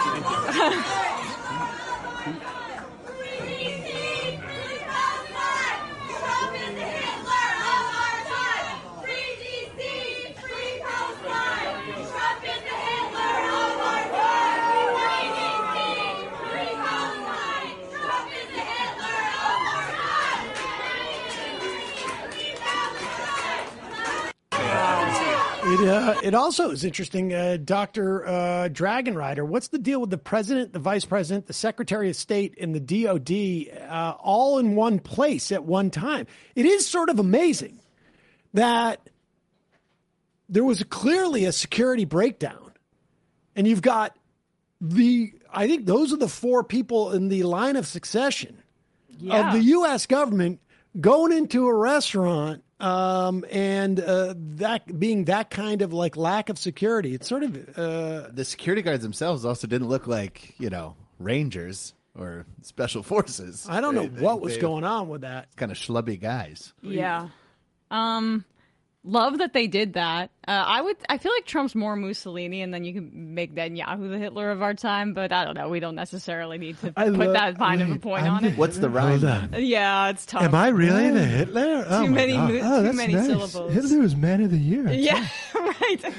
Speaker 6: It uh, it also is interesting, uh, Doctor Uh, Dragon Rider. What's the deal with the president, the vice president, the secretary of state, and the D O D uh, all in one place at one time? It is sort of amazing that there was clearly a security breakdown, and you've got the. I think those are the four people in the line of succession
Speaker 7: Yeah.
Speaker 6: of the U S government
Speaker 17: going into a restaurant um, and uh, that being that kind of like lack of security. It's sort of uh,
Speaker 9: the security guards themselves also didn't look like, you know, Rangers or special forces.
Speaker 17: I don't know
Speaker 9: They- they-
Speaker 17: what was
Speaker 9: they-
Speaker 17: going on with that.
Speaker 9: Kind of schlubby guys.
Speaker 7: Yeah. Um, love that they did that. Uh, I would. I feel like Trump's more Mussolini, and then you can make Netanyahu the Hitler of our time. But I don't know. We don't necessarily need to
Speaker 17: I
Speaker 7: put
Speaker 17: love-
Speaker 7: that fine of a
Speaker 17: wait,
Speaker 7: point
Speaker 17: I'm
Speaker 7: on
Speaker 17: the-
Speaker 7: it.
Speaker 9: What's the rhyme?
Speaker 17: Hold on.
Speaker 7: Yeah, it's tough.
Speaker 17: Am I really the Hitler? Oh
Speaker 7: Too
Speaker 17: my
Speaker 7: many,
Speaker 17: God.
Speaker 7: mu-
Speaker 8: Oh,
Speaker 7: too
Speaker 8: that's
Speaker 7: many
Speaker 8: nice.
Speaker 7: syllables.
Speaker 8: Hitler was man of the year.
Speaker 7: Yeah, right.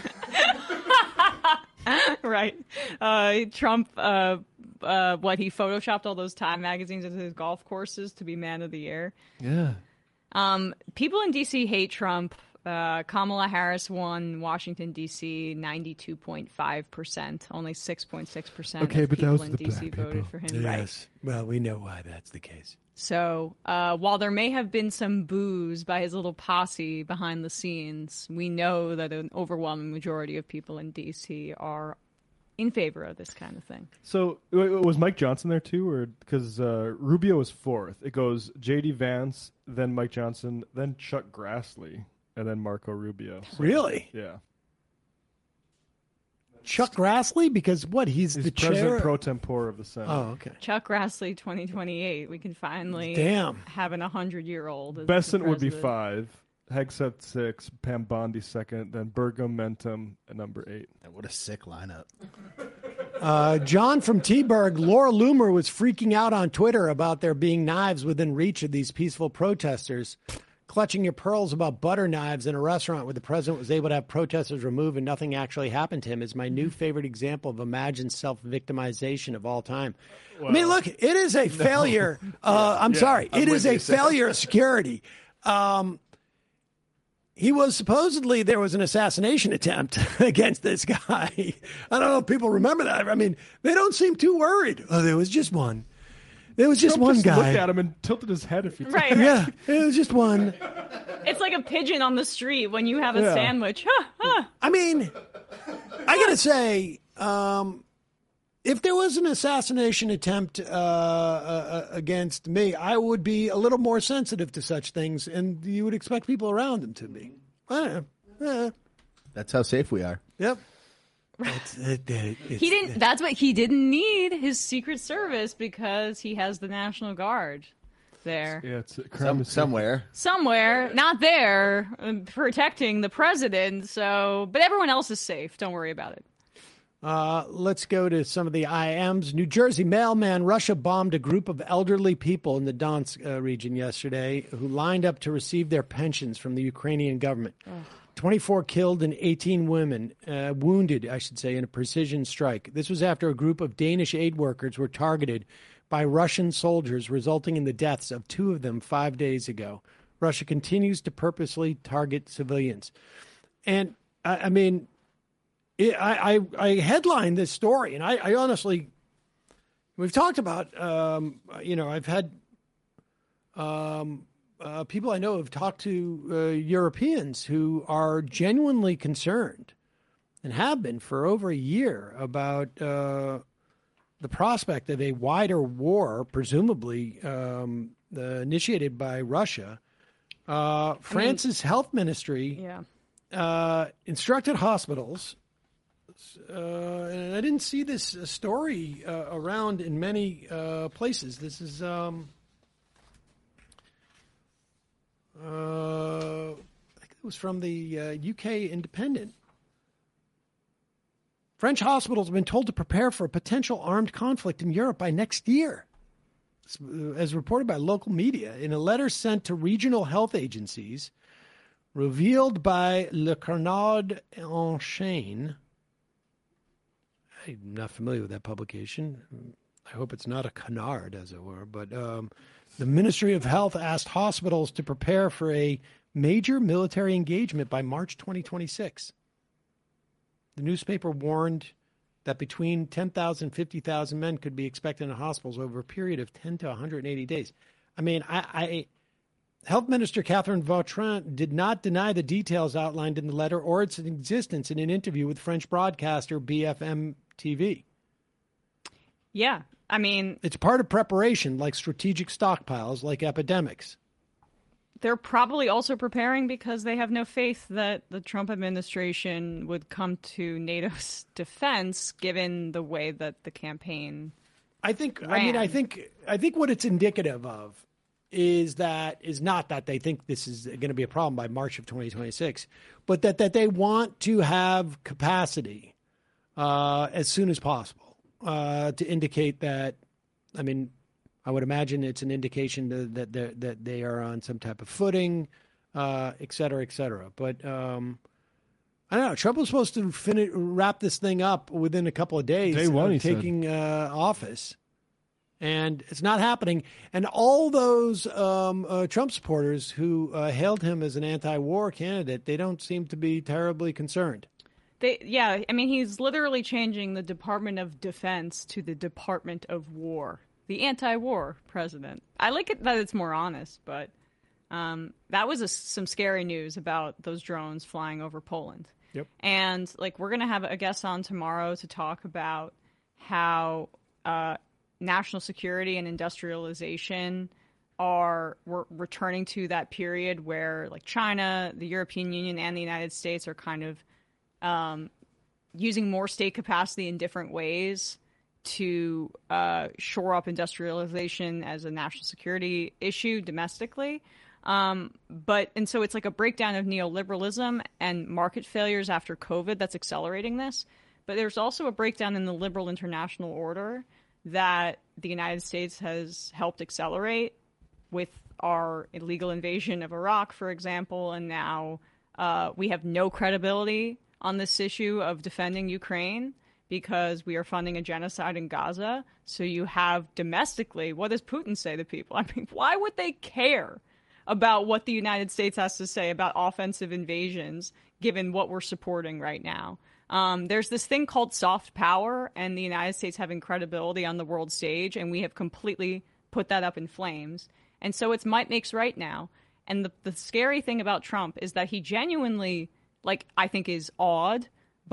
Speaker 7: right. Uh, Trump, uh, uh, what, he photoshopped all those Time magazines into his golf courses to be man of the year.
Speaker 8: Yeah.
Speaker 7: Um, people in D C hate Trump. Uh, Kamala Harris won Washington, D C ninety-two point five percent. Only six point six percent
Speaker 8: Okay,
Speaker 7: of
Speaker 8: but
Speaker 7: people
Speaker 8: those are
Speaker 7: in
Speaker 8: the
Speaker 7: D C
Speaker 8: black
Speaker 7: voted
Speaker 8: people.
Speaker 7: for him. Right.
Speaker 17: Yes. Well, we know why that's the case.
Speaker 7: So, uh, while there may have been some boos by his little posse behind the scenes, we know that an overwhelming majority of people in D C are in favor of this kind of thing.
Speaker 8: So wait, was Mike Johnson there too, or because uh, Rubio was fourth? It goes J D Vance, then Mike Johnson, then Chuck Grassley, and then Marco Rubio. So,
Speaker 17: Really?
Speaker 8: Yeah.
Speaker 17: Chuck Grassley? Because what? He's,
Speaker 8: He's
Speaker 17: the
Speaker 8: president
Speaker 17: chair.
Speaker 8: pro tempore of the Senate.
Speaker 17: Oh, okay.
Speaker 7: Chuck Grassley, twenty twenty-eight. We can finally
Speaker 17: Damn.
Speaker 7: have an one hundred-year-old as the
Speaker 8: Besant would be
Speaker 7: president.
Speaker 8: five. Hegseth six, Pam Bondi second, then Burgum Mentum at number eight.
Speaker 9: What a sick lineup.
Speaker 17: Uh, John from T-Burg, Laura Loomer was freaking out on Twitter about there being knives within reach of these peaceful protesters. Clutching your pearls about butter knives in a restaurant where the president was able to have protesters removed and nothing actually happened to him is my new favorite example of imagined self-victimization of all time. I mean, look, it is a failure. Uh, I'm
Speaker 9: Yeah,
Speaker 17: sorry.
Speaker 9: I'm
Speaker 17: It is
Speaker 9: with
Speaker 17: a
Speaker 9: you, Sam.
Speaker 17: failure of security. Um, he was supposedly, there was an assassination attempt against this guy. I don't know if people remember that. I mean, they don't seem too worried. Oh, there was just one. There was just
Speaker 8: Trump
Speaker 17: one
Speaker 8: just
Speaker 17: guy.
Speaker 8: looked at him and tilted his head a few times.
Speaker 7: Right, right.
Speaker 17: Yeah, it was just one.
Speaker 7: It's like a pigeon on the street when you have a
Speaker 17: Yeah.
Speaker 7: sandwich. Huh, huh.
Speaker 17: I mean, I gotta say, um, if there was an assassination attempt uh, uh, against me, I would be a little more sensitive to such things, and you would expect people around him to be. I don't know. Eh,
Speaker 9: That's how safe we are.
Speaker 17: yep. It's, it, it, it's,
Speaker 7: He didn't. That's what he didn't need his Secret Service because he has the National Guard there.
Speaker 8: Yeah, it's
Speaker 9: Some, somewhere.
Speaker 7: Somewhere, not there, uh, protecting the president. So, but everyone else is safe. Don't worry about it.
Speaker 17: Uh, let's go to some of the I Ms. New Jersey mailman. Russia bombed a group of elderly people in the Donetsk uh, region yesterday who lined up to receive their pensions from the Ukrainian government. twenty-four killed and eighteen women uh, wounded, I should say, in a precision strike. This was after a group of Danish aid workers were targeted by Russian soldiers, resulting in the deaths of two of them five days ago. Russia continues to purposely target civilians. And, I, I mean, it, I, I, I headlined this story, and I, I honestly, we've talked about, um, you know, I've had um, uh, people I know have talked to uh, Europeans who are genuinely concerned and have been for over a year about uh, the prospect of a wider war, presumably um, uh, initiated by Russia. Uh, France's health ministry
Speaker 7: Yeah.
Speaker 17: uh, instructed hospitals, uh, and I didn't see this uh, story uh, around in many uh, places. This is um, uh, I think it was from the uh, U K Independent. French hospitals have been told to prepare for a potential armed conflict in Europe by next year, as reported by local media. In a letter sent to regional health agencies, revealed by Le Canard Enchaîné. I'm not familiar with that publication. I hope it's not a canard, as it were. But um, the Ministry of Health asked hospitals to prepare for a major military engagement by March twenty twenty-six. The newspaper warned that between ten thousand and fifty thousand men could be expected in hospitals over a period of ten to one hundred eighty days. I mean, I, I Health Minister Catherine Vautrin did not deny the details outlined in the letter or its existence in an interview with French broadcaster B F M T V.
Speaker 7: Yeah. I mean,
Speaker 17: It's part of preparation, like strategic stockpiles, like epidemics.
Speaker 7: they're probably also preparing because they have no faith that the Trump administration would come to NATO's defense, given the way that the campaign.
Speaker 17: I think.
Speaker 7: ran.
Speaker 17: I mean, I think. I think what it's indicative of is that is not that they think this is going to be a problem by March of twenty twenty-six, but that that they want to have capacity uh, as soon as possible uh, to indicate that. I mean, I would imagine it's an indication to, that they're, that they are on some type of footing, uh, et cetera, et cetera. But um, I don't know. Trump was supposed to finish, wrap this thing up within a couple of days
Speaker 8: Day one,
Speaker 17: of
Speaker 8: he
Speaker 17: taking uh, office, and it's not happening. And all those um, uh, Trump supporters who uh, hailed him as an anti-war candidate, they don't seem to be terribly concerned.
Speaker 7: They, yeah, I mean, he's literally changing the Department of Defense to the Department of War. The anti-war president. I like it that it's more honest, but um, that was a, some scary news about those drones flying over Poland.
Speaker 17: Yep.
Speaker 7: And like we're gonna have a guest on tomorrow to talk about how uh, national security and industrialization are we're returning to that period where like China, the European Union, and the United States are kind of um, using more state capacity in different ways to uh, shore up industrialization as a national security issue domestically. Um, but and so it's like a breakdown of neoliberalism and market failures after COVID that's accelerating this. But there's also a breakdown in the liberal international order that the United States has helped accelerate with our illegal invasion of Iraq, for example. And now uh, we have no credibility on this issue of defending Ukraine, because we are funding a genocide in Gaza. So you have domestically, what does Putin say to people? I mean, why would they care about what the United States has to say about offensive invasions, given what we're supporting right now? Um, there's this thing called soft power, and the United States having credibility on the world stage, and we have completely put that up in flames. And so it's might makes right now. And the, the scary thing about Trump is that he genuinely, like, I think is awed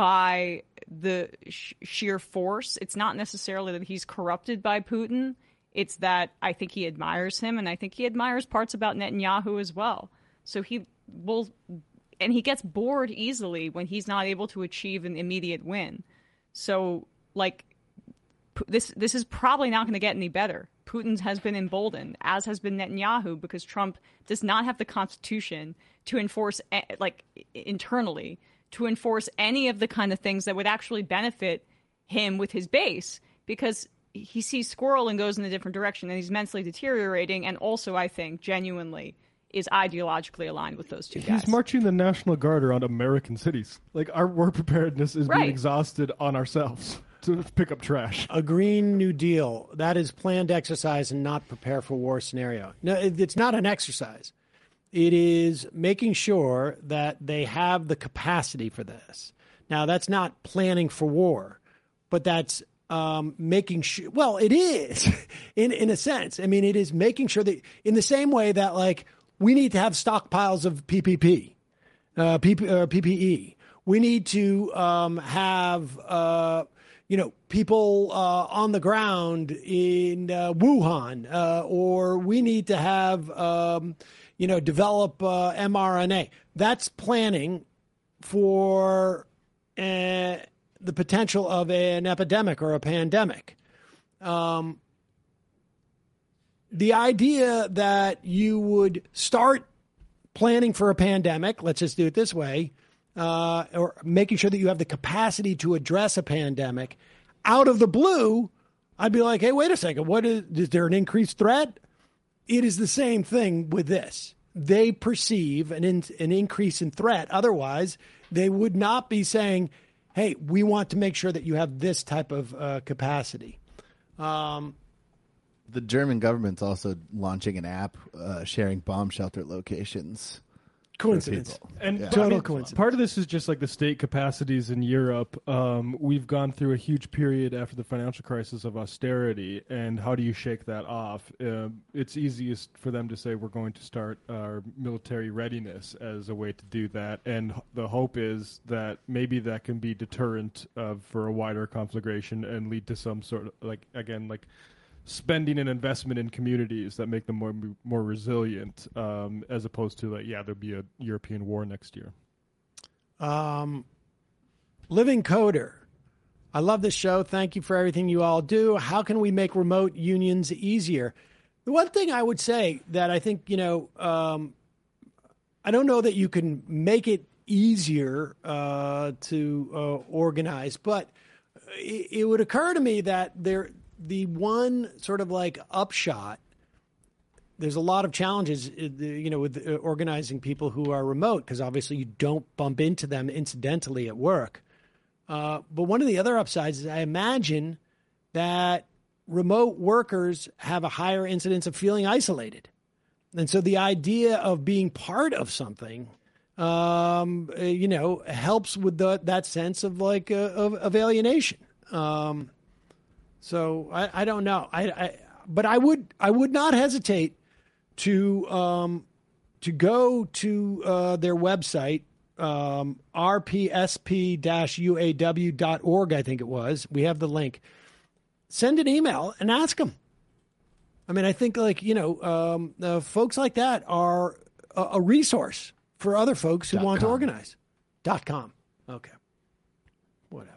Speaker 7: by the sh- sheer force. It's not necessarily that he's corrupted by Putin. It's that I think he admires him, and I think he admires parts about Netanyahu as well. So he will, and he gets bored easily when he's not able to achieve an immediate win. So, like, this this is probably not going to get any better. Putin has been emboldened, as has been Netanyahu, because Trump does not have the Constitution to enforce, like, internally, to enforce any of the kind of things that would actually benefit him with his base, because he sees squirrel and goes in a different direction, and he's mentally deteriorating, and also, I think, genuinely is ideologically aligned with those two guys.
Speaker 8: He's marching the National Guard around American cities. Like, our war preparedness is
Speaker 7: Right.
Speaker 8: being exhausted on ourselves to pick up trash.
Speaker 17: A Green New Deal, that is planned exercise and not prepare for war scenario. No, it- it's not an exercise. It is making sure that they have the capacity for this. Now, that's not planning for war, but that's um, making sure. Well, it is in in a sense. I mean, it is making sure that in the same way that, like, we need to have stockpiles of P P P, uh, P P, uh, P P E. We need to um, have uh, you know people uh, on the ground in uh, Wuhan, uh, or we need to have. Um, you know, develop uh, mRNA. That's planning for uh, the potential of an epidemic or a pandemic. Um, the idea that you would start planning for a pandemic, let's just do it this way, uh, or making sure that you have the capacity to address a pandemic out of the blue, I'd be like, hey, wait a second, what is, is there an increased threat? It is the same thing with this. They perceive an in, an increase in threat. Otherwise, they would not be saying, hey, we want to make sure that you have this type of uh, capacity. Um,
Speaker 9: The German government's also launching an app uh, sharing bomb shelter locations.
Speaker 17: Coincidence.
Speaker 8: And
Speaker 9: Yeah.
Speaker 8: I
Speaker 17: Total
Speaker 8: mean,
Speaker 17: coincidence.
Speaker 8: Part of this is just like the state capacities in Europe. Um, we've gone through a huge period after the financial crisis of austerity, and how do you shake that off? Uh, it's easiest for them to say we're going to start our military readiness as a way to do that, and h- the hope is that maybe that can be deterrent uh, for a wider conflagration and lead to some sort of, like, again, like spending and investment in communities that make them more more resilient, um, as opposed to like, yeah, there'll be a European war next year.
Speaker 6: Um, Living Coder. I love this show. Thank you for everything you all do. How can we make remote unions easier? The one thing I would say that I think, you know, um, I don't know that you can make it easier uh, to uh, organize, but it, it would occur to me that there, the one sort of like upshot, there's a lot of challenges, you know, with organizing people who are remote, because obviously you don't bump into them incidentally at work. Uh, but one of the other upsides is I imagine that remote workers have a higher incidence of feeling isolated. And so the idea of being part of something, um, you know, helps with the, that sense of like uh, of, of alienation. Um, so I, I don't know. I, I but I would I would not hesitate to um, to go to uh, their website, um, r p s p dash u a w dot org, I think it was. We have the link. Send an email and ask them. I mean, I think like, you know, um, uh, folks like that are a, a resource for other folks who
Speaker 9: Dot
Speaker 6: want
Speaker 9: com.
Speaker 6: to organize. Dot com. Okay. Whatever.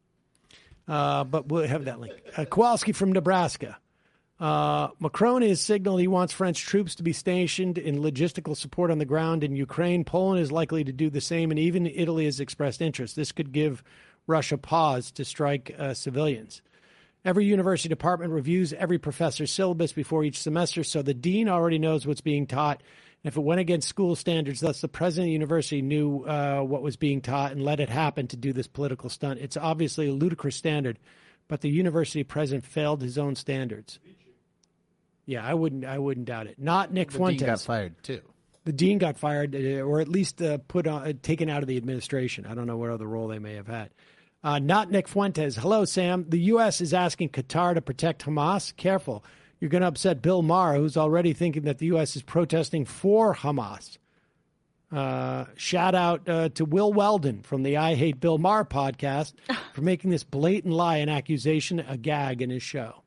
Speaker 6: Uh, but we'll have that link. Uh, Kowalski from Nebraska. Uh, Macron has signaled he wants French troops to be stationed in logistical support on the ground in Ukraine. Poland is likely to do the same, and even Italy has expressed interest. This could give Russia pause to strike uh, civilians. Every university department reviews every professor's syllabus before each semester, so the dean already knows what's being taught. And if it went against school standards, thus the president of the university knew uh, what was being taught and let it happen to do this political stunt. It's obviously a ludicrous standard, but the university president failed his own standards. Yeah, I wouldn't. I wouldn't doubt it. Not Nick
Speaker 9: The
Speaker 6: Fuentes.
Speaker 9: dean got fired too.
Speaker 6: The dean got fired, uh, or at least uh, put on, uh, taken out of the administration. I don't know what other role they may have had. Uh, not Nick Fuentes. Hello, Sam. The U S is asking Qatar to protect Hamas. Careful, you're going to upset Bill Maher, who's already thinking that the U S is protesting for Hamas. Uh, shout out uh, to Will Weldon from the I Hate Bill Maher podcast for making this blatant lie and accusation a gag in his show.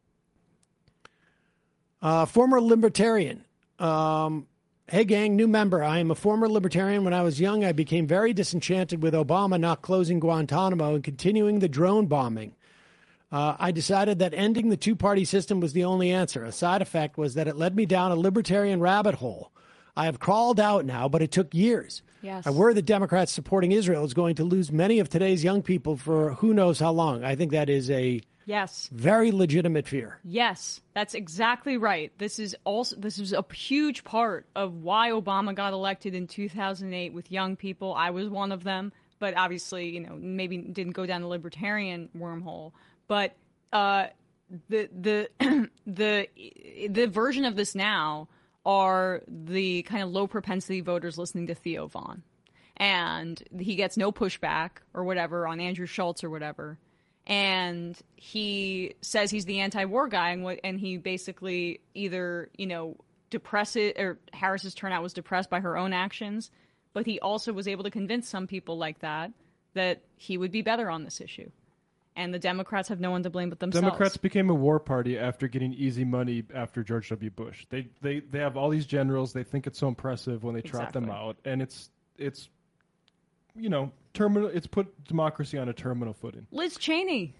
Speaker 6: Uh, former libertarian. Um, hey, gang, new member. I am a former libertarian. When I was young, I became very disenchanted with Obama not closing Guantanamo and continuing the drone bombing. Uh, I decided that ending the two-party system was the only answer. A side effect was that it led me down a libertarian rabbit hole. I have crawled out now, but it took years.
Speaker 7: Yes.
Speaker 6: I worry the Democrats supporting Israel is going to lose many of today's young people for who knows how long. I think that is a
Speaker 7: Yes.
Speaker 6: very legitimate fear.
Speaker 7: Yes, that's exactly right. This is also this is a huge part of why Obama got elected in two thousand eight with young people. I was one of them, but obviously, you know, maybe didn't go down the libertarian wormhole. But uh, the the the the version of this now are the kind of low propensity voters listening to Theo Vaughn, and he gets no pushback or whatever on Andrew Schultz or whatever. And he says he's the anti-war guy, and what, and he basically either, you know, depresses, or Harris's turnout was depressed by her own actions, but he also was able to convince some people like that that he would be better on this issue. And the Democrats have no one to blame but themselves.
Speaker 8: Democrats became a war party after getting easy money after George W. Bush. They they they have all these generals. They think it's so impressive when they trot them
Speaker 7: Exactly.
Speaker 8: out, and it's it's you know terminal. It's put democracy on a terminal footing.
Speaker 7: Liz Cheney.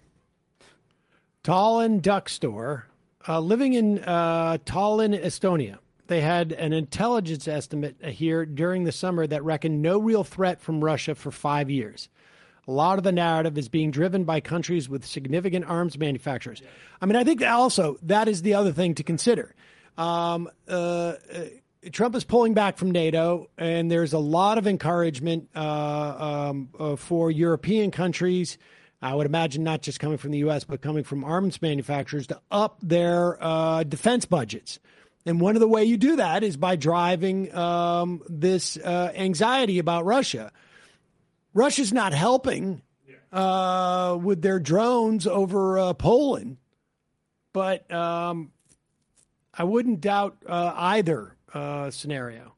Speaker 6: Tallinn Duck Store, uh, living in uh, Tallinn, Estonia. They had an intelligence estimate here during the summer that reckoned no real threat from Russia for five years. A lot of the narrative is being driven by countries with significant arms manufacturers. I mean, I think that also that is the other thing to consider. Um, uh, uh, Trump is pulling back from NATO, and there's a lot of encouragement uh, um, uh, for European countries, I would imagine not just coming from the U S, but coming from arms manufacturers, to up their uh, defense budgets. And one of the way you do that is by driving um, this uh, anxiety about Russia. Russia's not helping uh, with their drones over uh, Poland, but um, I wouldn't doubt uh, either uh, scenario.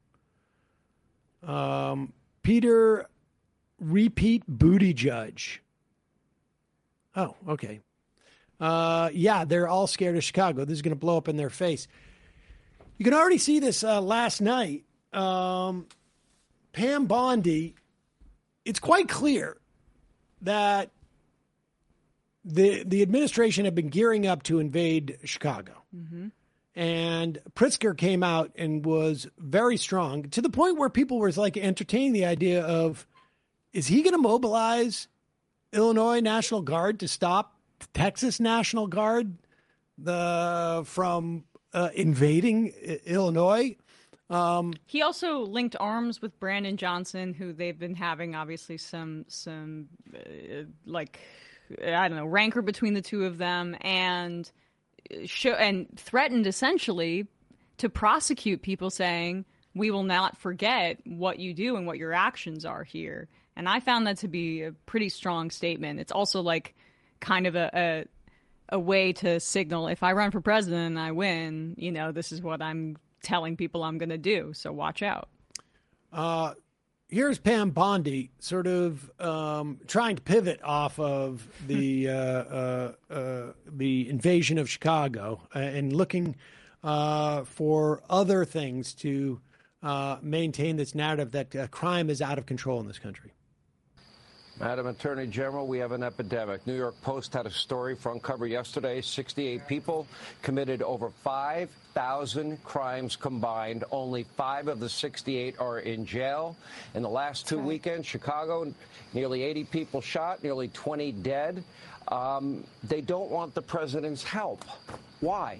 Speaker 6: Um, Peter Repeat Booty Judge. Oh, okay. uh, yeah, they're all scared of Chicago. This is going to blow up in their face. You can already see this uh, last night. Um, Pam Bondi, it's quite clear that the the administration had been gearing up to invade Chicago.
Speaker 7: Mm-hmm.
Speaker 6: And Pritzker came out and was very strong to the point where people were like entertaining the idea of, is he going to mobilize Illinois National Guard to stop the Texas National Guard the from uh, invading I- Illinois? Um,
Speaker 7: he also linked arms with Brandon Johnson, who they've been having obviously some some uh, like I don't know rancor between the two of them, and show and threatened essentially to prosecute people, saying we will not forget what you do and what your actions are here. And I found that to be a pretty strong statement. It's also like kind of a, a a way to signal, if I run for president and I win, you know, this is what I'm telling people I'm going to do. So watch out.
Speaker 6: Uh, here's Pam Bondi sort of um, trying to pivot off of the uh, uh, uh, the invasion of Chicago and looking uh, for other things to uh, maintain this narrative that uh, crime is out of control in this country.
Speaker 11: Madam Attorney General, we have an epidemic. New York Post had a story front cover yesterday. sixty-eight people committed over five thousand crimes combined. Only five of the sixty-eight are in jail. In the last two weekends, Chicago, nearly eighty people shot, nearly twenty dead. Um, they don't want the president's help. Why?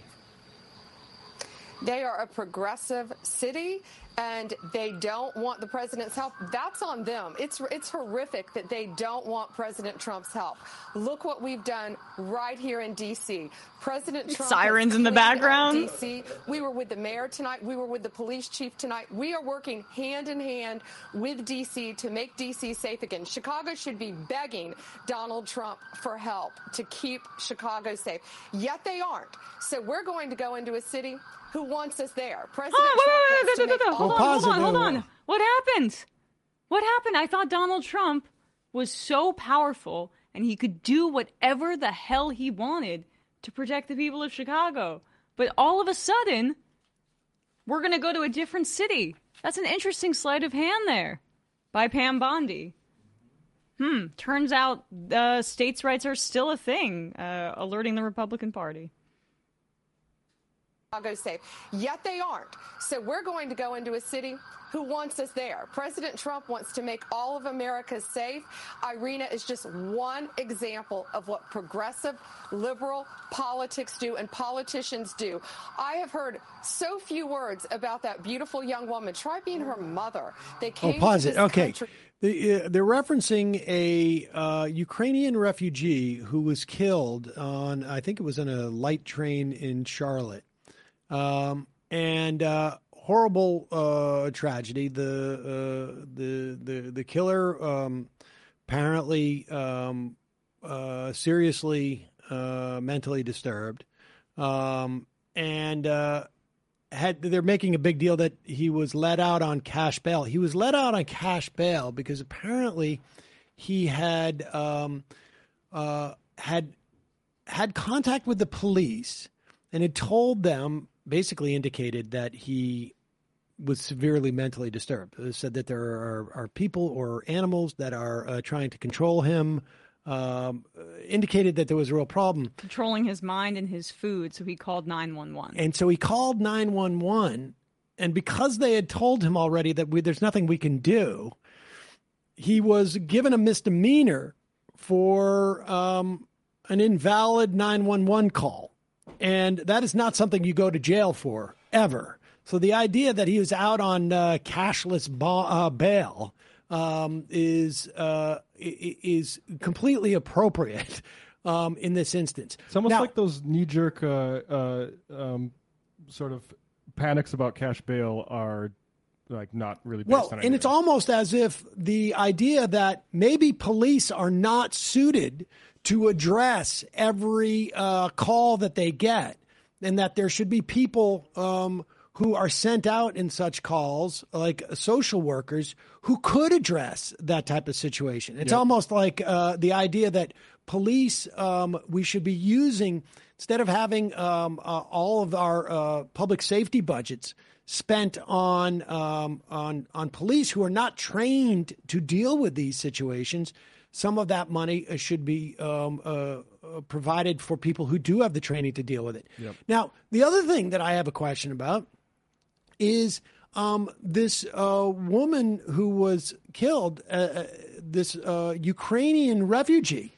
Speaker 12: They are a progressive city, and they don't want the president's help. That's on them. It's it's horrific that they don't want President Trump's help. Look what we've done right here in D C. President Trump
Speaker 7: sirens in the background.
Speaker 12: D C. We were with the mayor tonight. We were with the police chief tonight. We are working hand in hand with D C to make D C safe again. Chicago should be begging Donald Trump for help to keep Chicago safe. Yet they aren't. So we're going to go into a city who wants us there. President
Speaker 7: Oh,
Speaker 12: Trump
Speaker 7: wait, wait, wait, wait, wait,
Speaker 12: wants to
Speaker 7: wait,
Speaker 12: make
Speaker 7: hold
Speaker 12: all
Speaker 7: on, hold on, hold
Speaker 12: of
Speaker 7: on. What happened? What happened? I thought Donald Trump was so powerful and he could do whatever the hell he wanted to protect the people of Chicago. But all of a sudden, we're going to go to a different city. That's an interesting sleight of hand there by Pam Bondi. Hmm, turns out uh, states' rights are still a thing, uh, alerting the Republican Party.
Speaker 12: Chicago safe. Yet they aren't. So we're going to go into a city who wants us there. President Trump wants to make all of America safe. Irina is just one example of what progressive, liberal politics do and politicians do. I have heard so few words about that beautiful young woman. Try being her mother. They came
Speaker 6: Oh, pause
Speaker 12: to
Speaker 6: it.
Speaker 12: this
Speaker 6: Okay.
Speaker 12: country-
Speaker 6: They, uh, they're referencing a uh, Ukrainian refugee who was killed on, I think it was on a light train in Charlotte. Um, and uh, horrible uh, tragedy. The, uh, the the the killer um, apparently um, uh, seriously uh, mentally disturbed, um, and uh, had they're making a big deal that he was let out on cash bail. He was let out on cash bail because apparently he had um, uh, had had contact with the police and had told them. Basically indicated that he was severely mentally disturbed. It said that there are, are people or animals that are uh, trying to control him, um, indicated that there was a real problem.
Speaker 7: Controlling his mind and his food, so he called nine one one.
Speaker 6: And so he called nine one one, and because they had told him already that we, there's nothing we can do, he was given a misdemeanor for um, an invalid nine one one call. And that is not something you go to jail for, ever. So the idea that he was out on uh, cashless ba- uh, bail um, is uh, is completely appropriate um, in this instance.
Speaker 8: It's almost
Speaker 6: Now,
Speaker 8: like those knee-jerk uh, uh, um, sort of panics about cash bail are like not really based
Speaker 6: well,
Speaker 8: on
Speaker 6: and
Speaker 8: anything.
Speaker 6: it's almost as if the idea that maybe police are not suited to address every uh, call that they get, and that there should be people um, who are sent out in such calls, like social workers, who could address that type of situation. It's
Speaker 8: Yep.
Speaker 6: almost like uh, the idea that police, um, we should be using, instead of having um, uh, all of our uh, public safety budgets spent on, um, on, on police who are not trained to deal with these situations, some of that money uh, should be um, uh, uh, provided for people who do have the training to deal with it.
Speaker 8: Yep.
Speaker 6: Now, the other thing that I have a question about is um, this uh, woman who was killed, uh, this uh, Ukrainian refugee.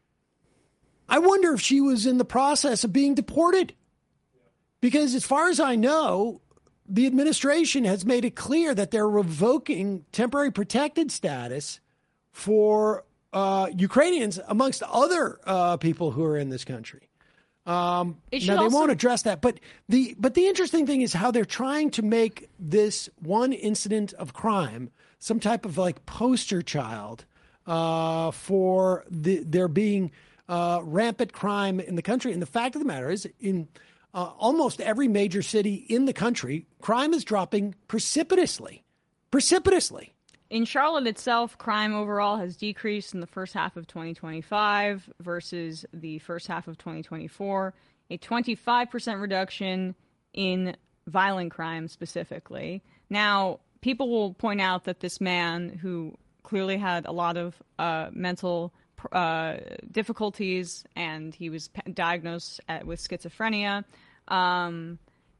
Speaker 6: I wonder if she was in the process of being deported. Because as far as I know, the administration has made it clear that they're revoking temporary protected status for uh, Ukrainians amongst other uh, people who are in this country. Um,
Speaker 7: It should
Speaker 6: now they
Speaker 7: also-
Speaker 6: won't address that, but the but the interesting thing is how they're trying to make this one incident of crime some type of like poster child uh, for the there being uh, rampant crime in the country. And the fact of the matter is, in uh, almost every major city in the country, crime is dropping precipitously, precipitously.
Speaker 7: In Charlotte itself, crime overall has decreased in the first half of twenty twenty-five versus the first half of twenty twenty-four. A twenty-five percent reduction in violent crime specifically. Now, people will point out that this man, who clearly had a lot of uh, mental uh, difficulties and he was p- diagnosed at, with schizophrenia, um,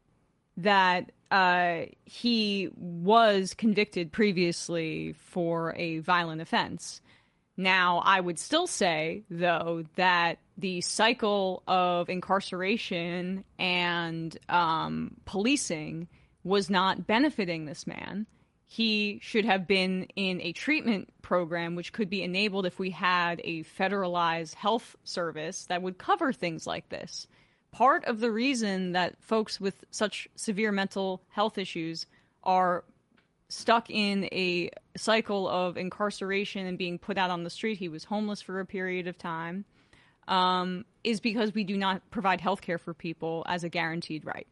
Speaker 7: that uh, he was convicted previously for a violent offense. Now, I would still say, though, that the cycle of incarceration and um, policing was not benefiting this man. He should have been in a treatment program, which could be enabled if we had a federalized health service that would cover things like this. Part of the reason that folks with such severe mental health issues are stuck in a cycle of incarceration and being put out on the street — he was homeless for a period of time — um, is because we do not provide health care for people as a guaranteed right.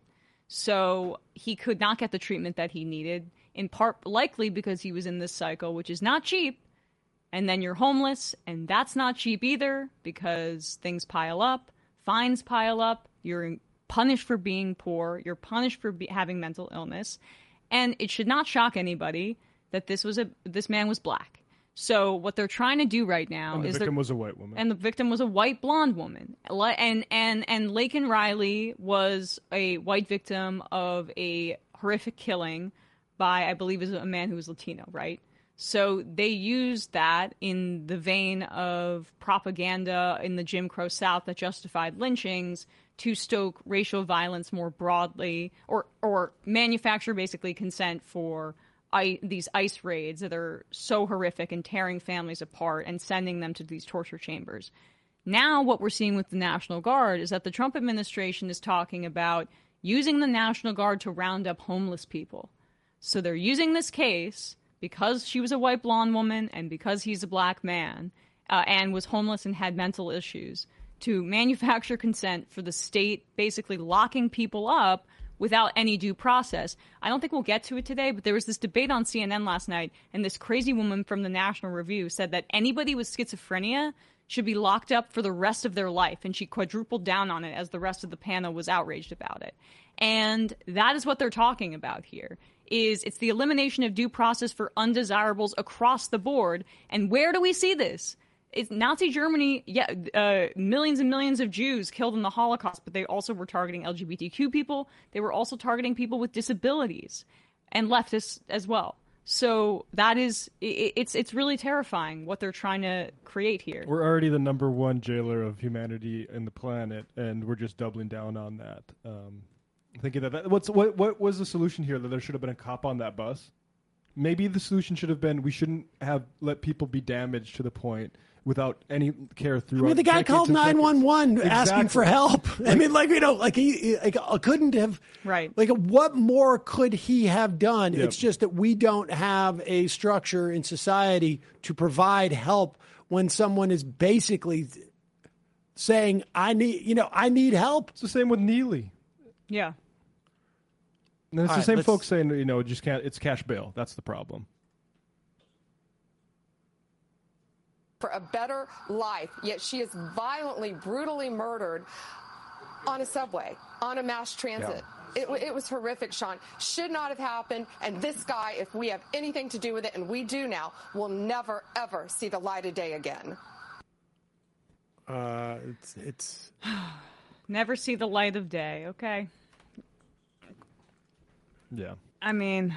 Speaker 7: So he could not get the treatment that he needed, in part likely because he was in this cycle, which is not cheap. And then you're homeless, and that's not cheap either, because things pile up, fines pile up, you're punished for being poor, you're punished for be- having mental illness. And it should not shock anybody that this was a this man was black. So what they're trying to do right now
Speaker 8: And the
Speaker 7: is
Speaker 8: victim
Speaker 7: they're-
Speaker 8: was a white woman.
Speaker 7: and the victim was a white blonde woman. Li- And and and Laken Riley was a white victim of a horrific killing by, I believe, is a man who was Latino, right? So they used that in the vein of propaganda in the Jim Crow South that justified lynchings to stoke racial violence more broadly, or or manufacture basically consent for I, these ICE raids that are so horrific and tearing families apart and sending them to these torture chambers. Now what we're seeing with the National Guard is that the Trump administration is talking about using the National Guard to round up homeless people. So they're using this case because she was a white blonde woman and because he's a black man uh, and was homeless and had mental issues to manufacture consent for the state basically locking people up without any due process. I don't think we'll get to it today, but there was this debate on C N N last night, and this crazy woman from the National Review said that anybody with schizophrenia should be locked up for the rest of their life, and she quadrupled down on it as the rest of the panel was outraged about it. And that is what they're talking about here. Is it's the elimination of due process for undesirables across the board. And where do we see this? It's Nazi Germany, yeah, uh, millions and millions of Jews killed in the Holocaust, but they also were targeting L G B T Q people. They were also targeting people with disabilities and leftists as well. So that is, it, it's it's really terrifying what they're trying to create here.
Speaker 8: We're already the number one jailer of humanity in the planet, and we're just doubling down on that. Um, thinking that, that what's what what was the solution here? That there should have been a cop on that bus. Maybe the solution should have been we shouldn't have let people be damaged to the point without any care throughout.
Speaker 6: I mean, the guy
Speaker 8: decades
Speaker 6: called
Speaker 8: and
Speaker 6: nine one one
Speaker 8: seconds.
Speaker 6: asking for help. I mean, like, you know, like he, he like, couldn't have,
Speaker 7: right?
Speaker 6: Like, what more could he have done?
Speaker 8: Yep.
Speaker 6: It's just that we don't have a structure in society to provide help when someone is basically saying, "I need, you know, I need help."
Speaker 8: It's the same with Neely.
Speaker 7: Yeah.
Speaker 8: And it's
Speaker 17: All
Speaker 8: the
Speaker 17: right,
Speaker 8: same
Speaker 17: let's-
Speaker 8: folks saying, you know, just can't. It's cash bail. That's the problem.
Speaker 12: For a better life, yet she is violently, brutally murdered on a subway, on a mass transit. It, w- it was horrific, Sean. Should not have happened. And this guy, if we have anything to do with it, and we do now, will never, ever see the light of day again.
Speaker 17: Uh, it's it's
Speaker 7: Never see the light of day. Okay.
Speaker 8: Yeah.
Speaker 7: I mean,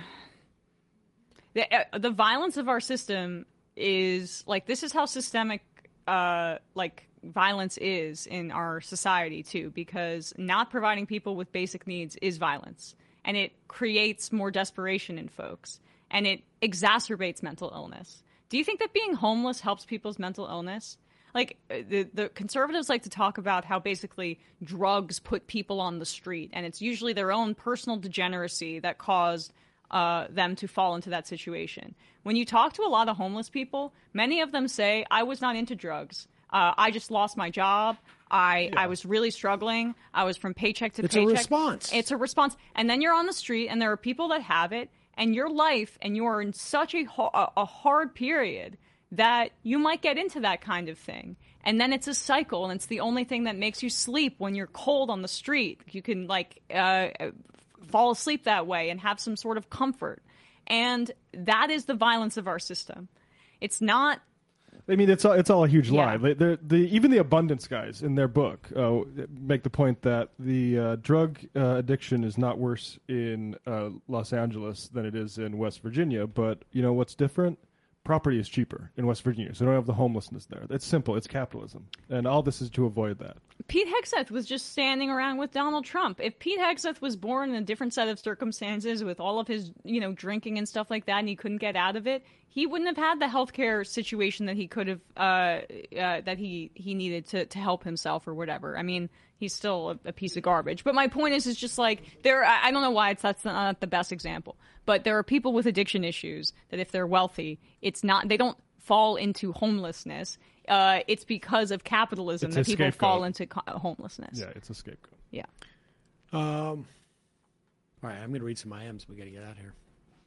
Speaker 7: the uh, the violence of our system is like this is how systemic uh like violence is in our society too, because not providing people with basic needs is violence, and it creates more desperation in folks, and it exacerbates mental illness. Do you think that being homeless helps people's mental illness? Like, the the conservatives like to talk about how basically drugs put people on the street, and it's usually their own personal degeneracy that caused uh, them to fall into that situation. When you talk to a lot of homeless people, many of them say, I was not into drugs. Uh, I just lost my job. I, I was really struggling. I was from paycheck to
Speaker 17: It's a
Speaker 7: paycheck.
Speaker 17: response.
Speaker 7: It's a response. And then you're on the street, and there are people that have it, and your life, and you are in such a, ho- a hard period that you might get into that kind of thing. And then it's a cycle, and it's the only thing that makes you sleep when you're cold on the street. You can, like, uh, fall asleep that way and have some sort of comfort. And that is the violence of our system. It's not...
Speaker 8: I mean, it's all, it's all a huge
Speaker 7: Yeah.
Speaker 8: lie. They, they're, the even the abundance guys in their book uh, make the point that the uh, drug uh, addiction is not worse in uh, Los Angeles than it is in West Virginia. But you know what's different? Property is cheaper in West Virginia, so they don't have the homelessness there. It's simple. It's capitalism, and all this is to avoid that.
Speaker 7: Pete Hegseth was just standing around with Donald Trump. If Pete Hegseth was born in a different set of circumstances with all of his, you know, drinking and stuff like that, and he couldn't get out of it, he wouldn't have had the healthcare situation that he could have, uh, uh, that he, he needed to, to help himself or whatever. I mean, he's still a, a piece of garbage. But my point is, is just like, there, I, I don't know why it's, that's not the best example, but there are people with addiction issues that if they're wealthy, it's not, they don't fall into homelessness. Uh, it's because of capitalism
Speaker 8: It's
Speaker 7: that
Speaker 8: a
Speaker 7: people
Speaker 8: scapegoat.
Speaker 7: fall into co- homelessness.
Speaker 8: Yeah, it's a scapegoat.
Speaker 7: Yeah.
Speaker 17: Um, all right, I'm going to read some I Ms. We got to get out of here.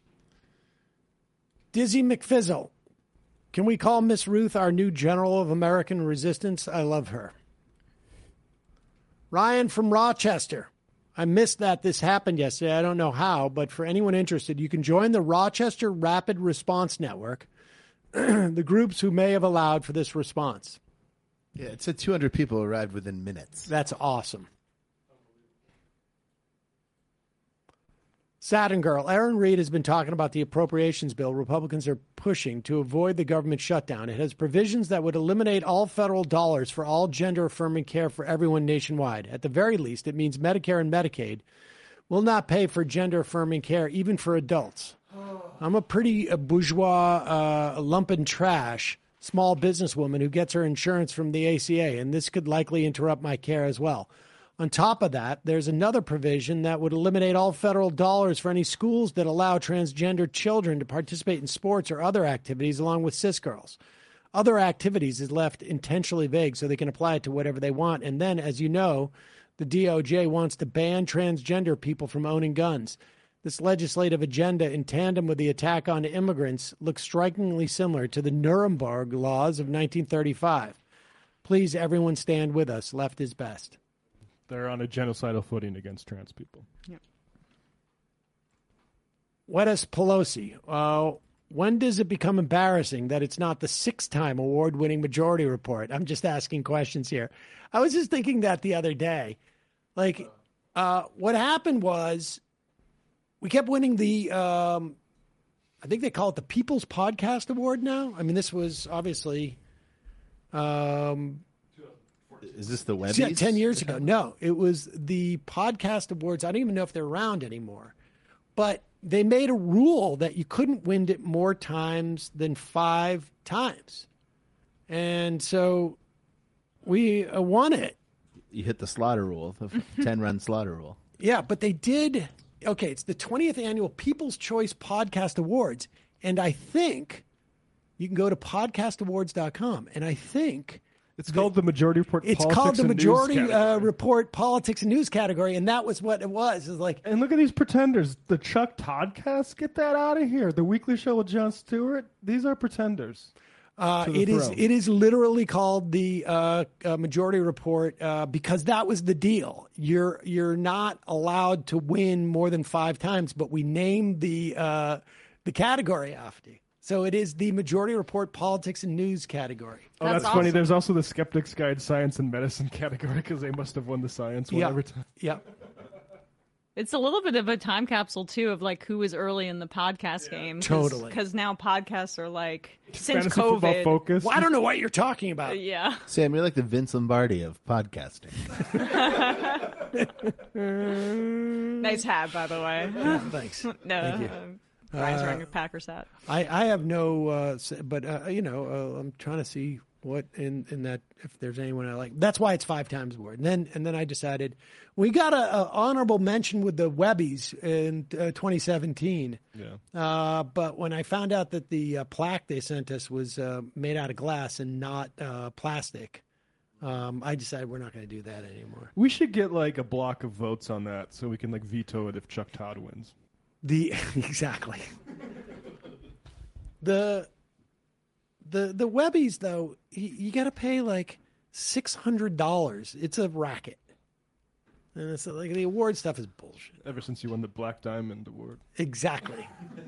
Speaker 17: Dizzy McFizzle. Can we call Miss Ruth our new general of American resistance? I love her. Ryan from Rochester. I missed that this happened yesterday. I don't know how, but for anyone interested, you can join the Rochester Rapid Response Network, the groups who may have allowed for this response.
Speaker 9: Yeah, it said two hundred people arrived within minutes.
Speaker 17: That's awesome. Saturn Girl. Aaron Reed has been talking about the appropriations bill Republicans are pushing to avoid the government shutdown. It has provisions that would eliminate all federal dollars for all gender-affirming care for everyone nationwide. At the very least, it means Medicare and Medicaid will not pay for gender-affirming care, even for adults. I'm a pretty a bourgeois, uh, lumpen trash, small businesswoman who gets her insurance from the A C A, and this could likely interrupt my care as well. On top of that, there's another provision that would eliminate all federal dollars for any schools that allow transgender children to participate in sports or other activities along with cis girls. Other activities is left intentionally vague so they can apply it to whatever they want. And then, as you know, the D O J wants to ban transgender people from owning guns. This legislative agenda, in tandem with the attack on immigrants, looks strikingly similar to the Nuremberg laws of nineteen thirty-five. Please, everyone stand with us. Left is best.
Speaker 8: They're on a genocidal footing against trans people.
Speaker 7: Yeah.
Speaker 17: Wetis Pelosi. Uh, when does it become embarrassing that it's not the six-time award-winning Majority Report? I'm just asking questions here. I was just thinking that the other day. Like, uh, what happened was we kept winning the, um, I think they call it the People's Podcast Award now. I mean, this was obviously... Um,
Speaker 9: Is this the Webbies?
Speaker 17: Yeah, ten years ago. No, it was the Podcast Awards. I don't even know if they're around anymore. But they made a rule that you couldn't win it more times than five times. And so we uh, won it.
Speaker 9: You hit the slaughter rule, the ten-run slaughter rule.
Speaker 17: Yeah, but they did. Okay, it's the twentieth Annual People's Choice Podcast Awards. And I think you can go to podcast awards dot com. And I think
Speaker 8: It's called the Majority Report.
Speaker 6: It's
Speaker 8: Politics
Speaker 6: called the
Speaker 8: and News
Speaker 6: Majority
Speaker 8: category.
Speaker 6: uh, Report Politics and News category, and that was what it was. It's like,
Speaker 8: and look at these pretenders. The Chuck Toddcast, get that out of here. The Weekly Show with Jon Stewart. These are pretenders.
Speaker 6: Uh,
Speaker 8: to the
Speaker 6: it is.
Speaker 8: throne.
Speaker 6: It is literally called the uh, uh, Majority Report uh, because that was the deal. You're you're not allowed to win more than five times, but we named the uh, the category after you. So it is the Majority Report Politics and News category.
Speaker 8: Oh, that's, that's funny. There's also the Skeptics Guide Science and Medicine category because they must have won the science one
Speaker 6: Yeah.
Speaker 8: every time.
Speaker 6: Yeah.
Speaker 7: It's a little bit of a time capsule too of like who was early in the podcast game.
Speaker 6: Totally.
Speaker 7: Because now podcasts are like since
Speaker 8: Fantasy football
Speaker 7: COVID.
Speaker 8: focus.
Speaker 6: Well, I don't know what you're talking about.
Speaker 7: Uh, yeah.
Speaker 9: Sam, you're like the Vince Lombardi of podcasting.
Speaker 7: Nice hat, by the way.
Speaker 6: Yeah, thanks.
Speaker 7: no,
Speaker 6: Thank you.
Speaker 7: um, Brian's
Speaker 6: Uh,
Speaker 7: wearing a Packers hat.
Speaker 6: I, I have no, uh, s- but uh, you know, uh, I'm trying to see what in, in that if there's anyone I like. That's why it's five times award. And then and then I decided we got a, a honorable mention with the Webbies in uh, twenty seventeen.
Speaker 8: Yeah.
Speaker 6: Uh, but when I found out that the uh, plaque they sent us was uh, made out of glass and not uh, plastic, um, I decided we're not going to do that anymore.
Speaker 8: We should get like a block of votes on that so we can like veto it if Chuck Todd wins.
Speaker 6: The exactly the the the Webbies though you, you got to pay like six hundred dollars. It's a racket, and it's like the award stuff is bullshit.
Speaker 8: Ever since you won the Black Diamond Award.
Speaker 6: Exactly.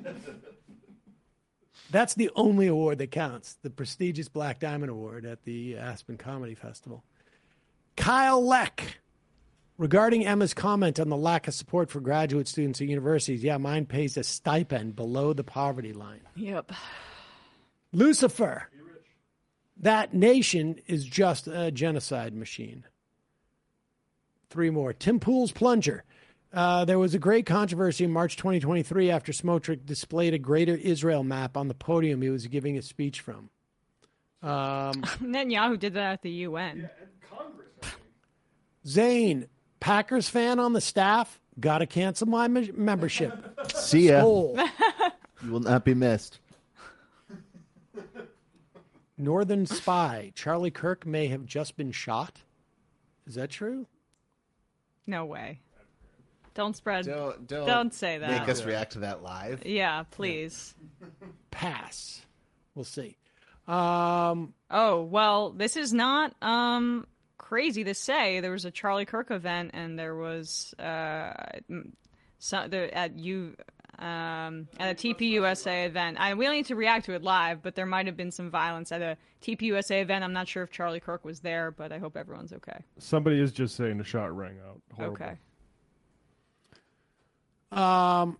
Speaker 6: That's the only award that counts. The prestigious Black Diamond Award at the Aspen Comedy Festival. Kyle Leck. Regarding Emma's comment on the lack of support for graduate students at universities, yeah, mine pays a stipend below the poverty line.
Speaker 7: Yep.
Speaker 6: Lucifer, that nation is just a genocide machine. Three more. Tim Pool's Plunger. Uh, there was a great controversy in March twenty twenty-three after Smotrich displayed a Greater Israel map on the podium he was giving a speech from. Um,
Speaker 7: Netanyahu did that at the U N.
Speaker 6: Zane, Packers fan on the staff, got to cancel my me- membership.
Speaker 9: See ya.
Speaker 6: Skull.
Speaker 9: You will not be missed.
Speaker 6: Northern Spy, Charlie Kirk may have just been shot. Is that true?
Speaker 7: No way. Don't spread.
Speaker 9: Don't, don't,
Speaker 7: don't say that.
Speaker 9: Make us react to that live.
Speaker 7: Yeah, please.
Speaker 6: Pass. We'll see. Um,
Speaker 7: oh, well, this is not um, crazy to say. There was a Charlie Kirk event, and there was uh, so, there, at U um, at a T P U S A event. I, we don't need to react to it live, but there might have been some violence at a T P U S A event. I'm not sure if Charlie Kirk was there, but I hope everyone's okay.
Speaker 8: Somebody is just saying the shot rang out. Horrible.
Speaker 7: Okay.
Speaker 6: Um.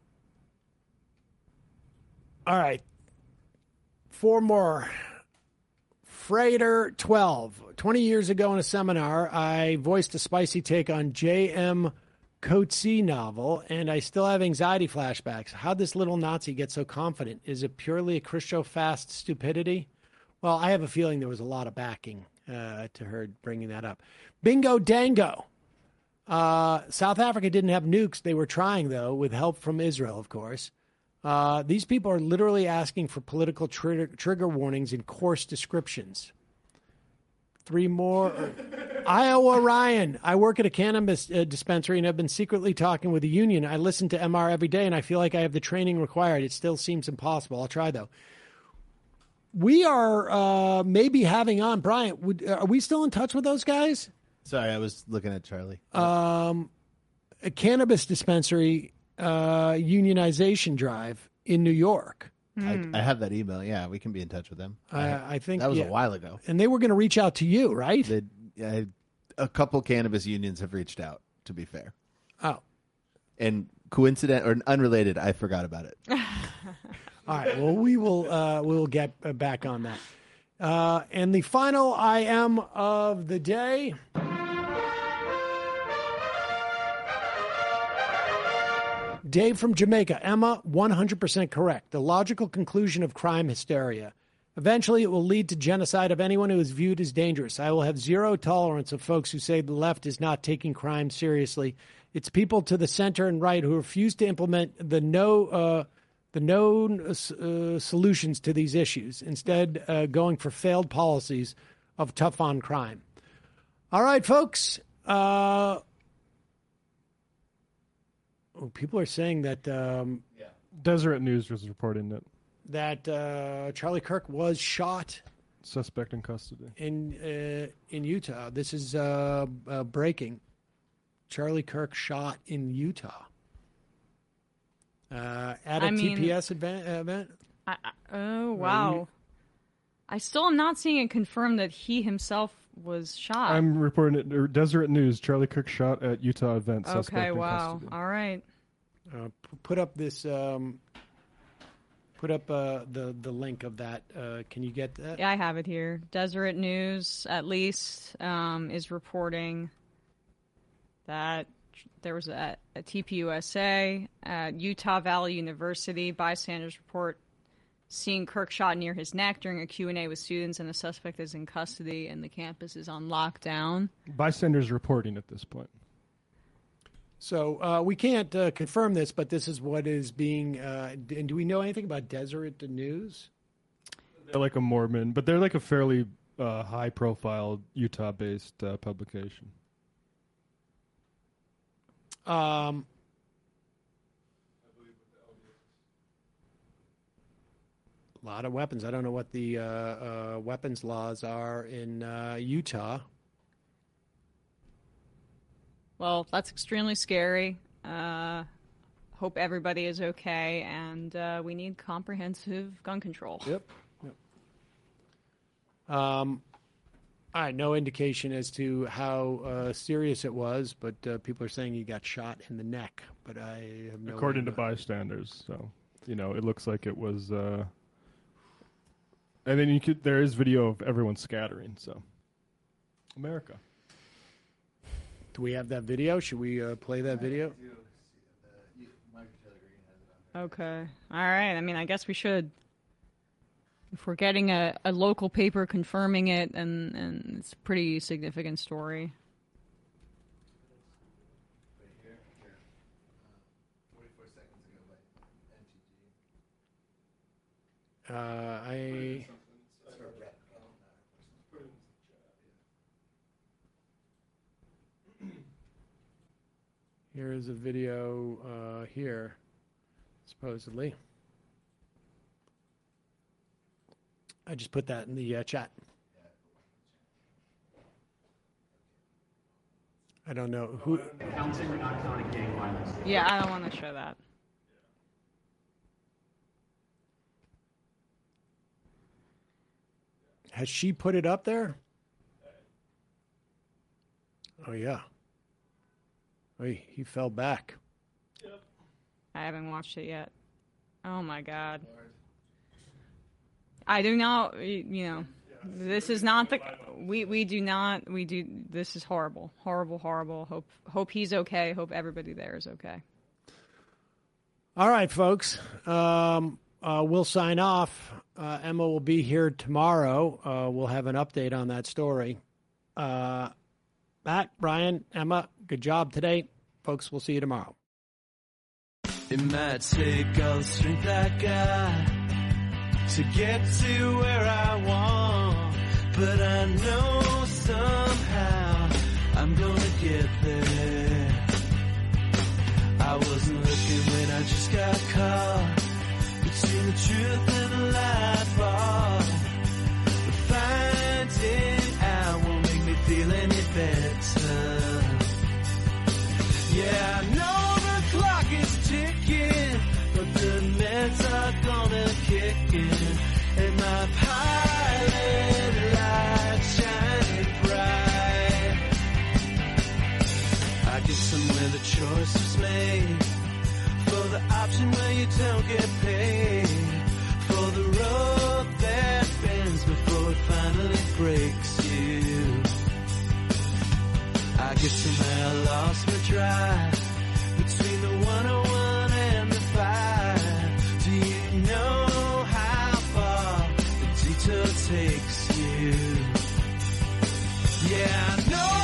Speaker 6: All right. Four more. Freighter twelve. twenty years ago in a seminar, I voiced a spicy take on J M Coetzee novel, and I still have anxiety flashbacks. How'd this little Nazi get so confident? Is it purely a Christo-fast stupidity? Well, I have a feeling there was a lot of backing uh, to her bringing that up. Bingo Dango. Uh, South Africa didn't have nukes. They were trying, though, with help from Israel, of course. Uh, these people are literally asking for political trigger, trigger warnings in coarse descriptions. Three more. Iowa Ryan. I work at a cannabis uh, dispensary and have been secretly talking with the union. I listen to M R every day, and I feel like I have the training required. It still seems impossible. I'll try, though. We are uh, maybe having on, Brian, would, are we still in touch with those guys?
Speaker 9: Sorry, I was looking at Charlie.
Speaker 6: Um, a cannabis dispensary uh, unionization drive in New York.
Speaker 9: I, I have that email. Yeah, we can be in touch with them.
Speaker 6: I, I think
Speaker 9: that was
Speaker 6: yeah.
Speaker 9: a while ago.
Speaker 6: And they were going to reach out to you, right?
Speaker 9: They, I, a couple cannabis unions have reached out, to be fair.
Speaker 6: Oh.
Speaker 9: And coincident or unrelated, I forgot about it.
Speaker 6: All right. Well, we will uh, we will get uh, back on that. Uh, and the final I am of the day. Dave from Jamaica. Emma, one hundred percent correct. The logical conclusion of crime hysteria. Eventually, it will lead to genocide of anyone who is viewed as dangerous. I will have zero tolerance of folks who say the left is not taking crime seriously. It's people to the center and right who refuse to implement the no uh, the known uh, solutions to these issues, instead uh, going for failed policies
Speaker 17: of tough on crime. All right, folks. Uh, oh, people are saying that um,
Speaker 8: yeah. Deseret News was reporting that
Speaker 17: that uh, Charlie Kirk was shot.
Speaker 8: Suspect in custody
Speaker 17: in uh, in Utah. This is uh, uh, breaking. Charlie Kirk shot in Utah uh, at a
Speaker 7: I mean,
Speaker 17: T P S event. event.
Speaker 7: I, I, oh wow! I still am not seeing it confirmed that he himself was shot.
Speaker 8: I'm reporting it. er, Deseret News. Charlie Kirk shot at Utah event. Suspect
Speaker 7: Okay,
Speaker 8: in
Speaker 7: wow.
Speaker 8: custody.
Speaker 7: All right.
Speaker 17: Uh, p- put up this. Um, put up uh, the the link of that. Uh, can you get that?
Speaker 7: Yeah, I have it here. Deseret News, at least, um, is reporting that there was a, a T P U S A at Utah Valley University. Bystanders report seeing Kirk shot near his neck during a Q and A with students, and the suspect is in custody, and the campus is on lockdown.
Speaker 8: Bystanders reporting at this point.
Speaker 17: So uh, we can't uh, confirm this, but this is what is being. Uh, d- and do we know anything about Deseret News?
Speaker 8: They're like a Mormon, but they're like a fairly uh, high-profile Utah-based uh, publication.
Speaker 17: Um, a lot of weapons. I don't know what the uh, uh, weapons laws are in uh, Utah.
Speaker 7: Well, that's extremely scary. Uh, hope everybody is okay, and uh, we need comprehensive gun control.
Speaker 17: Yep. yep. Um, all right, no indication as to how uh, serious it was, but uh, people are saying he got shot in the neck, but I have no
Speaker 8: According to
Speaker 17: idea.
Speaker 8: bystanders, so, you know, it looks like it was... Uh... And then you could, there is video of everyone scattering, so... America.
Speaker 17: Do we have that video? Should we uh, play that video?
Speaker 7: Okay. All right. I mean, I guess we should. If we're getting a, a local paper confirming it, and, and it's a pretty significant story.
Speaker 17: Uh, I... Here is a video uh, here, supposedly. I just put that in the uh, chat. I don't know who.
Speaker 5: Counting or not counting gang violence?
Speaker 7: Yeah, I don't want to show that.
Speaker 17: Has she put it up there? Oh, yeah. Oh, he, he fell back.
Speaker 7: I haven't watched it yet. Oh my god. I do not, you know, this is not the, we, we do not, we do, this is horrible. Horrible, horrible. Hope, hope he's okay. Hope everybody there is okay.
Speaker 17: All right, folks. Um, uh, we'll sign off. Uh, Emma will be here tomorrow. Uh, we'll have an update on that story. Uh, Matt, Brian, Emma, good job today. Folks, we'll see you tomorrow.
Speaker 10: It might take all the strength I got to get to where I want, but I know somehow I'm gonna get there. I wasn't looking when I just got caught between the truth and the lie bar. But finding out won't make me feel any better. Yeah, I know the clock is ticking, but the meds are gonna kick in, and my pilot light shining bright. I guess somewhere the choice was made for the option where you don't get paid, for the road that bends before it finally breaks you. I guess somehow I lost my drive between the one oh one and the five. Do you know how far the detour takes you? Yeah, I know